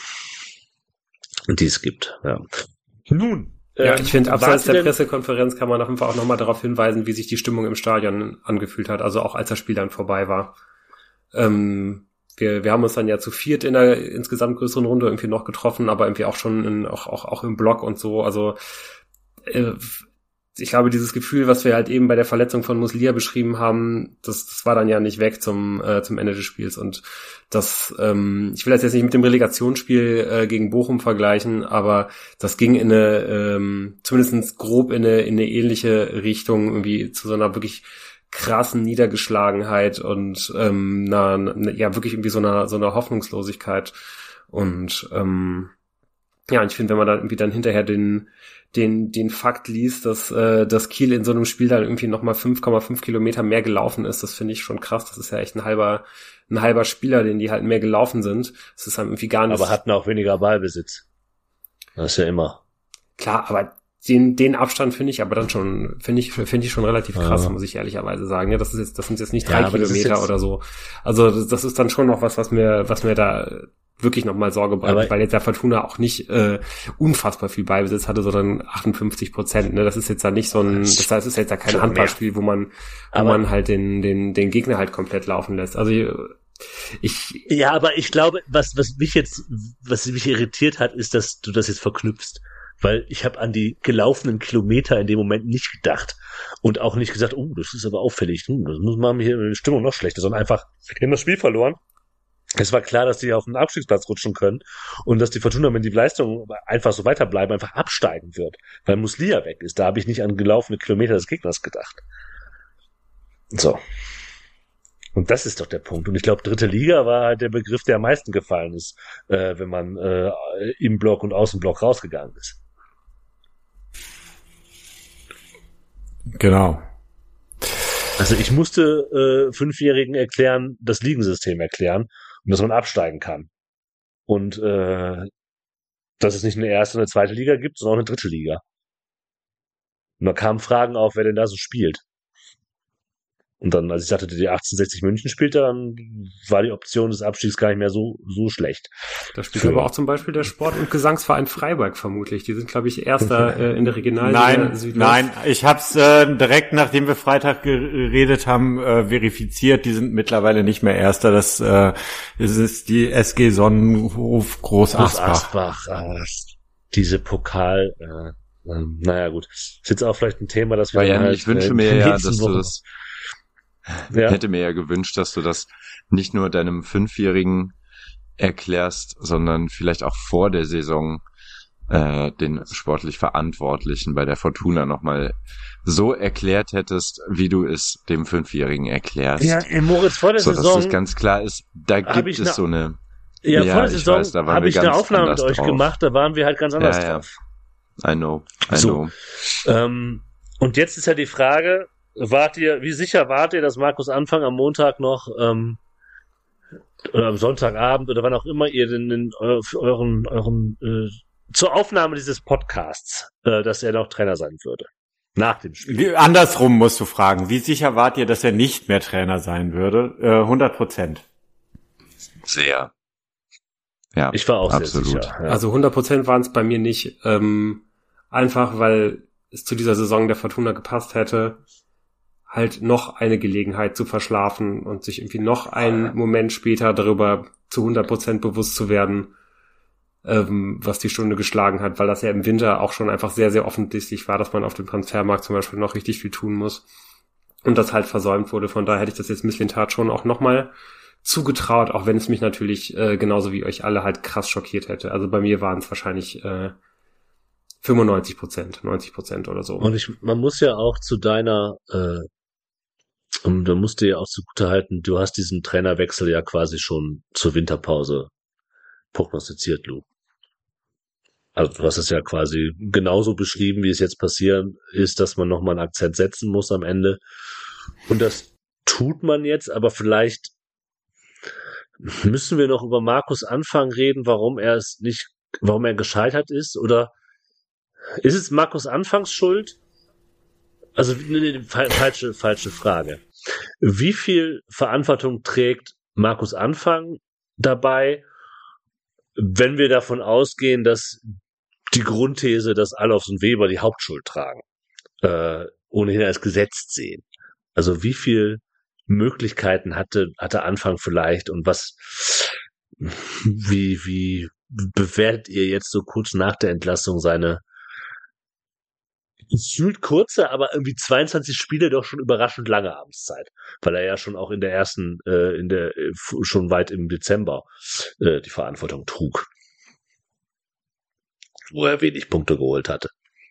D: die es gibt. Ja. Nun,
A: Ja, ich finde, abseits der Pressekonferenz kann man auf jeden Fall auch nochmal darauf hinweisen, wie sich die Stimmung im Stadion angefühlt hat, also auch als das Spiel dann vorbei war. Ähm, wir, wir haben uns dann ja zu viert in der insgesamt größeren Runde irgendwie noch getroffen, aber irgendwie auch schon in, auch, auch, auch im Block und so, also äh, ich glaube, dieses Gefühl, was wir halt eben bei der Verletzung von Muslia beschrieben haben, das, das war dann ja nicht weg zum äh, zum Ende des Spiels. Und das, ähm, ich will das jetzt nicht mit dem Relegationsspiel äh, gegen Bochum vergleichen, aber das ging in eine, ähm, zumindest grob in eine, in eine ähnliche Richtung, irgendwie zu so einer wirklich krassen Niedergeschlagenheit und ähm, einer, einer, ja wirklich irgendwie so einer so einer Hoffnungslosigkeit. Und ähm, ja, ich finde, wenn man dann irgendwie dann hinterher den den den Fakt liest, dass äh, dass Kiel in so einem Spiel dann irgendwie nochmal fünf Komma fünf Kilometer mehr gelaufen ist, das finde ich schon krass. Das ist ja echt ein halber ein halber Spieler, den die halt mehr gelaufen sind. Das ist halt irgendwie gar nicht.
D: Aber hatten auch weniger Ballbesitz. Das ist ja immer.
A: Klar, aber den den Abstand finde ich aber dann schon finde ich finde ich schon relativ krass, ja. Muss ich ehrlicherweise sagen. Ja, das ist jetzt das sind jetzt nicht drei ja, Kilometer oder so. Also das, das ist dann schon noch was, was mir was mir da wirklich nochmal Sorge bereitet, weil jetzt der Fortuna auch nicht äh, unfassbar viel Beibesitz hatte, sondern achtundfünfzig Prozent. Ne? Das ist jetzt da nicht so ein, das heißt, es ist jetzt da kein Handballspiel, wo man, wo aber man halt den den den Gegner halt komplett laufen lässt. Also ich
D: ja, aber ich glaube, was was mich jetzt, was mich irritiert hat, ist, dass du das jetzt verknüpfst, weil ich habe an die gelaufenen Kilometer in dem Moment nicht gedacht und auch nicht gesagt, oh, das ist aber auffällig, hm, das muss man hier die Stimmung noch schlechter, sondern einfach, die haben das Spiel verloren. Es war klar, dass die auf den Abstiegsplatz rutschen können und dass die Fortuna, wenn die Leistung einfach so weiterbleiben, einfach absteigen wird, weil Muslia weg ist. Da habe ich nicht an gelaufene Kilometer des Gegners gedacht. So. Und das ist doch der Punkt. Und ich glaube, dritte Liga war halt der Begriff, der am meisten gefallen ist, äh, wenn man äh, im Block und aus dem Block rausgegangen ist.
C: Genau.
D: Also ich musste äh, Fünfjährigen erklären, das Ligensystem erklären und dass man absteigen kann. Und äh, dass es nicht eine erste und eine zweite Liga gibt, sondern auch eine dritte Liga. Und da kamen Fragen auf, wer denn da so spielt. Und dann, als ich sagte, die achtzehnhundertsechzig München spielt, dann war die Option des Abstiegs gar nicht mehr so so schlecht.
A: Da spielt Für aber auch zum Beispiel der Sport- und Gesangsverein Freiburg vermutlich. Die sind, glaube ich, Erster äh, in der Regionalliga.
C: Nein, Südwest. Nein, ich habe es äh, direkt, nachdem wir Freitag geredet haben, äh, verifiziert. Die sind mittlerweile nicht mehr Erster. Das äh, es ist die S G Sonnenhof Groß Asbach.
D: Groß Asbach, äh, diese Pokal... Äh, Ähm, naja, gut. Ist jetzt auch vielleicht ein Thema, das wir
B: ja,
D: halt,
B: ich wünsche
D: äh,
B: mir ja, dass
D: Wochen
B: du das,
D: ja.
B: hätte mir ja gewünscht, dass du das nicht nur deinem Fünfjährigen erklärst, sondern vielleicht auch vor der Saison äh, den sportlich Verantwortlichen bei der Fortuna nochmal so erklärt hättest, wie du es dem Fünfjährigen erklärst.
D: Ja, Moritz, vor der
B: so,
D: Saison.
B: Dass es ganz klar ist, da gibt es
D: ne,
B: so eine.
D: Ja,
B: ja
D: vor der Saison habe ich eine Aufnahme mit euch
B: drauf.
D: gemacht, da waren wir halt ganz anders
B: ja, ja.
D: drauf.
B: I know, I
D: so.
B: know.
D: Ähm, und jetzt ist ja die Frage, wart ihr, wie sicher wart ihr, dass Markus Anfang am Montag noch ähm, oder am Sonntagabend oder wann auch immer ihr den, den euren, euren äh, zur Aufnahme dieses Podcasts, äh, dass er noch Trainer sein würde? Nach dem Spiel.
C: Wie, andersrum musst du fragen. Wie sicher wart ihr, dass er nicht mehr Trainer sein würde? Äh, hundert Prozent.
B: Sehr. Ja,
D: ich war auch
B: absolut.
D: sehr sicher. Ja.
A: Also hundert Prozent waren es bei mir nicht. Ähm, einfach, weil es zu dieser Saison der Fortuna gepasst hätte, halt noch eine Gelegenheit zu verschlafen und sich irgendwie noch einen Moment später darüber zu hundert Prozent bewusst zu werden, ähm, was die Stunde geschlagen hat, weil das ja im Winter auch schon einfach sehr, sehr offensichtlich war, dass man auf dem Transfermarkt zum Beispiel noch richtig viel tun muss und das halt versäumt wurde. Von daher hätte ich das jetzt Mislintat schon auch nochmal zugetraut, auch wenn es mich natürlich äh, genauso wie euch alle halt krass schockiert hätte. Also bei mir waren es wahrscheinlich äh, fünfundneunzig Prozent, neunzig Prozent oder so.
D: Und ich, man muss ja auch zu deiner, äh, und da musst du ja auch zugute halten, du hast diesen Trainerwechsel ja quasi schon zur Winterpause prognostiziert, Lou. Also du hast es ja quasi genauso beschrieben, wie es jetzt passieren ist, dass man nochmal einen Akzent setzen muss am Ende. Und das tut man jetzt, aber vielleicht müssen wir noch über Markus Anfang reden, warum er es nicht, warum er gescheitert ist, oder ist es Markus Anfangs Schuld? Also, nee, nee, falsche, falsche Frage. Wie viel Verantwortung trägt Markus Anfang dabei, wenn wir davon ausgehen, dass die Grundthese, dass Alofs und Weber die Hauptschuld tragen, äh, ohnehin als gesetzt sehen? Also, wie viel Möglichkeiten hatte, hatte Anfang vielleicht, und was, wie, wie bewertet ihr jetzt so kurz nach der Entlassung seine gefühlt kurze, aber irgendwie zweiundzwanzig Spiele doch schon überraschend lange Amtszeit, weil er ja schon auch in der ersten, äh, in der, äh, schon weit im Dezember äh, die Verantwortung trug, wo er wenig Punkte geholt hatte.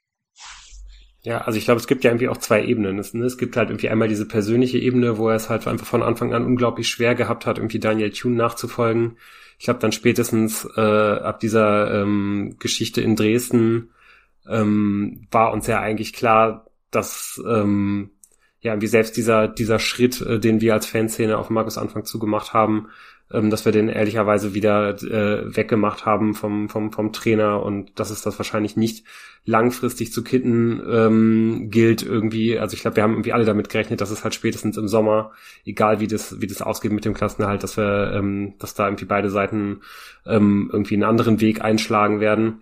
A: Ja, also ich glaube, es gibt ja irgendwie auch zwei Ebenen. Es, ne? es gibt halt irgendwie einmal diese persönliche Ebene, wo er es halt einfach von Anfang an unglaublich schwer gehabt hat, irgendwie Daniel Thune nachzufolgen. Ich glaube, dann spätestens äh, ab dieser ähm, Geschichte in Dresden ähm, war uns ja eigentlich klar, dass ähm, ja irgendwie selbst dieser dieser Schritt, äh, den wir als Fanszene auf Markus Anfang zugemacht haben, ähm, dass wir den ehrlicherweise wieder äh, weggemacht haben vom vom vom Trainer, und dass es das wahrscheinlich nicht langfristig zu kitten ähm, gilt irgendwie. Also ich glaube, wir haben irgendwie alle damit gerechnet, dass es halt spätestens im Sommer, egal wie das wie das ausgeht mit dem Klassenerhalt, dass wir ähm, dass da irgendwie beide Seiten ähm, irgendwie einen anderen Weg einschlagen werden.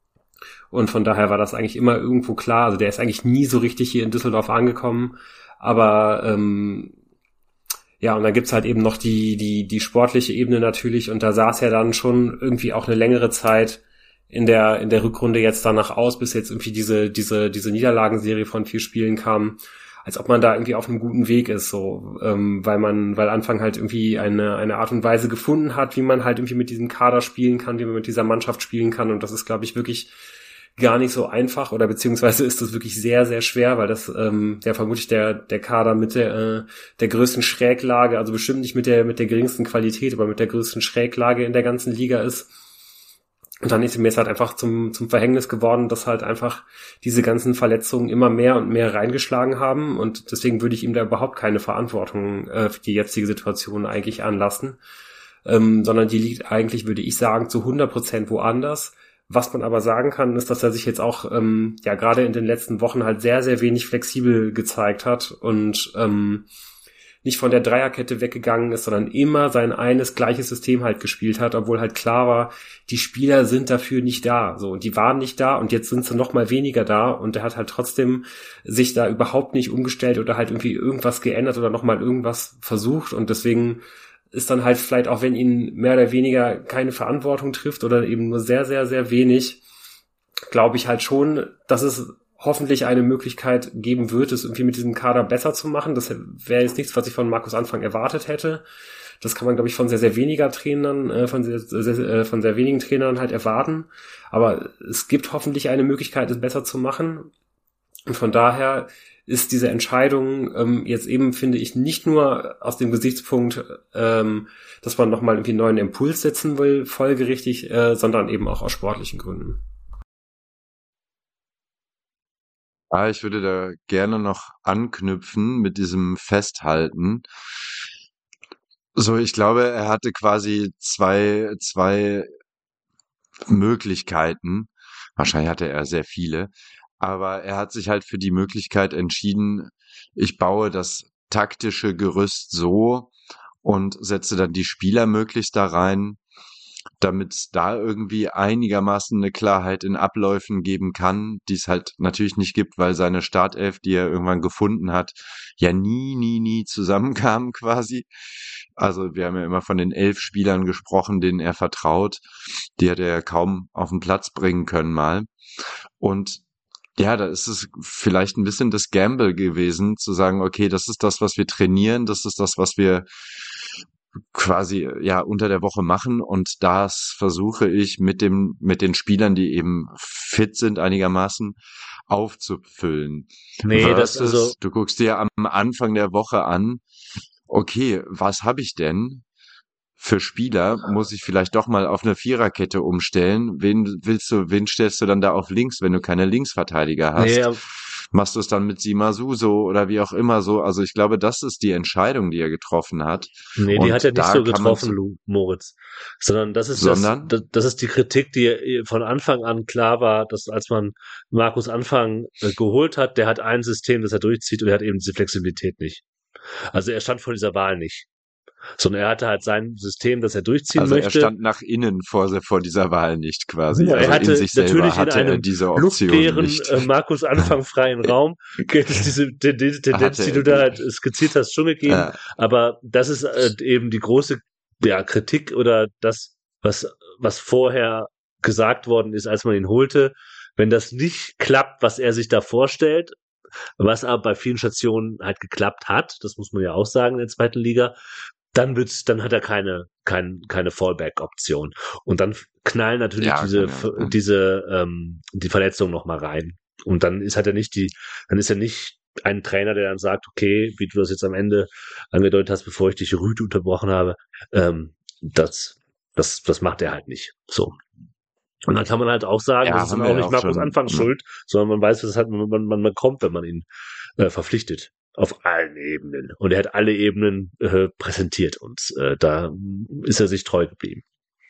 A: Und von daher war das eigentlich immer irgendwo klar. Also der ist eigentlich nie so richtig hier in Düsseldorf angekommen. Aber ähm, ja, und dann gibt's halt eben noch die die die sportliche Ebene natürlich. Und da sah es ja dann schon irgendwie auch eine längere Zeit in der in der Rückrunde jetzt danach aus, bis jetzt irgendwie diese diese diese Niederlagenserie von vier Spielen kam, als ob man da irgendwie auf einem guten Weg ist, so ähm, weil man weil Anfang halt irgendwie eine eine Art und Weise gefunden hat, wie man halt irgendwie mit diesem Kader spielen kann, wie man mit dieser Mannschaft spielen kann. Und das ist, glaube ich, wirklich gar nicht so einfach, oder beziehungsweise ist das wirklich sehr, sehr schwer, weil das ähm, ja vermutlich der der Kader mit der äh, der größten Schräglage, also bestimmt nicht mit der mit der geringsten Qualität, aber mit der größten Schräglage in der ganzen Liga ist. Und dann ist mir jetzt halt einfach zum zum Verhängnis geworden, dass halt einfach diese ganzen Verletzungen immer mehr und mehr reingeschlagen haben, und deswegen würde ich ihm da überhaupt keine Verantwortung äh, für die jetzige Situation eigentlich anlassen, ähm, sondern die liegt eigentlich, würde ich sagen, zu hundert Prozent woanders. Was man aber sagen kann, ist, dass er sich jetzt auch ähm, ja gerade in den letzten Wochen halt sehr, sehr wenig flexibel gezeigt hat und ähm, nicht von der Dreierkette weggegangen ist, sondern immer sein eines gleiches System halt gespielt hat, obwohl halt klar war, die Spieler sind dafür nicht da. So, und die waren nicht da, und jetzt sind sie noch mal weniger da, und er hat halt trotzdem sich da überhaupt nicht umgestellt oder halt irgendwie irgendwas geändert oder noch mal irgendwas versucht. Und deswegen ist dann halt vielleicht, auch wenn ihn mehr oder weniger keine Verantwortung trifft oder eben nur sehr, sehr, sehr wenig, glaube ich halt schon, dass es hoffentlich eine Möglichkeit geben wird, es irgendwie mit diesem Kader besser zu machen. Das wäre jetzt nichts, was ich von Markus Anfang erwartet hätte. Das kann man, glaube ich, von sehr, sehr weniger Trainern, äh, von sehr, sehr, von sehr wenigen Trainern halt erwarten. Aber es gibt hoffentlich eine Möglichkeit, es besser zu machen. Und von daher ist diese Entscheidung ähm, jetzt eben, finde ich, nicht nur aus dem Gesichtspunkt, ähm, dass man nochmal irgendwie einen neuen Impuls setzen will, folgerichtig, äh, sondern eben auch aus sportlichen Gründen.
B: Ah, ich würde da gerne noch anknüpfen mit diesem Festhalten. So, ich glaube, er hatte quasi zwei, zwei Möglichkeiten. Wahrscheinlich hatte er sehr viele. Aber er hat sich halt für die Möglichkeit entschieden, ich baue das taktische Gerüst so und setze dann die Spieler möglichst da rein, damit es da irgendwie einigermaßen eine Klarheit in Abläufen geben kann, die es halt natürlich nicht gibt, weil seine Startelf, die er irgendwann gefunden hat, ja nie, nie, nie zusammenkam quasi. Also wir haben ja immer von den elf Spielern gesprochen, denen er vertraut. Die hat er ja kaum auf den Platz bringen können mal. Und ja, da ist es vielleicht ein bisschen das Gamble gewesen, zu sagen, okay, das ist das, was wir trainieren, das ist das, was wir quasi ja unter der Woche machen, und das versuche ich mit dem mit den Spielern, die eben fit sind einigermaßen, aufzufüllen.
D: Nee,
B: Versus,
D: das also
B: du guckst dir am Anfang der Woche an, okay, was habe ich denn für Spieler? Muss ich vielleicht doch mal auf eine Viererkette umstellen? Wen willst du, wen stellst du dann da auf links, wenn du keine Linksverteidiger hast?
D: nee,
B: Machst du es dann mit Simasu so oder wie auch immer so? Also ich glaube, das ist die Entscheidung, die er getroffen hat.
D: nee, die
B: Und
D: hat er nicht
B: da
D: so
B: kann man
D: getroffen, Lu- Moritz. Sondern das ist
B: Sondern?
D: das, das, das ist die Kritik, die von Anfang an klar war, dass als man Markus Anfang äh, geholt hat, der hat ein System, das er durchzieht, und er hat eben diese Flexibilität nicht. Also er stand vor dieser Wahl nicht. Sondern er hatte halt sein System, das er durchziehen
B: Also
D: möchte.
B: er stand nach innen vor, vor dieser Wahl nicht quasi.
D: Ja,
B: also
D: er hatte
B: in sich selber
D: natürlich in
B: hatte er
D: einem
B: diese Option
D: luftleeren
B: nicht.
D: äh, Markus Anfang freien Raum gibt es diese Tendenz,
B: Hatte
D: die
B: er
D: du da
B: nicht.
D: halt skizziert hast, schon gegeben.
B: Ja.
D: Aber das ist äh, eben die große ja, Kritik oder das, was, was vorher gesagt worden ist, als man ihn holte. Wenn das nicht klappt, was er sich da vorstellt, was aber bei vielen Stationen halt geklappt hat, das muss man ja auch sagen in der zweiten Liga, dann wird's, dann hat er keine, kein, keine Fallback-Option. Und dann knallen natürlich
B: Ja,
D: diese,
B: kann ja sein.
D: diese, ähm, die Verletzung noch mal rein. Und dann ist halt er nicht die, dann ist er nicht ein Trainer, der dann sagt, okay, wie du das jetzt am Ende angedeutet hast, bevor ich dich rüde unterbrochen habe, ähm, das, das, das macht er halt nicht. So. Und dann kann man halt auch sagen,
B: Ja,
D: das ist dann
B: haben wir
D: auch
B: ja
D: nicht
B: auch
D: Markus
B: schon,
D: Anfang
B: ja.
D: schuld, sondern man weiß, was halt man, man, man bekommt, wenn man ihn äh, verpflichtet. Auf allen Ebenen. Und er hat alle Ebenen äh, präsentiert, und äh, da ist er sich treu geblieben.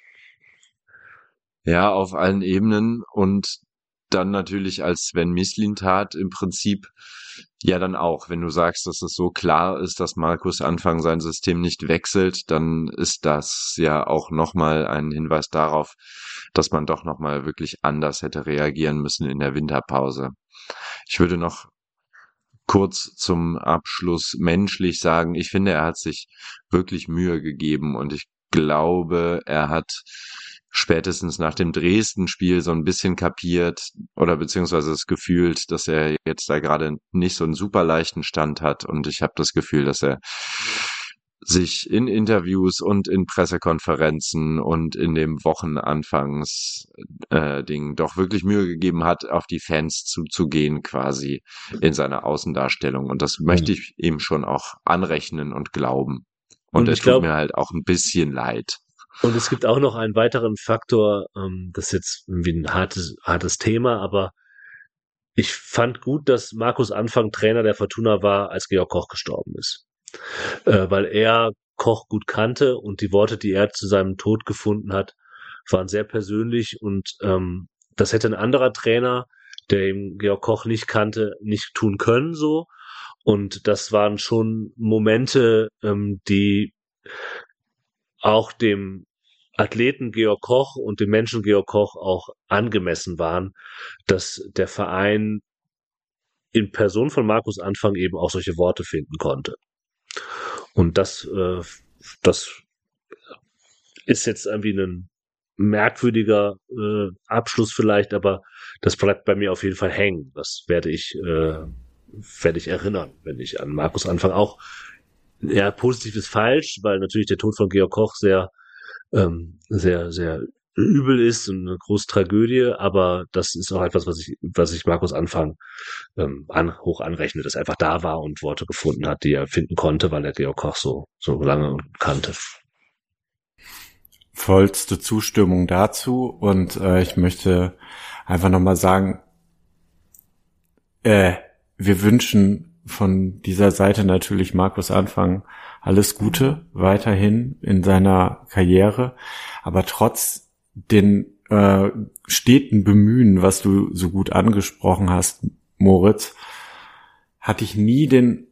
B: Ja, auf allen Ebenen, und dann natürlich als Sven Mislintat im Prinzip ja dann auch, wenn du sagst, dass es so klar ist, dass Markus Anfang sein System nicht wechselt, dann ist das ja auch nochmal ein Hinweis darauf, dass man doch nochmal wirklich anders hätte reagieren müssen in der Winterpause. Ich würde noch kurz zum Abschluss menschlich sagen, ich finde, er hat sich wirklich Mühe gegeben, und ich glaube, er hat spätestens nach dem Dresden-Spiel so ein bisschen kapiert oder beziehungsweise es gefühlt, dass er jetzt da gerade nicht so einen super leichten Stand hat, und ich habe das Gefühl, dass er sich in Interviews und in Pressekonferenzen und in dem Wochenanfangs äh, Ding doch wirklich Mühe gegeben hat, auf die Fans zuzugehen quasi in seiner Außendarstellung, und das möchte ich ihm schon auch anrechnen und glauben. Und,
D: Und
B: es
D: ich
B: tut
D: glaub-
B: mir halt auch ein bisschen leid.
D: Und es gibt auch noch einen weiteren Faktor, ähm, das ist jetzt irgendwie ein hartes, hartes Thema, aber ich fand gut, dass Markus Anfang Trainer der Fortuna war, als Georg Koch gestorben ist. Äh, weil er Koch gut kannte, und die Worte, die er zu seinem Tod gefunden hat, waren sehr persönlich, und ähm, das hätte ein anderer Trainer, der eben Georg Koch nicht kannte, nicht tun können so. Und das waren schon Momente, ähm, die auch dem Athleten Georg Koch und dem Menschen Georg Koch auch angemessen waren, dass der Verein in Person von Markus Anfang eben auch solche Worte finden konnte. Und das, äh, das ist jetzt irgendwie ein, merkwürdiger äh, Abschluss vielleicht, aber das bleibt bei mir auf jeden Fall hängen. Das werde ich, äh, werde ich erinnern, wenn ich an Markus Anfang auch, ja, positiv ist falsch, weil natürlich der Tod von Georg Koch sehr, ähm, sehr, sehr übel ist und eine große Tragödie, aber das ist auch etwas, was ich, was ich Markus Anfang ähm, an, hoch anrechne, dass er einfach da war und Worte gefunden hat, die er finden konnte, weil er Georg Koch so, so lange kannte.
C: Vollste Zustimmung dazu und äh, ich möchte einfach nochmal sagen, äh, wir wünschen von dieser Seite natürlich Markus Anfang alles Gute weiterhin in seiner Karriere, aber trotz den äh, steten Bemühen, was du so gut angesprochen hast, Moritz, hatte ich nie den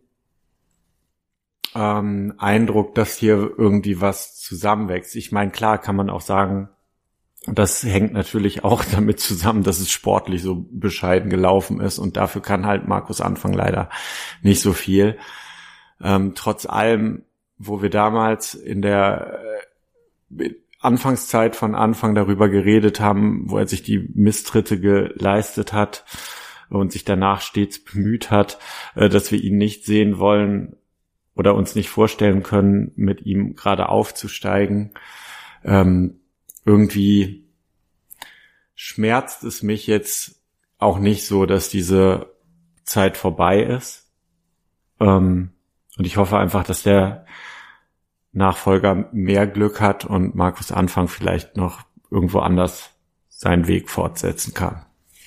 C: ähm, Eindruck, dass hier irgendwie was zusammenwächst. Ich meine, klar kann man auch sagen, das hängt natürlich auch damit zusammen, dass es sportlich so bescheiden gelaufen ist und dafür kann halt Markus Anfang leider nicht so viel. Ähm, trotz allem, wo wir damals in der äh, Anfangszeit von Anfang darüber geredet haben, wo er sich die Misstritte geleistet hat und sich danach stets bemüht hat, äh, dass wir ihn nicht sehen wollen oder uns nicht vorstellen können, mit ihm gerade aufzusteigen. Ähm, irgendwie schmerzt es mich jetzt auch nicht so, dass diese Zeit vorbei ist. Ähm, und ich hoffe einfach, dass der Nachfolger mehr Glück hat und Markus Anfang vielleicht noch irgendwo anders seinen Weg fortsetzen kann.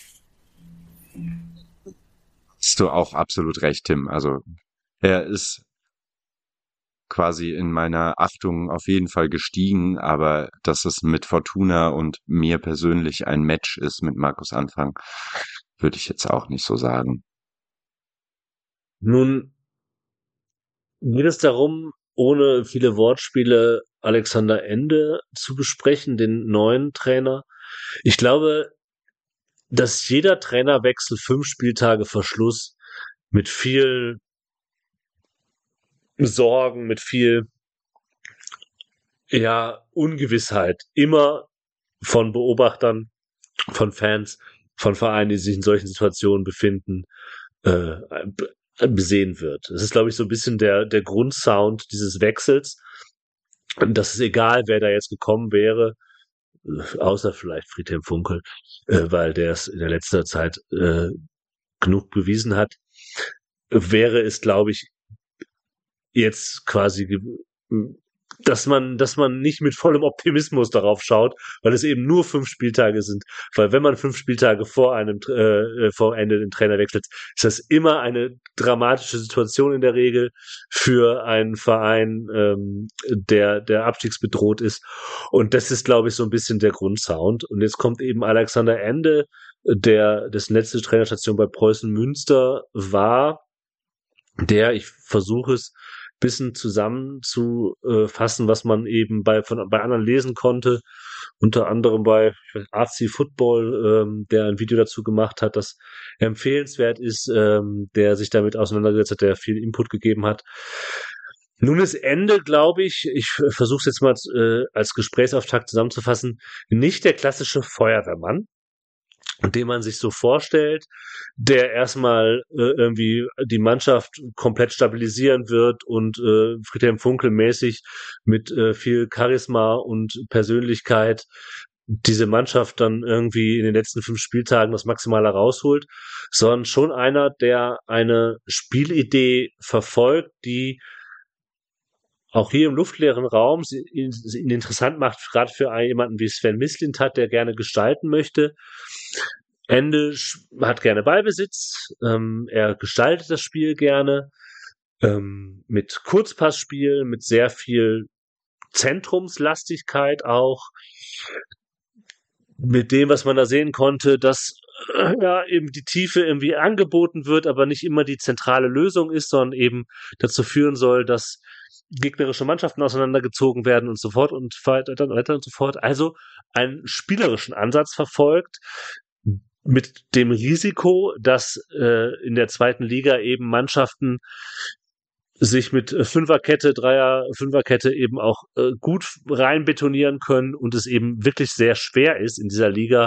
B: Hast du auch absolut recht, Tim. Also er ist quasi in meiner Achtung auf jeden Fall gestiegen, aber dass es mit Fortuna und mir persönlich ein Match ist mit Markus Anfang, würde ich jetzt auch nicht so sagen.
D: Nun geht es darum, ohne viele Wortspiele Alexander Ende zu besprechen, den neuen Trainer. Ich glaube, dass jeder Trainerwechsel fünf Spieltage vor Schluss mit viel Sorgen, mit viel ja Ungewissheit immer von Beobachtern, von Fans, von Vereinen, die sich in solchen Situationen befinden, äh, besehen wird. Das ist, glaube ich, so ein bisschen der, der Grundsound dieses Wechsels. Und das ist egal, wer da jetzt gekommen wäre, außer vielleicht Friedhelm Funkel, äh, weil der es in der letzten Zeit äh, genug bewiesen hat, wäre es, glaube ich, jetzt quasi, dass man, dass man nicht mit vollem Optimismus darauf schaut, weil es eben nur fünf Spieltage sind. Weil wenn man fünf Spieltage vor einem äh, vor Ende den Trainer wechselt, ist das immer eine dramatische Situation in der Regel für einen Verein, ähm, der der abstiegsbedroht ist. Und das ist, glaube ich, so ein bisschen der Grundsound. Und jetzt kommt eben Alexander Ende, der das letzte Trainerstation bei Preußen Münster war, der, ich versuche es bisschen zusammenzufassen, was man eben bei von bei anderen lesen konnte, unter anderem bei R C Football, ähm, der ein Video dazu gemacht hat, das empfehlenswert ist, ähm, der sich damit auseinandergesetzt hat, der viel Input gegeben hat. Nun ist Ende, glaube ich, ich versuche es jetzt mal äh, als Gesprächsauftakt zusammenzufassen, nicht der klassische Feuerwehrmann, den man sich so vorstellt, der erstmal äh, irgendwie die Mannschaft komplett stabilisieren wird und äh, Friedhelm Funkel mäßig mit äh, viel Charisma und Persönlichkeit diese Mannschaft dann irgendwie in den letzten fünf Spieltagen das Maximale rausholt, sondern schon einer, der eine Spielidee verfolgt, die auch hier im luftleeren Raum ihn, ihn interessant macht, gerade für jemanden wie Sven Mislintat, der gerne gestalten möchte. Ende hat gerne Ballbesitz, ähm, er gestaltet das Spiel gerne, ähm, mit Kurzpassspiel, mit sehr viel Zentrumslastigkeit auch, mit dem, was man da sehen konnte, dass äh, ja eben die Tiefe irgendwie angeboten wird, aber nicht immer die zentrale Lösung ist, sondern eben dazu führen soll, dass gegnerische Mannschaften auseinandergezogen werden und so fort und weiter und so fort. Also einen spielerischen Ansatz verfolgt, mit dem Risiko, dass äh, in der zweiten Liga eben Mannschaften sich mit Fünferkette, Dreier, Fünferkette eben auch äh, gut rein betonieren können und es eben wirklich sehr schwer ist in dieser Liga,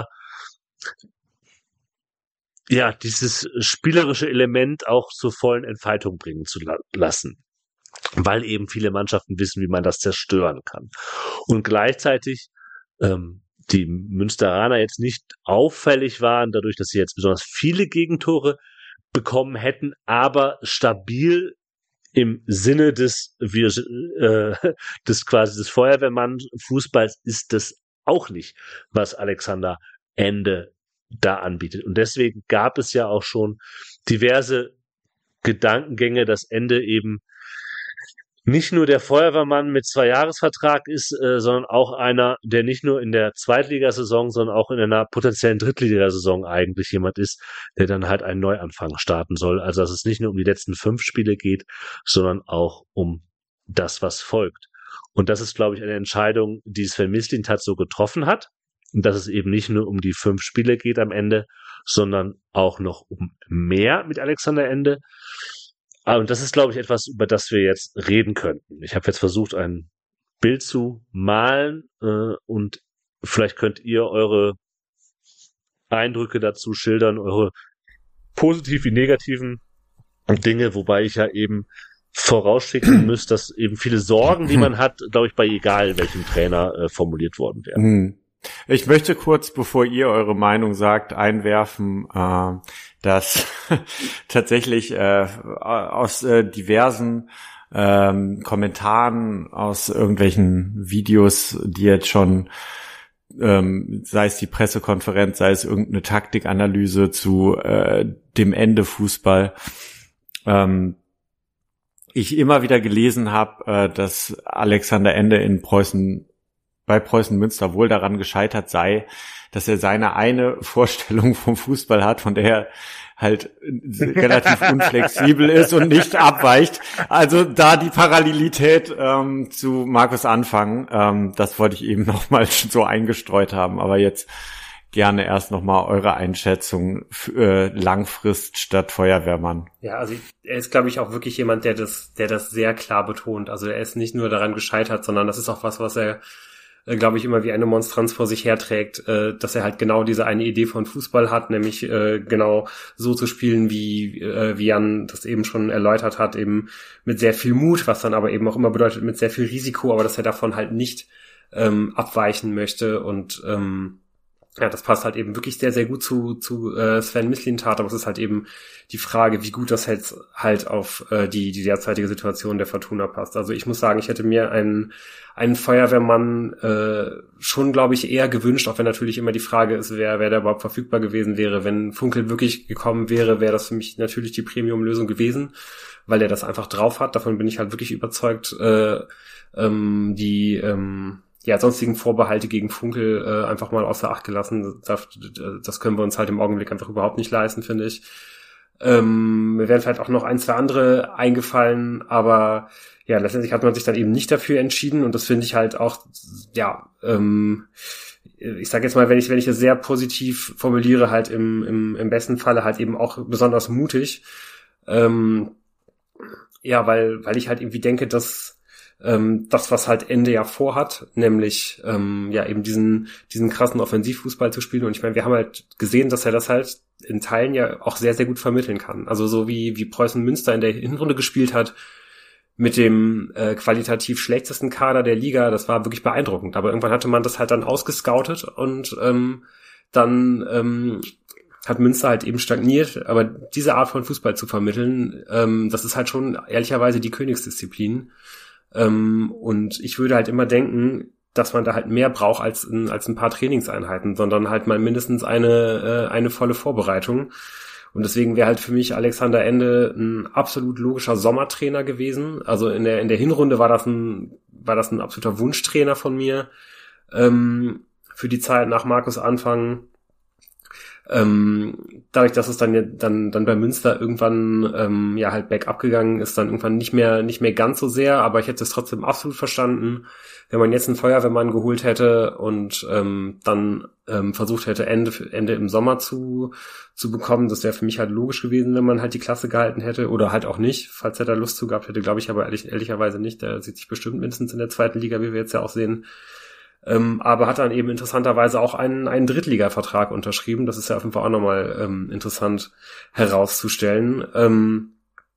D: ja, dieses spielerische Element auch zur vollen Entfaltung bringen zu la- lassen. Weil eben viele Mannschaften wissen, wie man das zerstören kann. Und gleichzeitig ähm, die Münsteraner jetzt nicht auffällig waren, dadurch, dass sie jetzt besonders viele Gegentore bekommen hätten, aber stabil im Sinne des, wir, äh, des quasi des Feuerwehrmann-Fußballs ist das auch nicht, was Alexander Ende da anbietet. Und deswegen gab es ja auch schon diverse Gedankengänge, dass Ende eben nicht nur der Feuerwehrmann mit Zwei-Jahres-Vertrag ist, äh, sondern auch einer, der nicht nur in der Zweitligasaison, sondern auch in einer potenziellen Drittligasaison eigentlich jemand ist, der dann halt einen Neuanfang starten soll. Also dass es nicht nur um die letzten fünf Spiele geht, sondern auch um das, was folgt. Und das ist, glaube ich, eine Entscheidung, die Sven Mislintat so getroffen hat. Und dass es eben nicht nur um die fünf Spiele geht am Ende, sondern auch noch um mehr mit Alexander Ende. Und das ist, glaube ich, etwas, über das wir jetzt reden könnten. Ich habe jetzt versucht, ein Bild zu malen äh, und vielleicht könnt ihr eure Eindrücke dazu schildern, eure positiv wie negativen Dinge, wobei ich ja eben vorausschicken müsste, dass eben viele Sorgen, die man hat, glaube ich, bei egal welchem Trainer äh, formuliert worden wären.
C: Ich möchte kurz, bevor ihr eure Meinung sagt, einwerfen, äh, dass tatsächlich äh, aus äh, diversen ähm, Kommentaren, aus irgendwelchen Videos, die jetzt schon, ähm, sei es die Pressekonferenz, sei es irgendeine Taktikanalyse zu äh, dem Ende Fußball, ähm, ich immer wieder gelesen habe, äh, dass Alexander Ende in Preußen bei Preußen Münster wohl daran gescheitert sei, dass er seine eine Vorstellung vom Fußball hat, von der er halt relativ unflexibel ist und nicht abweicht. Also da die Parallelität ähm, zu Markus Anfang, ähm, das wollte ich eben nochmal so eingestreut haben. Aber jetzt gerne erst nochmal eure Einschätzung für, äh, Langfrist statt Feuerwehrmann.
A: Ja, also er ist, glaube ich, auch wirklich jemand, der das, der das sehr klar betont. Also er ist nicht nur daran gescheitert, sondern das ist auch was, was er glaube ich, immer wie eine Monstranz vor sich herträgt, äh, dass er halt genau diese eine Idee von Fußball hat, nämlich äh, genau so zu spielen, wie äh, wie Jan das eben schon erläutert hat, eben mit sehr viel Mut, was dann aber eben auch immer bedeutet mit sehr viel Risiko, aber dass er davon halt nicht ähm, abweichen möchte und ähm, ja, das passt halt eben wirklich sehr, sehr gut zu zu äh, Sven Mislintat, aber es ist halt eben die Frage, wie gut das halt, halt auf äh, die die derzeitige Situation der Fortuna passt. Also ich muss sagen, ich hätte mir einen einen Feuerwehrmann äh, schon, glaube ich, eher gewünscht, auch wenn natürlich immer die Frage ist, wer wer da überhaupt verfügbar gewesen wäre. Wenn Funkel wirklich gekommen wäre, wäre das für mich natürlich die Premium-Lösung gewesen, weil er das einfach drauf hat. Davon bin ich halt wirklich überzeugt. Äh, ähm, die ähm, ja, sonstigen Vorbehalte gegen Funkel äh, einfach mal außer Acht gelassen. Das, das können wir uns halt im Augenblick einfach überhaupt nicht leisten, finde ich. Ähm, mir wären vielleicht auch noch ein, zwei andere eingefallen, aber ja, letztendlich hat man sich dann eben nicht dafür entschieden und das finde ich halt auch, ja, ähm, ich sage jetzt mal, wenn ich wenn ich es sehr positiv formuliere, halt im im im besten Falle halt eben auch besonders mutig. Ähm, ja, weil weil ich halt irgendwie denke, dass ähm, das, was halt Ende ja vorhat, nämlich ähm, ja eben diesen diesen krassen Offensivfußball zu spielen. Und ich meine, wir haben halt gesehen, dass er das halt in Teilen ja auch sehr, sehr gut vermitteln kann. Also so wie wie Preußen Münster in der Hinrunde gespielt hat, mit dem äh, qualitativ schlechtesten Kader der Liga, das war wirklich beeindruckend. Aber irgendwann hatte man das halt dann ausgescoutet und ähm, dann ähm, hat Münster halt eben stagniert. Aber diese Art von Fußball zu vermitteln, ähm, das ist halt schon ehrlicherweise die Königsdisziplin. Ähm, und ich würde halt immer denken, dass man da halt mehr braucht als ein, als ein paar Trainingseinheiten, sondern halt mal mindestens eine äh, eine volle Vorbereitung. Und deswegen wäre halt für mich Alexander Ende ein absolut logischer Sommertrainer gewesen. Also in der in der Hinrunde war das ein war das ein absoluter Wunschtrainer von mir ähm, für die Zeit nach Markus Anfang. Ähm, dadurch, dass es dann ja, dann dann bei Münster irgendwann ähm, ja halt bergab gegangen ist, dann irgendwann nicht mehr nicht mehr ganz so sehr, aber ich hätte es trotzdem absolut verstanden, wenn man jetzt einen Feuerwehrmann geholt hätte und ähm, dann ähm, versucht hätte, Ende Ende im Sommer zu zu bekommen. Das wäre für mich halt logisch gewesen, wenn man halt die Klasse gehalten hätte oder halt auch nicht, falls er da Lust zu gehabt hätte, glaube ich aber ehrlich, ehrlicherweise nicht. Der sieht sich bestimmt mindestens in der zweiten Liga, wie wir jetzt ja auch sehen. Ähm, aber hat dann eben interessanterweise auch einen, einen Drittliga-Vertrag unterschrieben. Das ist ja auf jeden Fall auch nochmal ähm, interessant herauszustellen. Ähm,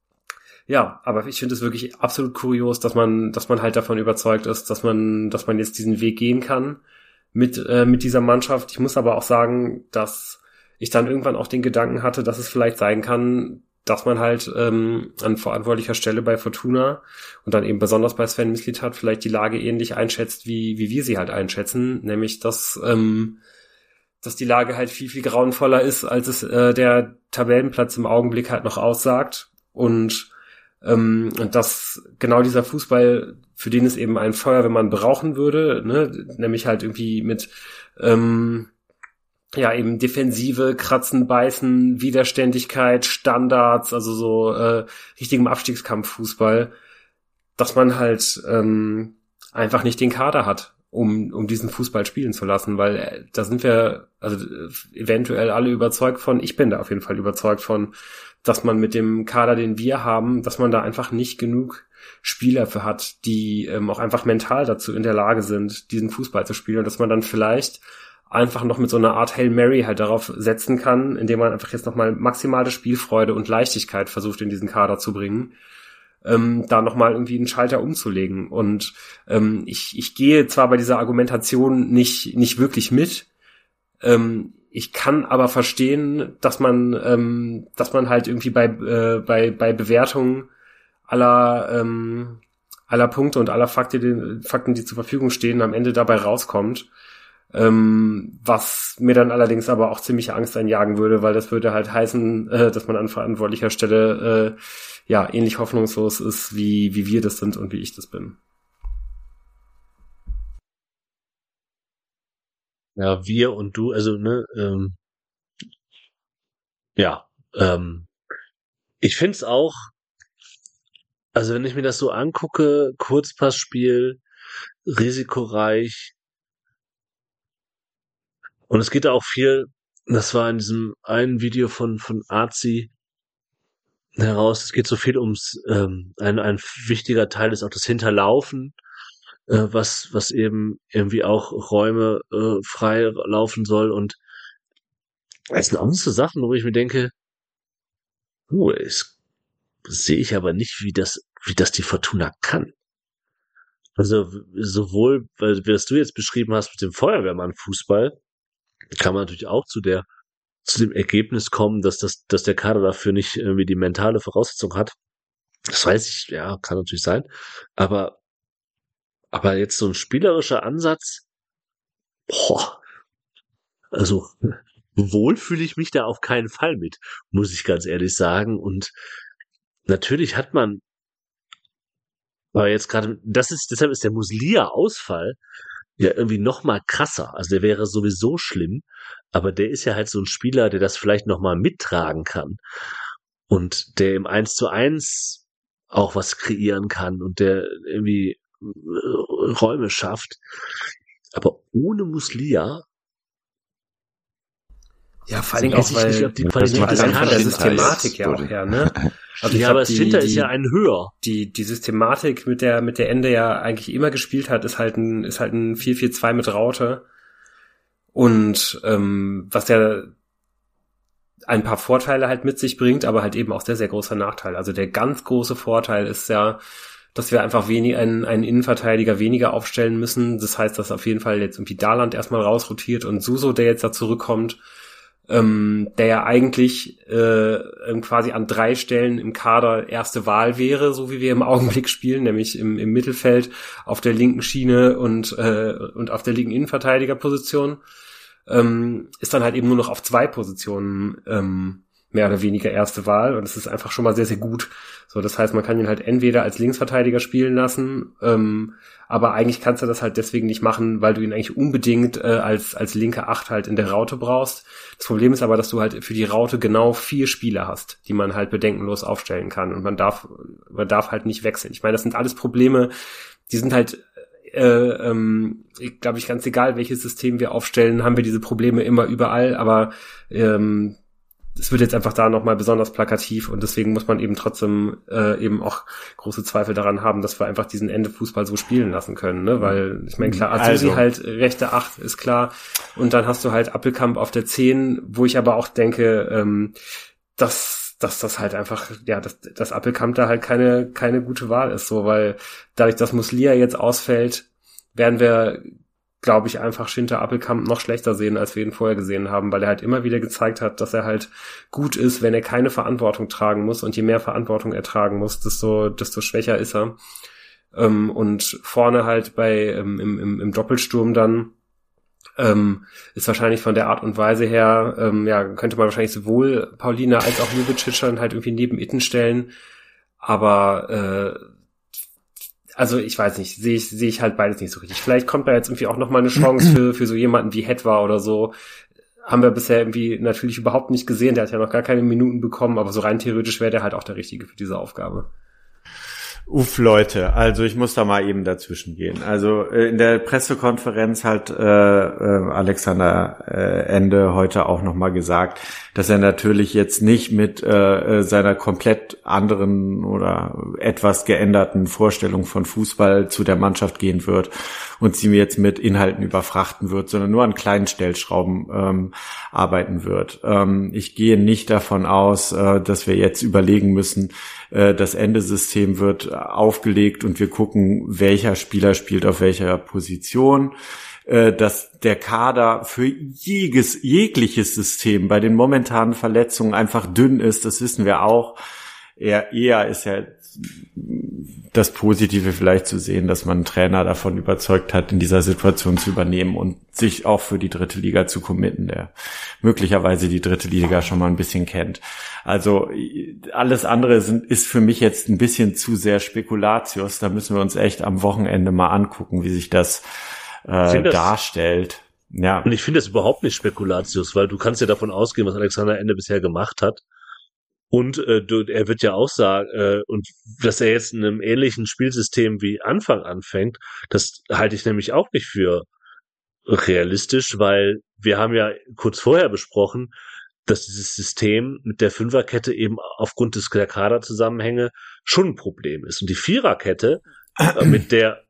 A: ja, aber ich finde es wirklich absolut kurios, dass man, dass man halt davon überzeugt ist, dass man, dass man jetzt diesen Weg gehen kann mit, äh, mit dieser Mannschaft. Ich muss aber auch sagen, dass ich dann irgendwann auch den Gedanken hatte, dass es vielleicht sein kann, dass man halt ähm, an verantwortlicher Stelle bei Fortuna und dann eben besonders bei Sven Mislintat vielleicht die Lage ähnlich einschätzt, wie wie wir sie halt einschätzen, nämlich dass ähm, dass die Lage halt viel, viel grauenvoller ist, als es äh, der Tabellenplatz im Augenblick halt noch aussagt und ähm, dass genau dieser Fußball, für den es eben einen Feuerwehrmann brauchen würde, ne, nämlich halt irgendwie mit ähm, ja, eben Defensive, Kratzen, Beißen, Widerständigkeit, Standards, also so äh, richtigem Abstiegskampffußball, dass man halt ähm, einfach nicht den Kader hat, um um diesen Fußball spielen zu lassen, weil äh, da sind wir also äh, eventuell alle überzeugt von, ich bin da auf jeden Fall überzeugt von, dass man mit dem Kader, den wir haben, dass man da einfach nicht genug Spieler für hat, die ähm, auch einfach mental dazu in der Lage sind, diesen Fußball zu spielen und dass man dann vielleicht einfach noch mit so einer Art Hail Mary halt darauf setzen kann, indem man einfach jetzt nochmal maximale Spielfreude und Leichtigkeit versucht, in diesen Kader zu bringen, ähm, da nochmal irgendwie einen Schalter umzulegen. Und ähm, ich, ich gehe zwar bei dieser Argumentation nicht, nicht wirklich mit, ähm, ich kann aber verstehen, dass man, ähm, dass man halt irgendwie bei, äh, bei, bei Bewertungen aller, ähm, aller Punkte und aller Fakten, die, Fakten, die zur Verfügung stehen, am Ende dabei rauskommt. Ähm, was mir dann allerdings aber auch ziemliche Angst einjagen würde, weil das würde halt heißen, äh, dass man an verantwortlicher Stelle äh, ja ähnlich hoffnungslos ist, wie wie wir das sind und wie ich das bin.
D: Ja, wir und du, also ne, ähm, ja, ähm, ich find's auch, also wenn ich mir das so angucke, Kurzpassspiel, risikoreich. Und es geht auch viel, das war in diesem einen Video von von Azi heraus, es geht so viel ums, ähm, ein ein wichtiger Teil ist auch das Hinterlaufen, äh, was was eben irgendwie auch Räume äh, frei laufen soll. Und das sind auch so Sachen, wo ich mir denke, oh, das sehe ich aber nicht, wie das wie das die Fortuna kann. Also sowohl, weil was du jetzt beschrieben hast mit dem Feuerwehrmann-Fußball, kann man natürlich auch zu der zu dem Ergebnis kommen, dass das, dass der Kader dafür nicht irgendwie die mentale Voraussetzung hat. Das weiß ich, ja, kann natürlich sein. Aber, aber jetzt so ein spielerischer Ansatz, boah, also wohl fühle ich mich da auf keinen Fall mit, muss ich ganz ehrlich sagen. Und natürlich hat man, aber jetzt gerade, das ist, deshalb ist der Muslia-Ausfall ja irgendwie noch mal krasser. Also der wäre sowieso schlimm, aber der ist ja halt so ein Spieler, der das vielleicht noch mal mittragen kann und der im eins zu eins auch was kreieren kann und der irgendwie Räume schafft. Aber ohne Muslia,
A: ja, vor allem auch, weil
D: nicht, die Qualität
A: das macht von der Systematik ja auch her, ne?
D: Also ja, aber Sinter ist ja ein höher.
A: Die, die Systematik, mit der, mit der Ende ja eigentlich immer gespielt hat, ist halt ein, ist halt ein vier vier zwei mit Raute. Und, ähm, was ja ein paar Vorteile halt mit sich bringt, aber halt eben auch sehr, sehr großer Nachteil. Also der ganz große Vorteil ist ja, dass wir einfach wenig, einen, einen Innenverteidiger weniger aufstellen müssen. Das heißt, dass auf jeden Fall jetzt irgendwie Dahland erstmal rausrotiert und Suso, der jetzt da zurückkommt, ähm, der ja eigentlich äh, quasi an drei Stellen im Kader erste Wahl wäre, so wie wir im Augenblick spielen, nämlich im, im Mittelfeld, auf der linken Schiene und äh, und auf der linken Innenverteidigerposition, ähm, ist dann halt eben nur noch auf zwei Positionen ähm, mehr oder weniger erste Wahl und es ist einfach schon mal sehr, sehr gut. So, das heißt, man kann ihn halt entweder als Linksverteidiger spielen lassen, ähm, aber eigentlich kannst du das halt deswegen nicht machen, weil du ihn eigentlich unbedingt äh, als als linke Acht halt in der Raute brauchst. Das Problem ist aber, dass du halt für die Raute genau vier Spieler hast, die man halt bedenkenlos aufstellen kann und man darf man darf halt nicht wechseln. Ich meine, das sind alles Probleme, die sind halt äh, ähm, glaube ich, ganz egal, welches System wir aufstellen, haben wir diese Probleme immer überall, aber ähm, es wird jetzt einfach da nochmal besonders plakativ und deswegen muss man eben trotzdem äh, eben auch große Zweifel daran haben, dass wir einfach diesen Ende-Fußball so spielen lassen können, ne? Weil, ich meine, klar, Azusi also. halt rechte Acht, ist klar. Und dann hast du halt Appelkamp auf der zehn, wo ich aber auch denke, ähm, dass, dass das halt einfach, ja, dass, dass Appelkamp da halt keine, keine gute Wahl ist, so, weil dadurch, dass Muslia jetzt ausfällt, werden wir, glaube ich, einfach Schinter Appelkamp noch schlechter sehen, als wir ihn vorher gesehen haben, weil er halt immer wieder gezeigt hat, dass er halt gut ist, wenn er keine Verantwortung tragen muss und je mehr Verantwortung er tragen muss, desto, desto schwächer ist er. Ähm, und vorne halt bei, ähm, im, im, im Doppelsturm dann, ähm, ist wahrscheinlich von der Art und Weise her, ähm, ja, könnte man wahrscheinlich sowohl Paulina als auch Ljubicic dann halt irgendwie neben Itten stellen, aber, äh, also ich weiß nicht, sehe ich sehe ich halt beides nicht so richtig. Vielleicht kommt da jetzt irgendwie auch noch mal eine Chance für für so jemanden wie Hetwa oder so. Haben wir bisher irgendwie natürlich überhaupt nicht gesehen. Der hat ja noch gar keine Minuten bekommen, aber so rein theoretisch wäre der halt auch der Richtige für diese Aufgabe.
C: Uff, Leute, also ich muss da mal eben dazwischen gehen. Also äh, in der Pressekonferenz hat äh, äh, Alexander äh, Ende heute auch nochmal gesagt, dass er natürlich jetzt nicht mit äh, seiner komplett anderen oder etwas geänderten Vorstellung von Fußball zu der Mannschaft gehen wird und sie jetzt mit Inhalten überfrachten wird, sondern nur an kleinen Stellschrauben ähm, arbeiten wird. Ähm, ich gehe nicht davon aus, äh, dass wir jetzt überlegen müssen, äh, das Endesystem wird aufgelegt und wir gucken, welcher Spieler spielt auf welcher Position. Dass der Kader für jeges, jegliches System bei den momentanen Verletzungen einfach dünn ist, das wissen wir auch. Eher, eher ist ja das Positive vielleicht zu sehen, dass man einen Trainer davon überzeugt hat, in dieser Situation zu übernehmen und sich auch für die dritte Liga zu committen, der möglicherweise die dritte Liga schon mal ein bisschen kennt. Also alles andere sind, ist für mich jetzt ein bisschen zu sehr Spekulatius. Da müssen wir uns echt am Wochenende mal angucken, wie sich das Äh, das, darstellt. Ja.
D: Und ich finde das überhaupt nicht Spekulatius, weil du kannst ja davon ausgehen, was Alexander Ende bisher gemacht hat. Und äh, du, er wird ja auch sagen, äh, und dass er jetzt in einem ähnlichen Spielsystem wie Anfang anfängt, das halte ich nämlich auch nicht für realistisch, weil wir haben ja kurz vorher besprochen, dass dieses System mit der Fünferkette eben aufgrund des der Kaderzusammenhänge schon ein Problem ist. Und die Viererkette äh, mit der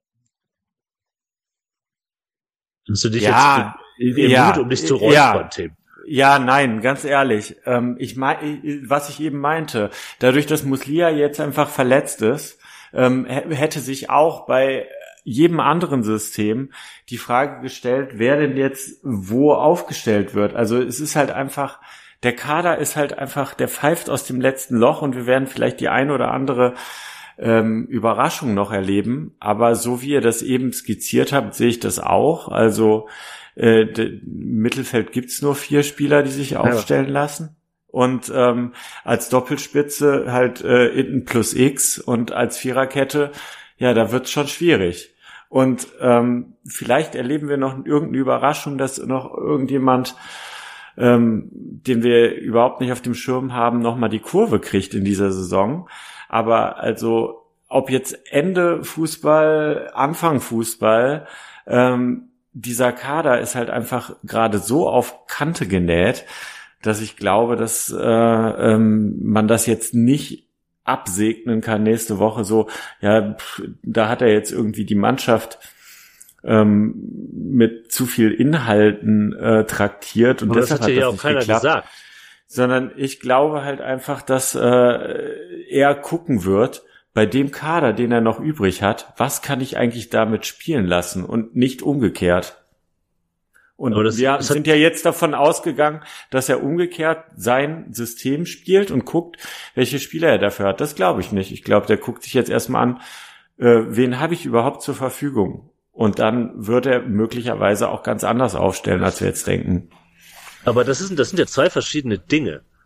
D: Hast du dich ja, jetzt im
C: ja,
D: Mut, um dich zu räuspern,
C: ja, Tim? Ja, nein, ganz ehrlich. Ähm, ich mein, was ich eben meinte, dadurch, dass Muslia jetzt einfach verletzt ist, ähm, hätte sich auch bei jedem anderen System die Frage gestellt, wer denn jetzt wo aufgestellt wird. Also es ist halt einfach, der Kader ist halt einfach, der pfeift aus dem letzten Loch und wir werden vielleicht die ein oder andere Ähm, Überraschung noch erleben, aber so wie ihr das eben skizziert habt, sehe ich das auch. Also äh, im Mittelfeld gibt's nur vier Spieler, die sich aufstellen ja. lassen und ähm, als Doppelspitze halt äh, Itten plus X und als Viererkette, ja, da wird's schon schwierig. Und ähm, vielleicht erleben wir noch irgendeine Überraschung, dass noch irgendjemand, ähm, den wir überhaupt nicht auf dem Schirm haben, nochmal die Kurve kriegt in dieser Saison. Aber also, ob jetzt Ende Fußball, Anfang Fußball, ähm, dieser Kader ist halt einfach gerade so auf Kante genäht, dass ich glaube, dass äh, ähm, man das jetzt nicht absegnen kann nächste Woche so, ja, pff, da hat er jetzt irgendwie die Mannschaft ähm, mit zu viel Inhalten äh, traktiert und
D: aber
C: deshalb
D: das hat ja auch keiner
C: geklappt.
D: gesagt.
C: Sondern ich glaube halt einfach, dass äh, er gucken wird, bei dem Kader, den er noch übrig hat, was kann ich eigentlich damit spielen lassen und nicht umgekehrt. Und das, wir das sind ja jetzt davon ausgegangen, dass er umgekehrt sein System spielt und guckt, welche Spieler er dafür hat. Das glaube ich nicht. Ich glaube, der guckt sich jetzt erstmal an, äh, wen habe ich überhaupt zur Verfügung. Und dann wird er möglicherweise auch ganz anders aufstellen, als wir jetzt denken.
D: Aber das ist, das sind ja zwei verschiedene Dinge.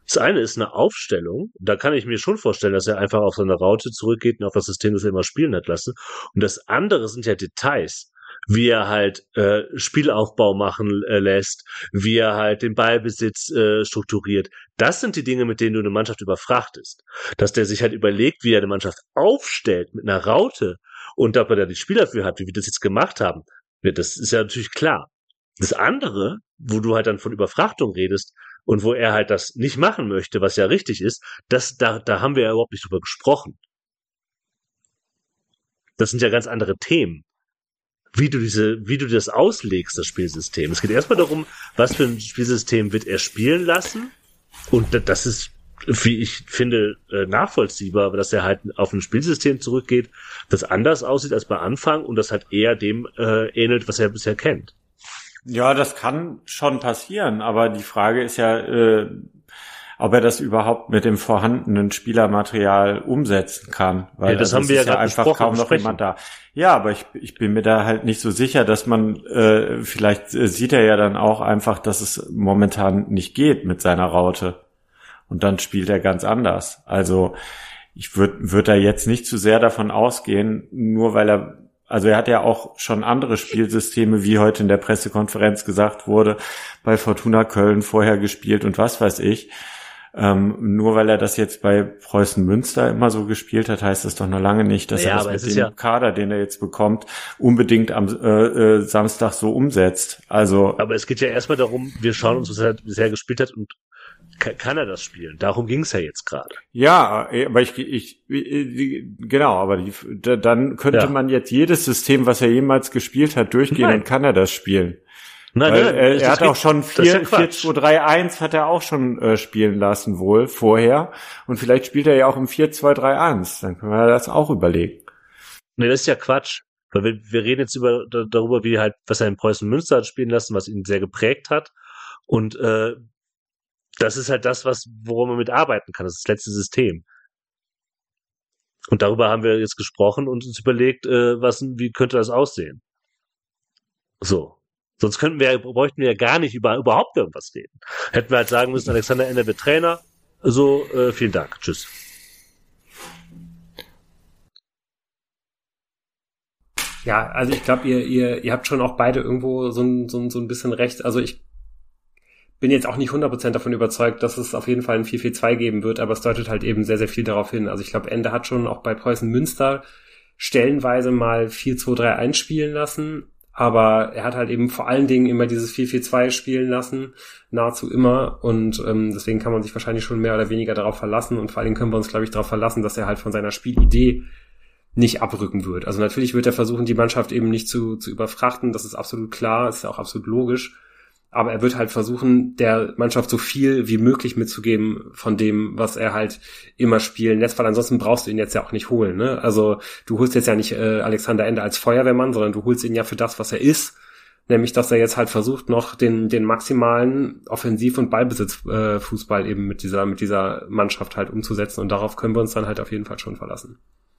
D: Das eine ist eine Aufstellung, da kann ich mir schon vorstellen, dass er einfach auf seine Raute zurückgeht und auf das System, das er immer spielen hat lassen. Und das andere sind ja Details, wie er halt äh, Spielaufbau machen äh, lässt, wie er halt den Ballbesitz äh, strukturiert. Das sind die Dinge, mit denen du eine Mannschaft überfrachtest. Dass der sich halt überlegt, wie er eine Mannschaft aufstellt mit einer Raute und ob er da die Spieler für hat, wie wir das jetzt gemacht haben. Das ist ja natürlich klar. Das andere, wo du halt dann von Überfrachtung redest und wo er halt das nicht machen möchte, was ja richtig ist, das, da, da haben wir ja überhaupt nicht drüber gesprochen. Das sind ja ganz andere Themen. Wie du diese, wie du das auslegst, das Spielsystem. Es geht erstmal darum, was für ein Spielsystem wird er spielen lassen. Und das ist, wie ich finde, nachvollziehbar, dass er halt auf ein Spielsystem zurückgeht, das anders aussieht als bei Anfang und das halt eher dem äh, ähnelt, was er bisher kennt.
C: Ja, das kann schon passieren, aber die Frage ist ja, äh, ob er das überhaupt mit dem vorhandenen Spielermaterial umsetzen kann, weil
D: ja, das
C: also
D: haben wir ja,
C: ja einfach kaum noch jemand da. Ja, aber ich, ich bin mir da halt nicht so sicher, dass man, äh, vielleicht sieht er ja dann auch einfach, dass es momentan nicht geht mit seiner Raute und dann spielt er ganz anders. Also ich würde würd da jetzt nicht zu sehr davon ausgehen, nur weil er Also er hat ja auch schon andere Spielsysteme, wie heute in der Pressekonferenz gesagt wurde, bei Fortuna Köln vorher gespielt und was weiß ich. Ähm, nur weil er das jetzt bei Preußen Münster immer so gespielt hat, heißt das doch noch lange nicht, dass
D: ja,
C: er das mit dem ja Kader, den er jetzt bekommt, unbedingt am äh, äh, Samstag so umsetzt. Also,
D: aber es geht ja erstmal darum, wir schauen uns, was er bisher gespielt hat und kann er das spielen? Darum ging es ja jetzt gerade.
C: Ja, aber ich, ich, ich genau, aber die, dann könnte ja. man jetzt jedes System, was er jemals gespielt hat, durchgehen Nein. und kann er das spielen. Nein, Weil, nein, er, er hat auch schon vier zwei drei eins hat er auch schon äh, spielen lassen wohl vorher und vielleicht spielt er ja auch im vier zwei drei eins, dann können wir das auch überlegen.
D: Nee, das ist ja Quatsch, weil wir, wir reden jetzt über darüber, wie halt, was er in Preußen Münster hat spielen lassen, was ihn sehr geprägt hat und äh, das ist halt das, was worum man mitarbeiten kann, das ist das letzte System. Und darüber haben wir jetzt gesprochen und uns überlegt, äh, was, wie könnte das aussehen? So. Sonst könnten wir, bräuchten wir ja gar nicht über überhaupt irgendwas reden. Hätten wir halt sagen müssen, Alexander Ende wird Trainer. So, äh, vielen Dank. Tschüss.
A: Ja, also ich glaube, ihr, ihr, ihr habt schon auch beide irgendwo so ein, so ein, so ein bisschen recht. Also ich bin jetzt auch nicht hundert Prozent davon überzeugt, dass es auf jeden Fall ein vier vier zwei geben wird, aber es deutet halt eben sehr, sehr viel darauf hin. Also ich glaube, Ende hat schon auch bei Preußen Münster stellenweise mal vier zwei drei eins spielen lassen, aber er hat halt eben vor allen Dingen immer dieses vier vier zwei spielen lassen, nahezu immer, und ähm, deswegen kann man sich wahrscheinlich schon mehr oder weniger darauf verlassen, und vor allen Dingen können wir uns, glaube ich, darauf verlassen, dass er halt von seiner Spielidee nicht abrücken wird. Also natürlich wird er versuchen, die Mannschaft eben nicht zu, zu überfrachten, das ist absolut klar, ist ja auch absolut logisch, aber er wird halt versuchen, der Mannschaft so viel wie möglich mitzugeben von dem, was er halt immer spielen lässt, weil ansonsten brauchst du ihn jetzt ja auch nicht holen, ne? Also du holst jetzt ja nicht äh, Alexander Ende als Feuerwehrmann, sondern du holst ihn ja für das, was er ist, nämlich, dass er jetzt halt versucht, noch den den maximalen Offensiv- und Ballbesitzfußball äh, eben mit dieser mit dieser Mannschaft halt umzusetzen, und darauf können wir uns dann halt auf jeden Fall schon verlassen.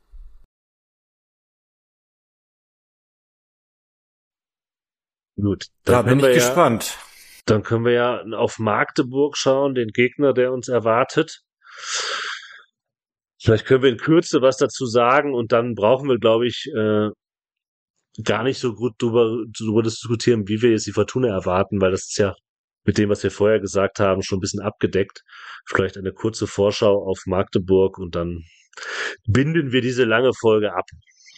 D: Gut,
C: da bin ich gespannt.
D: Ja, dann können wir ja auf Magdeburg schauen, den Gegner, der uns erwartet. Vielleicht können wir in Kürze was dazu sagen, und dann brauchen wir, glaube ich, äh, gar nicht so gut drüber, drüber diskutieren, wie wir jetzt die Fortuna erwarten, weil das ist ja mit dem, was wir vorher gesagt haben, schon ein bisschen abgedeckt. Vielleicht eine kurze Vorschau auf Magdeburg, und dann binden wir diese lange Folge ab.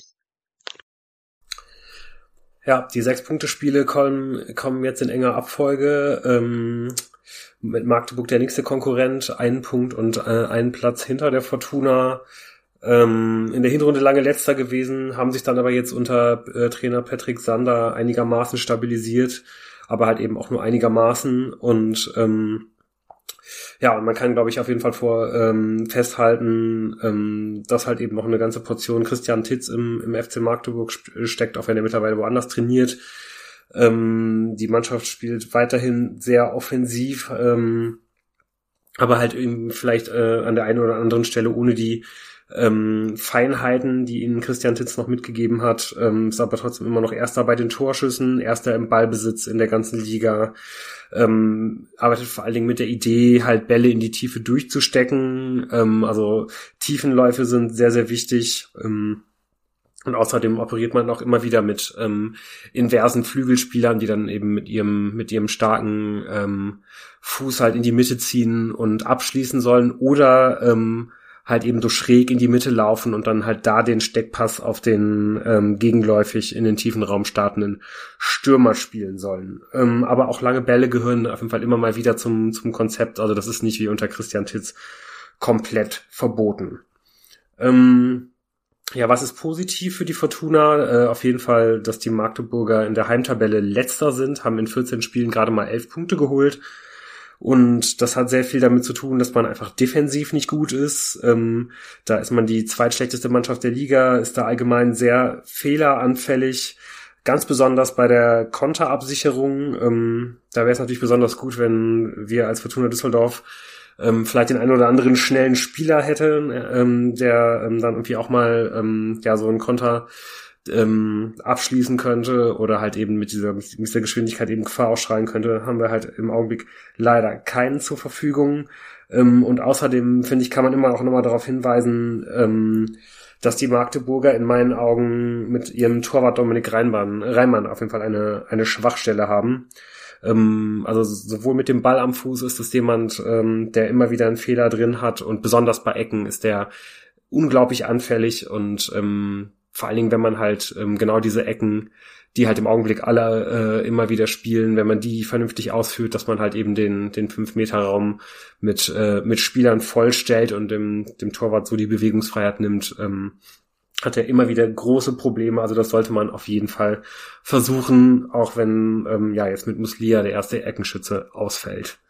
A: Ja, die Sechs-Punkte-Spiele kommen, kommen jetzt in enger Abfolge. Ähm, mit Magdeburg der nächste Konkurrent, einen Punkt und äh, einen Platz hinter der Fortuna. Ähm, in der Hinrunde lange letzter gewesen, haben sich dann aber jetzt unter äh, Trainer Patrick Sander einigermaßen stabilisiert, aber halt eben auch nur einigermaßen. Und ähm, ja, und man kann, glaube ich, auf jeden Fall vor ähm, festhalten, ähm, dass halt eben noch eine ganze Portion Christian Titz im, im F C Magdeburg steckt, auch wenn er mittlerweile woanders trainiert. Ähm, die Mannschaft spielt weiterhin sehr offensiv, ähm, aber halt eben vielleicht äh, an der einen oder anderen Stelle ohne die ähm, Feinheiten, die ihnen Christian Titz noch mitgegeben hat, ähm, ist aber trotzdem immer noch Erster bei den Torschüssen, Erster im Ballbesitz in der ganzen Liga, ähm, arbeitet vor allen Dingen mit der Idee, halt Bälle in die Tiefe durchzustecken, ähm, also Tiefenläufe sind sehr, sehr wichtig, ähm, und außerdem operiert man auch immer wieder mit ähm, inversen Flügelspielern, die dann eben mit ihrem mit ihrem starken ähm, Fuß halt in die Mitte ziehen und abschließen sollen oder ähm, halt eben so schräg in die Mitte laufen und dann halt da den Steckpass auf den ähm, gegenläufig in den tiefen Raum startenden Stürmer spielen sollen. Ähm, aber auch lange Bälle gehören auf jeden Fall immer mal wieder zum zum Konzept. Also das ist nicht wie unter Christian Titz komplett verboten. Ähm, Ja, was ist positiv für die Fortuna? Äh, auf jeden Fall, dass die Magdeburger in der Heimtabelle Letzter sind, haben in vierzehn Spielen gerade mal elf Punkte geholt. Und das hat sehr viel damit zu tun, dass man einfach defensiv nicht gut ist. Ähm, da ist man die zweitschlechteste Mannschaft der Liga, ist da allgemein sehr fehleranfällig. Ganz besonders bei der Konterabsicherung. Ähm, da wäre es natürlich besonders gut, wenn wir als Fortuna Düsseldorf ähm, vielleicht den einen oder anderen schnellen Spieler hätten, ähm, der ähm, dann irgendwie auch mal ähm, ja so einen Konter ähm, abschließen könnte oder halt eben mit dieser mit dieser Geschwindigkeit eben Gefahr ausstrahlen könnte, haben wir halt im Augenblick leider keinen zur Verfügung. Ähm, und außerdem, finde ich, kann man immer auch nochmal darauf hinweisen, ähm, dass die Magdeburger in meinen Augen mit ihrem Torwart Dominik Reinmann, Reinmann auf jeden Fall eine eine Schwachstelle haben. Ähm, also sowohl mit dem Ball am Fuß ist es jemand, ähm, der immer wieder einen Fehler drin hat und besonders bei Ecken ist der unglaublich anfällig und ähm, vor allen Dingen, wenn man halt ähm, genau diese Ecken, die halt im Augenblick alle äh, immer wieder spielen, wenn man die vernünftig ausführt, dass man halt eben den den fünf Meter Raum mit äh, mit Spielern vollstellt und dem dem Torwart so die Bewegungsfreiheit nimmt, ähm, hat er immer wieder große Probleme. Also das sollte man auf jeden Fall versuchen, auch wenn ähm, ja jetzt mit Muslia der erste Eckenschütze ausfällt.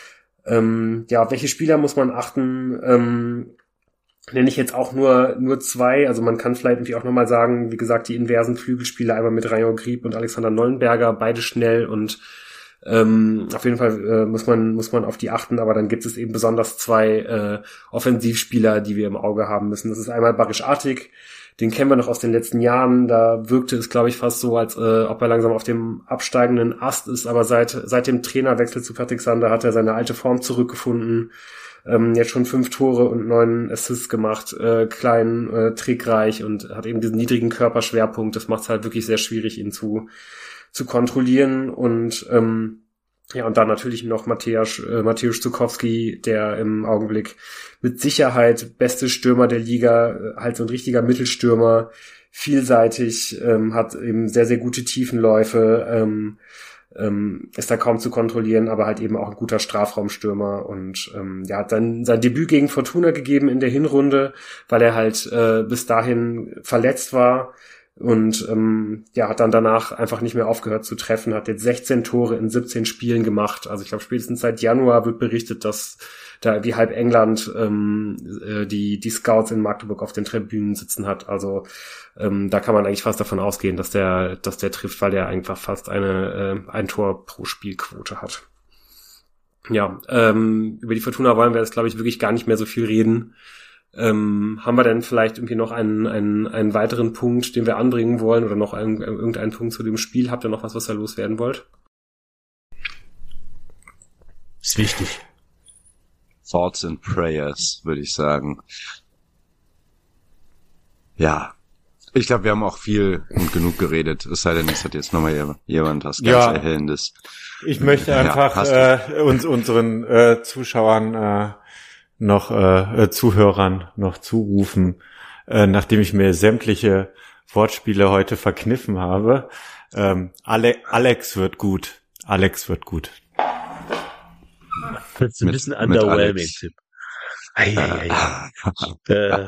A: Ähm, ja, auf welche Spieler muss man achten? Ähm, nenne ich jetzt auch nur nur zwei. Also man kann vielleicht irgendwie auch nochmal sagen, wie gesagt, die inversen Flügelspieler, einmal mit Rayon Grieb und Alexander Nollenberger, beide schnell und ähm, auf jeden Fall äh, muss man muss man auf die achten, aber dann gibt es eben besonders zwei äh, Offensivspieler, die wir im Auge haben müssen. Das ist einmal Barisch Artig, den kennen wir noch aus den letzten Jahren, da wirkte es, glaube ich, fast so, als äh, ob er langsam auf dem absteigenden Ast ist, aber seit seit dem Trainerwechsel zu Patrick Sander hat er seine alte Form zurückgefunden. Ähm, jetzt schon fünf Tore und neun Assists gemacht, äh, klein, äh, trickreich und hat eben diesen niedrigen Körperschwerpunkt. Das macht es halt wirklich sehr schwierig, ihn zu zu kontrollieren und ähm, ja, und dann natürlich noch Mateusz äh, Mateusz Zukowski, der im Augenblick mit Sicherheit beste Stürmer der Liga, halt so ein richtiger Mittelstürmer, vielseitig, ähm, hat eben sehr, sehr gute Tiefenläufe, ähm, ähm, ist da kaum zu kontrollieren, aber halt eben auch ein guter Strafraumstürmer und ähm, ja, hat sein, sein Debüt gegen Fortuna gegeben in der Hinrunde, weil er halt äh, bis dahin verletzt war. Und ähm, ja, hat dann danach einfach nicht mehr aufgehört zu treffen, hat jetzt sechzehn Tore in siebzehn Spielen gemacht. Also ich glaube, spätestens seit Januar wird berichtet, dass da wie halb England ähm, äh, die die Scouts in Magdeburg auf den Tribünen sitzen hat. Also ähm, da kann man eigentlich fast davon ausgehen, dass der dass der trifft, weil der einfach fast eine äh, ein Tor pro Spielquote hat. Ja, ähm, über die Fortuna wollen wir jetzt, glaube ich, wirklich gar nicht mehr so viel reden. Ähm, haben wir denn vielleicht irgendwie noch einen, einen, einen weiteren Punkt, den wir anbringen wollen oder noch einen, irgendeinen Punkt zu dem Spiel? Habt ihr noch was, was ihr loswerden wollt?
D: Ist wichtig.
B: Thoughts and Prayers, würde ich sagen. Ja, ich glaube, wir haben auch viel und genug geredet. Es sei denn, es hat jetzt nochmal jemand was ganz ja, Erhellendes.
C: Ich möchte einfach ja, äh, uns unseren äh, Zuschauern äh, noch äh, Zuhörern noch zurufen, äh, nachdem ich mir sämtliche Wortspiele heute verkniffen habe. Ähm, Ale- Alex wird gut. Alex wird gut.
D: Das ist ein mit, bisschen underwhelming, Tipp. Ei, ei, ei. äh,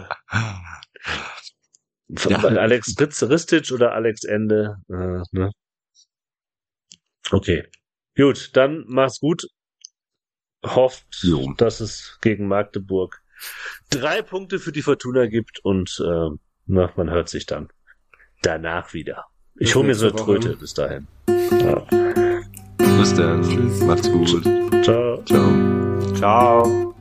D: ja. Alex Ristic oder Alex Ende? Äh, ne? Okay. Gut, dann mach's gut. Hofft, jo. dass es gegen Magdeburg drei Punkte für die Fortuna gibt und äh, na, man hört sich dann danach wieder. Ich hole mir so eine Tröte bis dahin. Ja.
B: Bis dann. Macht's gut.
D: Ciao.
B: Ciao.
C: Ciao.